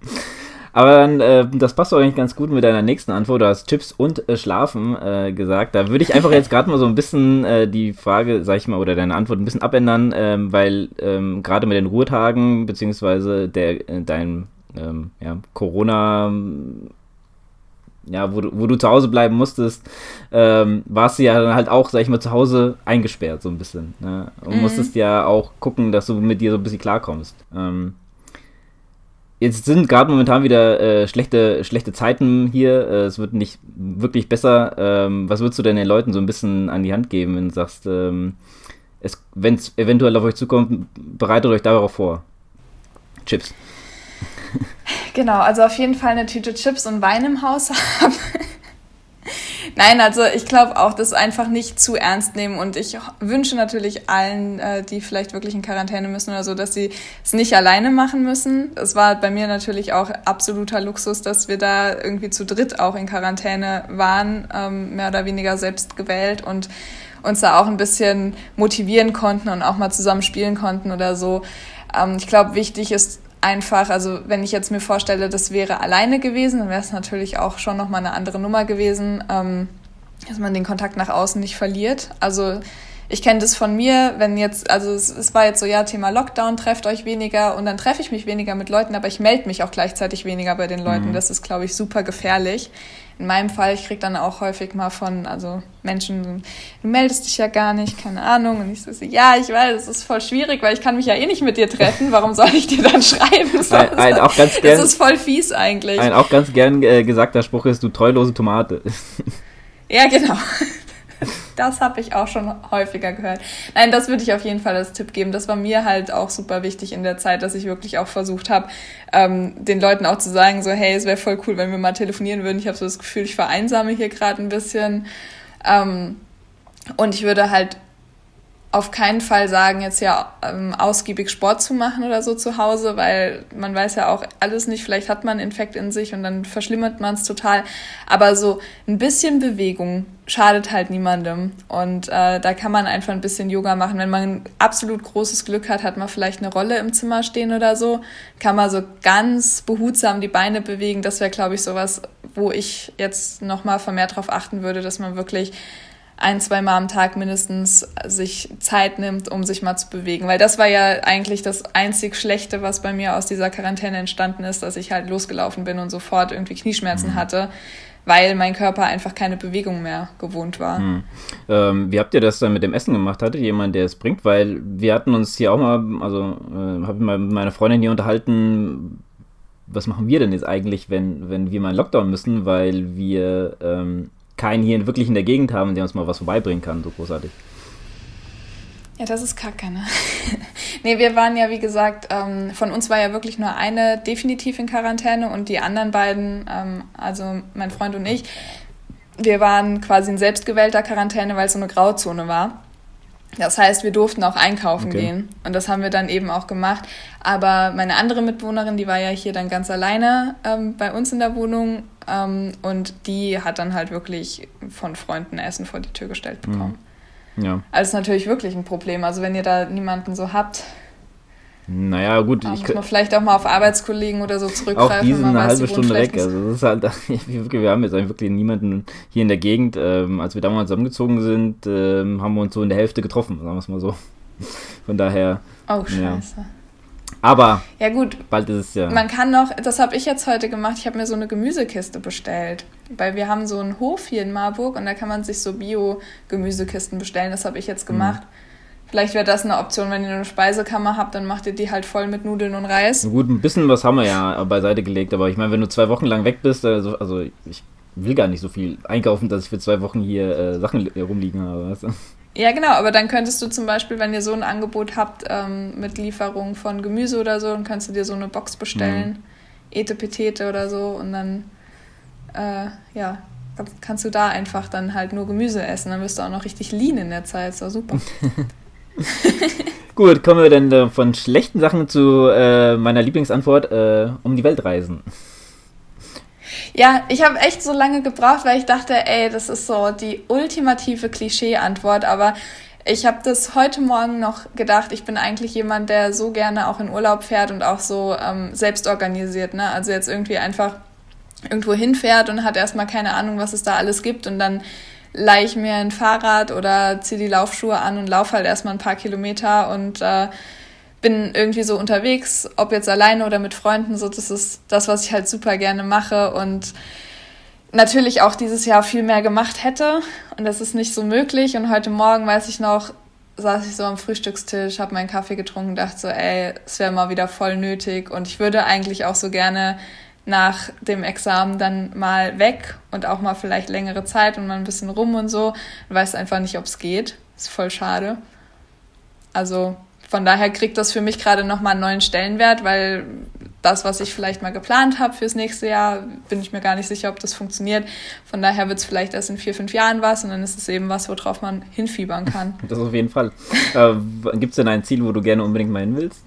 Aber dann, äh, das passt doch eigentlich ganz gut mit deiner nächsten Antwort. Du hast Chips und äh, Schlafen äh, gesagt. Da würde ich einfach jetzt gerade mal so ein bisschen äh, die Frage, sag ich mal, oder deine Antwort ein bisschen abändern, ähm, weil ähm, gerade mit den Ruhetagen, beziehungsweise der, äh, dein Ähm, ja, Corona, ja, wo du, wo du zu Hause bleiben musstest, ähm, warst du ja dann halt auch, sag ich mal, zu Hause eingesperrt so ein bisschen. Ne? Und mhm. musstest ja auch gucken, dass du mit dir so ein bisschen klarkommst. Ähm, jetzt sind gerade momentan wieder äh, schlechte, schlechte Zeiten hier, äh, es wird nicht wirklich besser. Ähm, was würdest du denn den Leuten so ein bisschen an die Hand geben, wenn du sagst, ähm, wenn es eventuell auf euch zukommt, bereitet euch darauf vor? Chips. Genau, also auf jeden Fall eine Tüte Chips und Wein im Haus haben. Nein, also ich glaube auch, das einfach nicht zu ernst nehmen und ich wünsche natürlich allen, die vielleicht wirklich in Quarantäne müssen oder so, dass sie es nicht alleine machen müssen. Es war bei mir natürlich auch absoluter Luxus, dass wir da irgendwie zu dritt auch in Quarantäne waren, mehr oder weniger selbst gewählt und uns da auch ein bisschen motivieren konnten und auch mal zusammen spielen konnten oder so. Ich glaube, wichtig ist einfach, also wenn ich jetzt mir vorstelle, das wäre alleine gewesen, dann wäre es natürlich auch schon nochmal eine andere Nummer gewesen, ähm, dass man den Kontakt nach außen nicht verliert. Also ich kenne das von mir, wenn jetzt, also es, es war jetzt so, ja, Thema Lockdown, trefft euch weniger und dann treffe ich mich weniger mit Leuten, aber ich melde mich auch gleichzeitig weniger bei den Leuten. Mhm. Das ist, glaube ich, super gefährlich. In meinem Fall, ich kriege dann auch häufig mal von, also Menschen, du meldest dich ja gar nicht, keine Ahnung. Und ich so, ja, ich weiß, es ist voll schwierig, weil ich kann mich ja eh nicht mit dir treffen. Warum soll ich dir dann schreiben? So, ein, ein auch ganz gern, das ist voll fies eigentlich. Ein auch ganz gern äh, gesagter Spruch ist, du treulose Tomate. Ja, genau. Das habe ich auch schon häufiger gehört. Nein, das würde ich auf jeden Fall als Tipp geben. Das war mir halt auch super wichtig in der Zeit, dass ich wirklich auch versucht habe, ähm, den Leuten auch zu sagen, so hey, es wäre voll cool, wenn wir mal telefonieren würden. Ich habe so das Gefühl, ich vereinsame hier gerade ein bisschen. Ähm, und ich würde halt auf keinen Fall sagen, jetzt ja ähm, ausgiebig Sport zu machen oder so zu Hause, weil man weiß ja auch alles nicht, vielleicht hat man einen Infekt in sich und dann verschlimmert man es total. Aber so ein bisschen Bewegung schadet halt niemandem und äh, da kann man einfach ein bisschen Yoga machen. Wenn man absolut großes Glück hat, hat man vielleicht eine Rolle im Zimmer stehen oder so, kann man so ganz behutsam die Beine bewegen. Das wäre, glaube ich, sowas, wo ich jetzt nochmal vermehrt drauf achten würde, dass man wirklich ein, zwei Mal am Tag mindestens sich Zeit nimmt, um sich mal zu bewegen. Weil das war ja eigentlich das einzig Schlechte, was bei mir aus dieser Quarantäne entstanden ist, dass ich halt losgelaufen bin und sofort irgendwie Knieschmerzen mhm. hatte, weil mein Körper einfach keine Bewegung mehr gewohnt war. Mhm. Ähm, wie habt ihr das dann mit dem Essen gemacht? Hattet ihr jemanden, der es bringt? Weil wir hatten uns hier auch mal, also äh, habe ich mal mit meiner Freundin hier unterhalten, was machen wir denn jetzt eigentlich, wenn, wenn wir mal in Lockdown müssen, weil wir ähm, keinen hier wirklich in der Gegend haben, der uns mal was vorbeibringen kann, so großartig. Ja, das ist kacke, ne? Nee, wir waren ja, wie gesagt, ähm, von uns war ja wirklich nur eine definitiv in Quarantäne und die anderen beiden, ähm, also mein Freund und ich, wir waren quasi in selbstgewählter Quarantäne, weil es so eine Grauzone war. Das heißt, wir durften auch einkaufen okay. gehen und das haben wir dann eben auch gemacht. Aber meine andere Mitbewohnerin, die war ja hier dann ganz alleine ähm, bei uns in der Wohnung ähm, und die hat dann halt wirklich von Freunden Essen vor die Tür gestellt bekommen. Mhm. Ja. Also ist natürlich wirklich ein Problem. Also wenn ihr da niemanden so habt, naja, gut, da ich muss man vielleicht auch mal auf Arbeitskollegen oder so zurückgreifen. Auch die sind eine weiß, halbe Stunde weg. Also das ist halt, wir haben jetzt eigentlich wirklich niemanden hier in der Gegend. Ähm, als wir damals zusammengezogen sind, ähm, haben wir uns so in der Hälfte getroffen, sagen wir es mal so. Von daher. Oh, scheiße. Ja. Aber ja gut, bald ist es ja. Man kann noch, das habe ich jetzt heute gemacht, ich habe mir so eine Gemüsekiste bestellt. Weil wir haben so einen Hof hier in Marburg und da kann man sich so Bio-Gemüsekisten bestellen. Das habe ich jetzt gemacht. Mhm. Vielleicht wäre das eine Option, wenn ihr eine Speisekammer habt, dann macht ihr die halt voll mit Nudeln und Reis. Gut, ein bisschen was haben wir ja beiseite gelegt, aber ich meine, wenn du zwei Wochen lang weg bist, also, also ich will gar nicht so viel einkaufen, dass ich für zwei Wochen hier äh, Sachen rumliegen habe, weißt du? Ja, genau, aber dann könntest du zum Beispiel, wenn ihr so ein Angebot habt ähm, mit Lieferung von Gemüse oder so, dann kannst du dir so eine Box bestellen, mhm. Etepetete oder so und dann, äh, ja, kannst du da einfach dann halt nur Gemüse essen, dann wirst du auch noch richtig lean in der Zeit, ist doch super. Gut, kommen wir dann äh, von schlechten Sachen zu äh, meiner Lieblingsantwort, äh, um die Welt reisen. Ja, ich habe echt so lange gebraucht, weil ich dachte, ey, das ist so die ultimative Klischee-Antwort, aber ich habe das heute Morgen noch gedacht, ich bin eigentlich jemand, der so gerne auch in Urlaub fährt und auch so ähm, selbst organisiert, ne? Also jetzt irgendwie einfach irgendwo hinfährt und hat erstmal keine Ahnung, was es da alles gibt und dann leihe ich mir ein Fahrrad oder ziehe die Laufschuhe an und laufe halt erstmal ein paar Kilometer und äh, bin irgendwie so unterwegs, ob jetzt alleine oder mit Freunden, so das ist das, was ich halt super gerne mache und natürlich auch dieses Jahr viel mehr gemacht hätte und das ist nicht so möglich und heute Morgen, weiß ich noch, saß ich so am Frühstückstisch, habe meinen Kaffee getrunken und dachte so, ey, es wäre mal wieder voll nötig und ich würde eigentlich auch so gerne nach dem Examen dann mal weg und auch mal vielleicht längere Zeit und mal ein bisschen rum und so. Ich weiß einfach nicht, ob es geht. Ist voll schade. Also von daher kriegt das für mich gerade nochmal einen neuen Stellenwert, weil das, was ich vielleicht mal geplant habe fürs nächste Jahr, bin ich mir gar nicht sicher, ob das funktioniert. Von daher wird es vielleicht erst in vier, fünf Jahren was und dann ist es eben was, worauf man hinfiebern kann. Das auf jeden Fall. äh, Gibt es denn ein Ziel, wo du gerne unbedingt mal hin willst?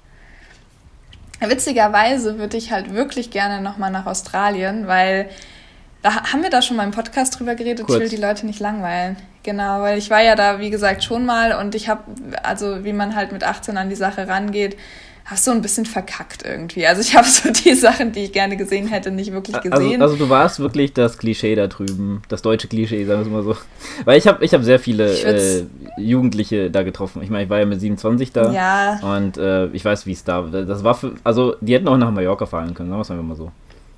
Witzigerweise würde ich halt wirklich gerne nochmal nach Australien, weil da haben wir da schon mal im Podcast drüber geredet, Kurz. Ich will die Leute nicht langweilen. Genau, weil ich war ja da, wie gesagt, schon mal und ich habe, also wie man halt mit achtzehn an die Sache rangeht, habe so ein bisschen verkackt irgendwie. Also ich habe so die Sachen, die ich gerne gesehen hätte, nicht wirklich gesehen. Also, also du warst wirklich das Klischee da drüben, das deutsche Klischee, sagen wir es mal so. Weil ich habe ich hab sehr viele äh, Jugendliche da getroffen. Ich meine, ich war ja mit siebenundzwanzig da ja. und äh, ich weiß, wie es da war. Das war für, also die hätten auch nach Mallorca fahren können, sagen wir es einfach mal so.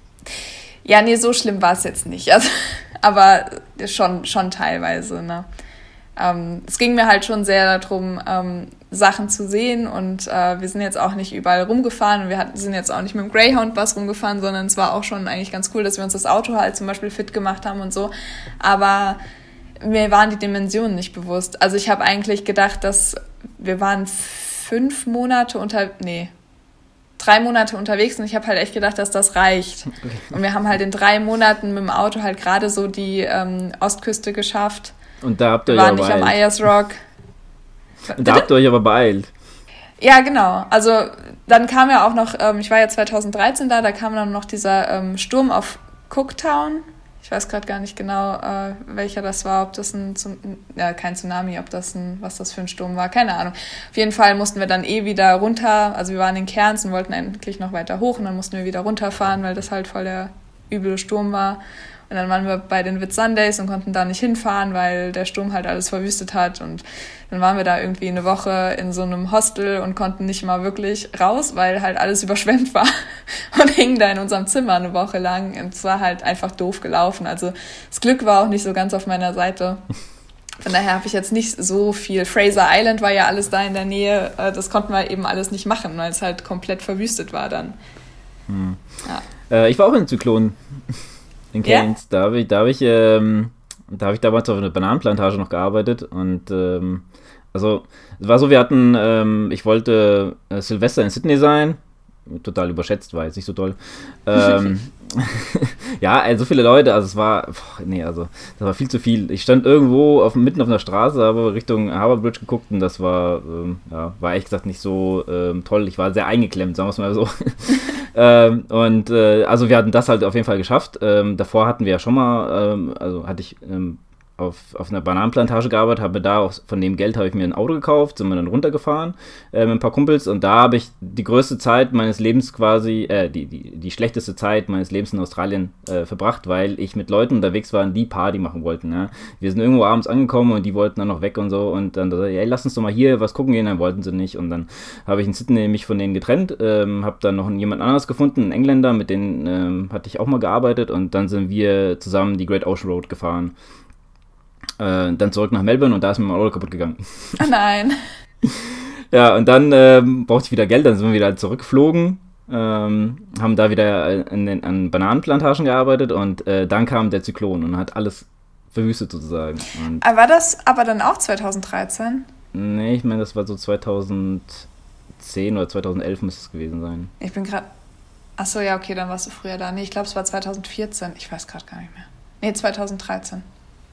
Ja, nee, so schlimm war es jetzt nicht. Also, aber schon, schon teilweise, ne? Ähm, es ging mir halt schon sehr darum, ähm, Sachen zu sehen und äh, wir sind jetzt auch nicht überall rumgefahren und wir hatten, sind jetzt auch nicht mit dem Greyhound-Bus rumgefahren, sondern es war auch schon eigentlich ganz cool, dass wir uns das Auto halt zum Beispiel fit gemacht haben und so, aber mir waren die Dimensionen nicht bewusst. Also ich habe eigentlich gedacht, dass wir waren fünf Monate unter, nee, drei Monate unterwegs und ich habe halt echt gedacht, dass das reicht. Und wir haben halt in drei Monaten mit dem Auto halt gerade so die ähm, Ostküste geschafft. Und da habt ihr wir waren ja nicht am Ayers Rock. Und da habt ihr euch aber beeilt. Ja, genau. Also dann kam ja auch noch, ähm, ich war ja zweitausenddreizehn da, da kam dann noch dieser ähm, Sturm auf Cooktown. Ich weiß gerade gar nicht genau, äh, welcher das war, ob das ein, ja, kein Tsunami, ob das ein, was das für ein Sturm war, keine Ahnung. Auf jeden Fall mussten wir dann eh wieder runter, also wir waren in Cairns und wollten endlich noch weiter hoch und dann mussten wir wieder runterfahren, weil das halt voll der üble Sturm war. Und dann waren wir bei den Whitsundays und konnten da nicht hinfahren, weil der Sturm halt alles verwüstet hat. Und dann waren wir da irgendwie eine Woche in so einem Hostel und konnten nicht mal wirklich raus, weil halt alles überschwemmt war. Und hingen da in unserem Zimmer eine Woche lang. Und es war halt einfach doof gelaufen. Also das Glück war auch nicht so ganz auf meiner Seite. Von daher habe ich jetzt nicht so viel. Fraser Island war ja alles da in der Nähe. Das konnten wir eben alles nicht machen, weil es halt komplett verwüstet war dann. Hm. Ja. Äh, ich war auch in Zyklon. In Cairns, ja? da habe ich, da hab ich ähm, da habe ich damals auf einer Bananenplantage noch gearbeitet und ähm, also es war so, wir hatten, ähm, ich wollte äh, Silvester in Sydney sein, total überschätzt, war jetzt nicht so toll. Ähm, ja, also so viele Leute, also es war, boah, nee, also das war viel zu viel. Ich stand irgendwo auf, mitten auf einer Straße, habe Richtung Harbour Bridge geguckt und das war, ähm, ja, war ehrlich gesagt nicht so ähm, toll. Ich war sehr eingeklemmt, sagen wir es mal so. ähm, und äh, also wir hatten das halt auf jeden Fall geschafft. Ähm, davor hatten wir ja schon mal, ähm, also hatte ich ähm, Auf, auf einer Bananenplantage gearbeitet, habe da auch von dem Geld habe ich mir ein Auto gekauft, sind wir dann runtergefahren äh, mit ein paar Kumpels und da habe ich die größte Zeit meines Lebens quasi, äh, die, die, die schlechteste Zeit meines Lebens in Australien äh, verbracht, weil ich mit Leuten unterwegs war, die Party machen wollten. Ja. Wir sind irgendwo abends angekommen und die wollten dann noch weg und so und dann, ey, lass uns doch mal hier was gucken gehen, dann wollten sie nicht und dann habe ich in Sydney mich von denen getrennt, ähm, habe dann noch jemand anderes gefunden, einen Engländer, mit denen ähm, hatte ich auch mal gearbeitet und dann sind wir zusammen die Great Ocean Road gefahren. Äh, dann zurück nach Melbourne und da ist mir mein Auto kaputt gegangen. Oh nein. Ja, und dann ähm, brauchte ich wieder Geld, dann sind wir wieder halt zurückgeflogen, ähm, haben da wieder an, den, an Bananenplantagen gearbeitet und äh, dann kam der Zyklon und hat alles verwüstet sozusagen. Und war das aber dann auch zwanzig dreizehn? Nee, ich meine, das war so zweitausendzehn oder zweitausendelf müsste es gewesen sein. Ich bin gerade... Achso, ja, okay, dann warst du früher da. Nee, ich glaube, es war zweitausendvierzehn. Ich weiß gerade gar nicht mehr. Nee, zweitausenddreizehn.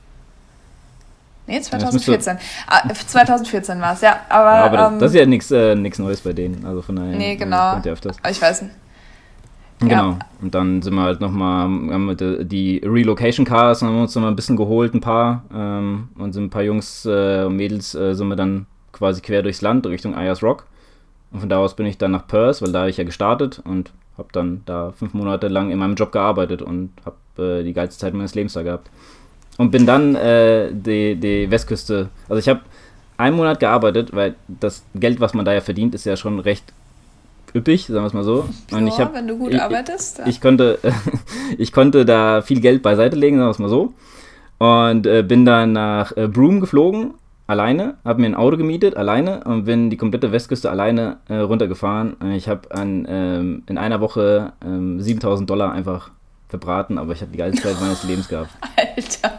Nee, zweitausendvierzehn. Ah, zweitausendvierzehn war es, ja. Aber, ja, aber das, ähm, das ist ja nichts äh, Neues bei denen. Also von daher. Nee, genau. Kommt ja öfters. Ich weiß nicht. Genau. Ja. Und dann sind wir halt nochmal, haben wir die Relocation Cars, haben wir uns nochmal ein bisschen geholt, ein paar. Ähm, und sind ein paar Jungs und äh, Mädels äh, sind wir dann quasi quer durchs Land Richtung Ayers Rock. Und von da aus bin ich dann nach Perth, weil da habe ich ja gestartet und habe dann da fünf Monate lang in meinem Job gearbeitet und habe äh, die geilste Zeit meines Lebens da gehabt. Und bin dann äh, die, die Westküste, also ich habe einen Monat gearbeitet, weil das Geld, was man da ja verdient, ist ja schon recht üppig, sagen wir es mal so. Und so ich hab, wenn du gut ich, arbeitest. Ja. Ich, konnte, ich konnte da viel Geld beiseite legen, sagen wir es mal so. Und äh, bin dann nach äh, Broome geflogen, alleine, habe mir ein Auto gemietet, alleine und bin die komplette Westküste alleine äh, runtergefahren. Ich habe ähm, in einer Woche ähm, siebentausend Dollar einfach verbraten, aber ich habe die geilste Zeit meines Lebens gehabt. Alter.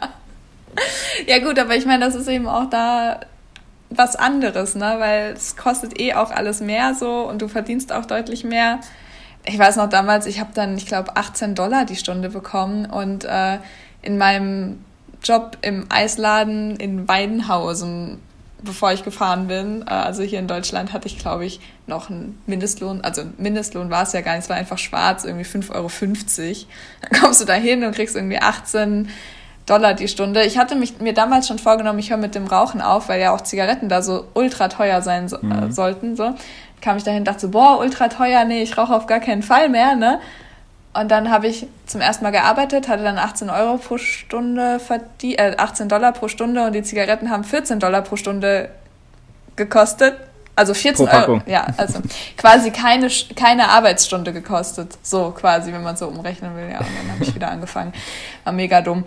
Ja gut, aber ich meine, das ist eben auch da was anderes, ne? Weil es kostet eh auch alles mehr so und du verdienst auch deutlich mehr. Ich weiß noch damals, ich habe dann, ich glaube, achtzehn Dollar die Stunde bekommen und äh, in meinem Job im Eisladen in Weidenhausen, bevor ich gefahren bin, äh, also hier in Deutschland, hatte ich, glaube ich, noch einen Mindestlohn, also Mindestlohn war es ja gar nicht, es war einfach schwarz, irgendwie fünf Euro fünfzig. Dann kommst du da hin und kriegst irgendwie achtzehn Dollar die Stunde. Ich hatte mich, mir damals schon vorgenommen, ich höre mit dem Rauchen auf, weil ja auch Zigaretten da so ultra teuer sein so, mhm. äh, sollten. So. Kam ich dahin und dachte so, boah, ultra teuer, nee, ich rauche auf gar keinen Fall mehr, ne? Und dann habe ich zum ersten Mal gearbeitet, hatte dann achtzehn Euro pro Stunde verdient, äh, achtzehn Dollar pro Stunde und die Zigaretten haben vierzehn Dollar pro Stunde gekostet. Also vierzehn Euro, ja, also quasi keine, keine Arbeitsstunde gekostet. So quasi, wenn man so umrechnen will. Ja, und dann habe ich wieder angefangen. War mega dumm.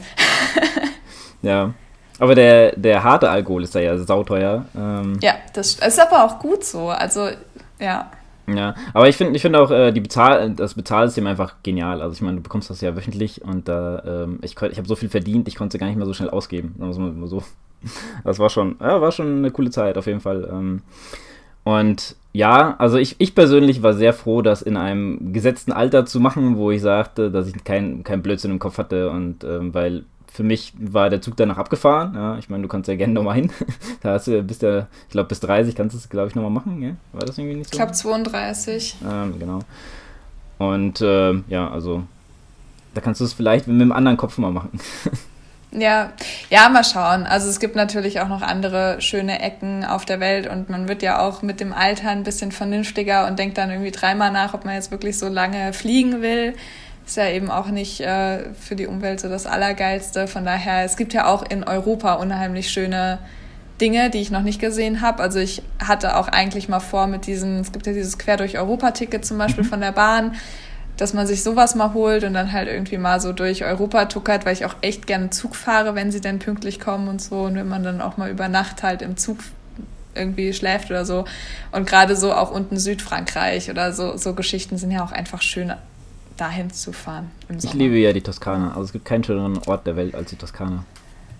Ja, aber der, der harte Alkohol ist da ja sauteuer. Ähm. Ja, das ist aber auch gut so. Also, ja. Ja, aber ich finde ich find auch äh, die Bezahl das Bezahlsystem einfach genial. Also ich meine, du bekommst das ja wöchentlich und da ähm, ich, ich habe so viel verdient, ich konnte gar nicht mehr so schnell ausgeben. Sagen wir mal so. Das war schon, ja, war schon eine coole Zeit auf jeden Fall. Ähm. Und ja, also ich, ich persönlich war sehr froh, das in einem gesetzten Alter zu machen, wo ich sagte, dass ich kein, kein Blödsinn im Kopf hatte und ähm, weil für mich war der Zug danach abgefahren. Ja, ich meine, du kannst ja gerne nochmal hin. Da hast du, bist ja, ich glaube, bis dreißig kannst du es, glaube ich, nochmal machen. Ja? War das irgendwie nicht so? Ich glaube zweiunddreißig. Ähm, genau. Und ähm, ja, also da kannst du es vielleicht mit einem anderen Kopf mal machen. Ja, ja, mal schauen. Also es gibt natürlich auch noch andere schöne Ecken auf der Welt und man wird ja auch mit dem Alter ein bisschen vernünftiger und denkt dann irgendwie dreimal nach, ob man jetzt wirklich so lange fliegen will. Ist ja eben auch nicht äh, für die Umwelt so das Allergeilste. Von daher, es gibt ja auch in Europa unheimlich schöne Dinge, die ich noch nicht gesehen habe. Also ich hatte auch eigentlich mal vor mit diesem, es gibt ja dieses Quer-durch-Europa-Ticket zum Beispiel von der Bahn, dass man sich sowas mal holt und dann halt irgendwie mal so durch Europa tuckert, weil ich auch echt gerne Zug fahre, wenn sie denn pünktlich kommen und so. Und wenn man dann auch mal über Nacht halt im Zug irgendwie schläft oder so. Und gerade so auch unten Südfrankreich oder so, so Geschichten sind ja auch einfach schön, dahin zu fahren im Sommer. Ich liebe ja die Toskana. Also es gibt keinen schöneren Ort der Welt als die Toskana.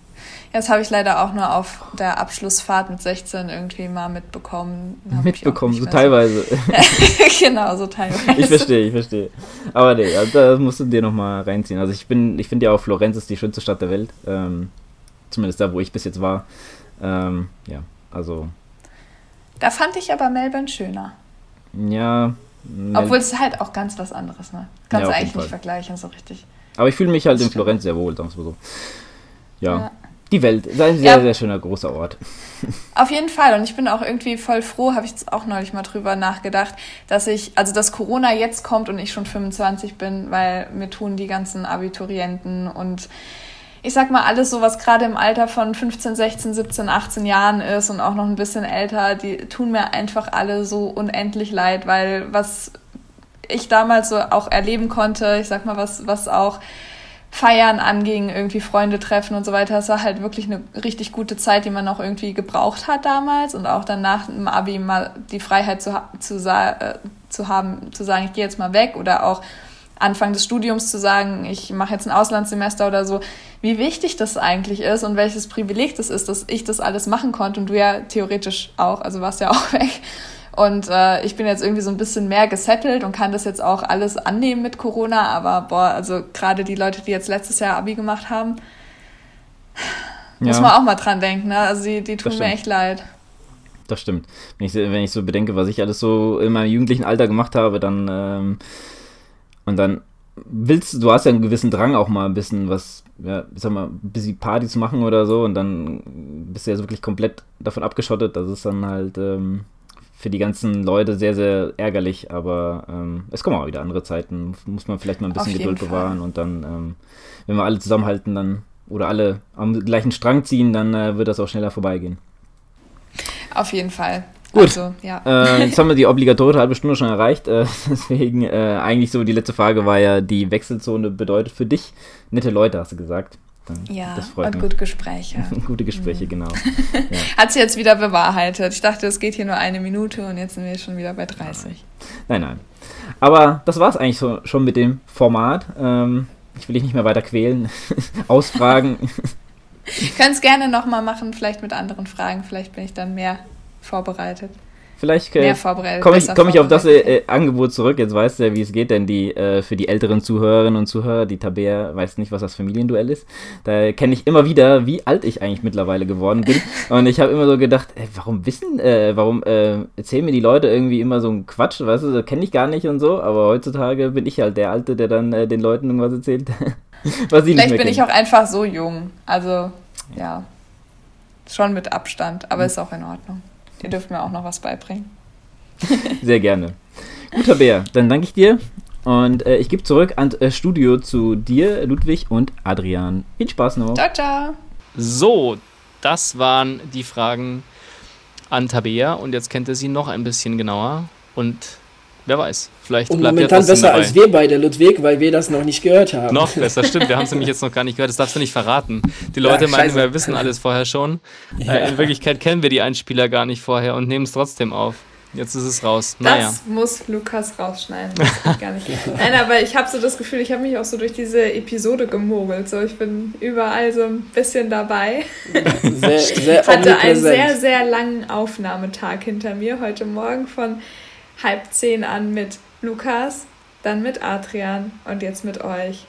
Das habe ich leider auch nur auf der Abschlussfahrt mit sechzehn irgendwie mal mitbekommen. Hab mitbekommen, so teilweise. Genau, so teilweise. Ich verstehe, ich verstehe. Aber nee, also da musst du dir nochmal reinziehen. Also ich bin, ich finde ja auch, Florenz ist die schönste Stadt der Welt. Ähm, zumindest da, wo ich bis jetzt war. Ähm, ja, also... Da fand ich aber Melbourne schöner. Ja. Mel- Obwohl es halt auch ganz was anderes, ne? Kannst du ja, eigentlich nicht vergleichen, so richtig. Aber ich fühle mich halt in Florenz sehr wohl, sagen wir so. Ja. ja. Die Welt ist ein sehr, ja. sehr schöner, großer Ort. Auf jeden Fall. Und ich bin auch irgendwie voll froh, habe ich jetzt auch neulich mal drüber nachgedacht, dass ich, also dass Corona jetzt kommt und ich schon fünfundzwanzig bin, weil mir tun die ganzen Abiturienten und ich sag mal, alles so, was gerade im Alter von fünfzehn, sechzehn, siebzehn, achtzehn Jahren ist und auch noch ein bisschen älter, die tun mir einfach alle so unendlich leid, weil was ich damals so auch erleben konnte, ich sag mal, was, was auch Feiern anging, irgendwie Freunde treffen und so weiter. Das war halt wirklich eine richtig gute Zeit, die man auch irgendwie gebraucht hat damals und auch dann nach dem Abi mal die Freiheit zu, zu, äh, zu haben, zu sagen, ich gehe jetzt mal weg oder auch Anfang des Studiums zu sagen, ich mache jetzt ein Auslandssemester oder so, wie wichtig das eigentlich ist und welches Privileg das ist, dass ich das alles machen konnte und du ja theoretisch auch, also warst ja auch weg. Und äh, ich bin jetzt irgendwie so ein bisschen mehr gesettelt und kann das jetzt auch alles annehmen mit Corona, aber boah, also gerade die Leute, die jetzt letztes Jahr Abi gemacht haben, ja. muss man auch mal dran denken, ne? Also die, die tun mir echt leid. Das stimmt. Wenn ich, wenn ich so bedenke, was ich alles so in meinem jugendlichen Alter gemacht habe, dann ähm, und dann willst du, du hast ja einen gewissen Drang auch mal ein bisschen was, ja, ich sag mal, ein bisschen Party zu machen oder so und dann bist du ja wirklich komplett davon abgeschottet, das ist dann halt ähm, für die ganzen Leute sehr, sehr ärgerlich, aber ähm, es kommen auch wieder andere Zeiten, muss man vielleicht mal ein bisschen Geduld bewahren und dann, ähm, wenn wir alle zusammenhalten, dann oder alle am gleichen Strang ziehen, dann äh, wird das auch schneller vorbeigehen. Auf jeden Fall. Gut, also, ja. äh, jetzt haben wir die obligatorische halbe Stunde schon erreicht, äh, deswegen äh, eigentlich so die letzte Frage war ja, die Wechselzone bedeutet für dich nette Leute, hast du gesagt. Ja, das freut und mich. Gute Gespräche. Gute Gespräche, mhm. genau. Ja. Hat sie jetzt wieder bewahrheitet. Ich dachte, es geht hier nur eine Minute und jetzt sind wir schon wieder bei dreißig. Nein, nein. Aber das war es eigentlich so, schon mit dem Format. Ähm, ich will dich nicht mehr weiter quälen. Ausfragen. Können es gerne nochmal machen, vielleicht mit anderen Fragen. Vielleicht bin ich dann mehr vorbereitet. Vielleicht äh, komme ich, komm ich auf das äh, Angebot zurück. Jetzt weißt du ja, wie es geht, denn die äh, für die älteren Zuhörerinnen und Zuhörer, die Tabea weiß nicht, was das Familienduell ist. Da kenne ich immer wieder, wie alt ich eigentlich mittlerweile geworden bin. Und ich habe immer so gedacht, ey, warum wissen, äh, warum äh, erzählen mir die Leute irgendwie immer so einen Quatsch, weißt du, das kenne ich gar nicht und so. Aber heutzutage bin ich halt der Alte, der dann äh, den Leuten irgendwas erzählt, was sie nicht mehr Vielleicht bin kennen. ich auch einfach so jung. Also, ja, schon mit Abstand, aber ist auch in Ordnung. Ihr dürft mir auch noch was beibringen. Sehr gerne. Guter Bär, dann danke ich dir und äh, ich gebe zurück ans äh, Studio zu dir, Ludwig und Adrian. Viel Spaß noch. Ciao, ciao. So, das waren die Fragen an Tabea und jetzt kennt ihr sie noch ein bisschen genauer und wer weiß, vielleicht und bleibt momentan ja besser dabei. als wir beide, Ludwig, weil wir das noch nicht gehört haben. Noch besser, stimmt, wir haben es nämlich jetzt noch gar nicht gehört, das darfst du nicht verraten. Die Leute ja, meinen, wir wissen alles vorher schon. Ja. Äh, in Wirklichkeit kennen wir die Einspieler gar nicht vorher und nehmen es trotzdem auf. Jetzt ist es raus. Naja. Das muss Lukas rausschneiden. Das geht gar nicht. Nein, aber ich habe so das Gefühl, ich habe mich auch so durch diese Episode gemogelt. So, ich bin überall so ein bisschen dabei. Sehr, sehr hatte einen sehr, sehr langen Aufnahmetag hinter mir. Heute Morgen von halb zehn an mit Lukas, dann mit Adrian und jetzt mit euch.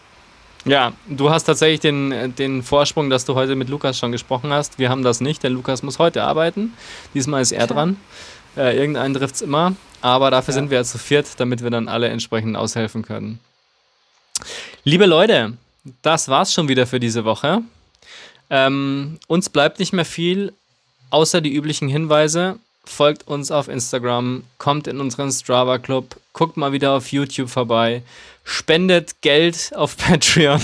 Ja, du hast tatsächlich den, den Vorsprung, dass du heute mit Lukas schon gesprochen hast. Wir haben das nicht, denn Lukas muss heute arbeiten. Diesmal ist er Klar. dran. Äh, irgendeinen trifft es immer. Aber dafür ja. sind wir ja zu viert, damit wir dann alle entsprechend aushelfen können. Liebe Leute, das war's schon wieder für diese Woche. Ähm, uns bleibt nicht mehr viel, außer die üblichen Hinweise. Folgt uns auf Instagram, kommt in unseren Strava-Club, guckt mal wieder auf YouTube vorbei, spendet Geld auf Patreon,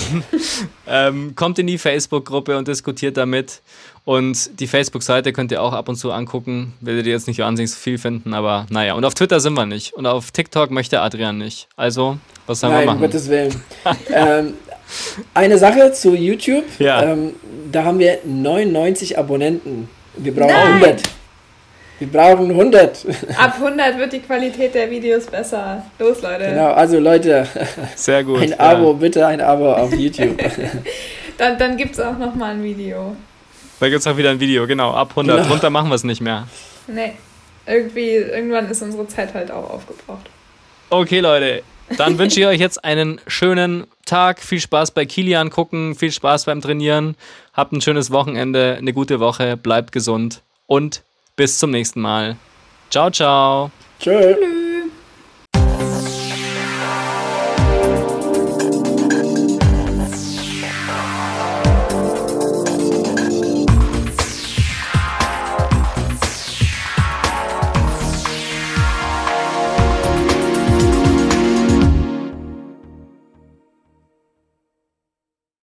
ähm, kommt in die Facebook-Gruppe und diskutiert damit. Und die Facebook-Seite könnt ihr auch ab und zu angucken, werdet ihr jetzt nicht wahnsinnig so viel finden, aber naja. Und auf Twitter sind wir nicht. Und auf TikTok möchte Adrian nicht. Also, was sollen Nein, wir machen? Nein, um Gottes Willen. ähm, eine Sache zu YouTube. Ja. Ähm, da haben wir neunundneunzig Abonnenten. Wir brauchen Nein. hundert. Wir brauchen hundert. Ab hundert wird die Qualität der Videos besser. Los, Leute. Genau, also Leute. Sehr gut. Ein Abo, ja. bitte ein Abo auf YouTube. dann dann gibt es auch nochmal ein Video. Da gibt es auch wieder ein Video, genau. Ab hundert, genau. Drunter machen wir es nicht mehr. Nee, irgendwie, irgendwann ist unsere Zeit halt auch aufgebraucht. Okay, Leute, dann wünsche ich euch jetzt einen schönen Tag. Viel Spaß bei Kilian gucken, viel Spaß beim Trainieren. Habt ein schönes Wochenende, eine gute Woche, bleibt gesund und bis zum nächsten Mal. Ciao, ciao. Tschö.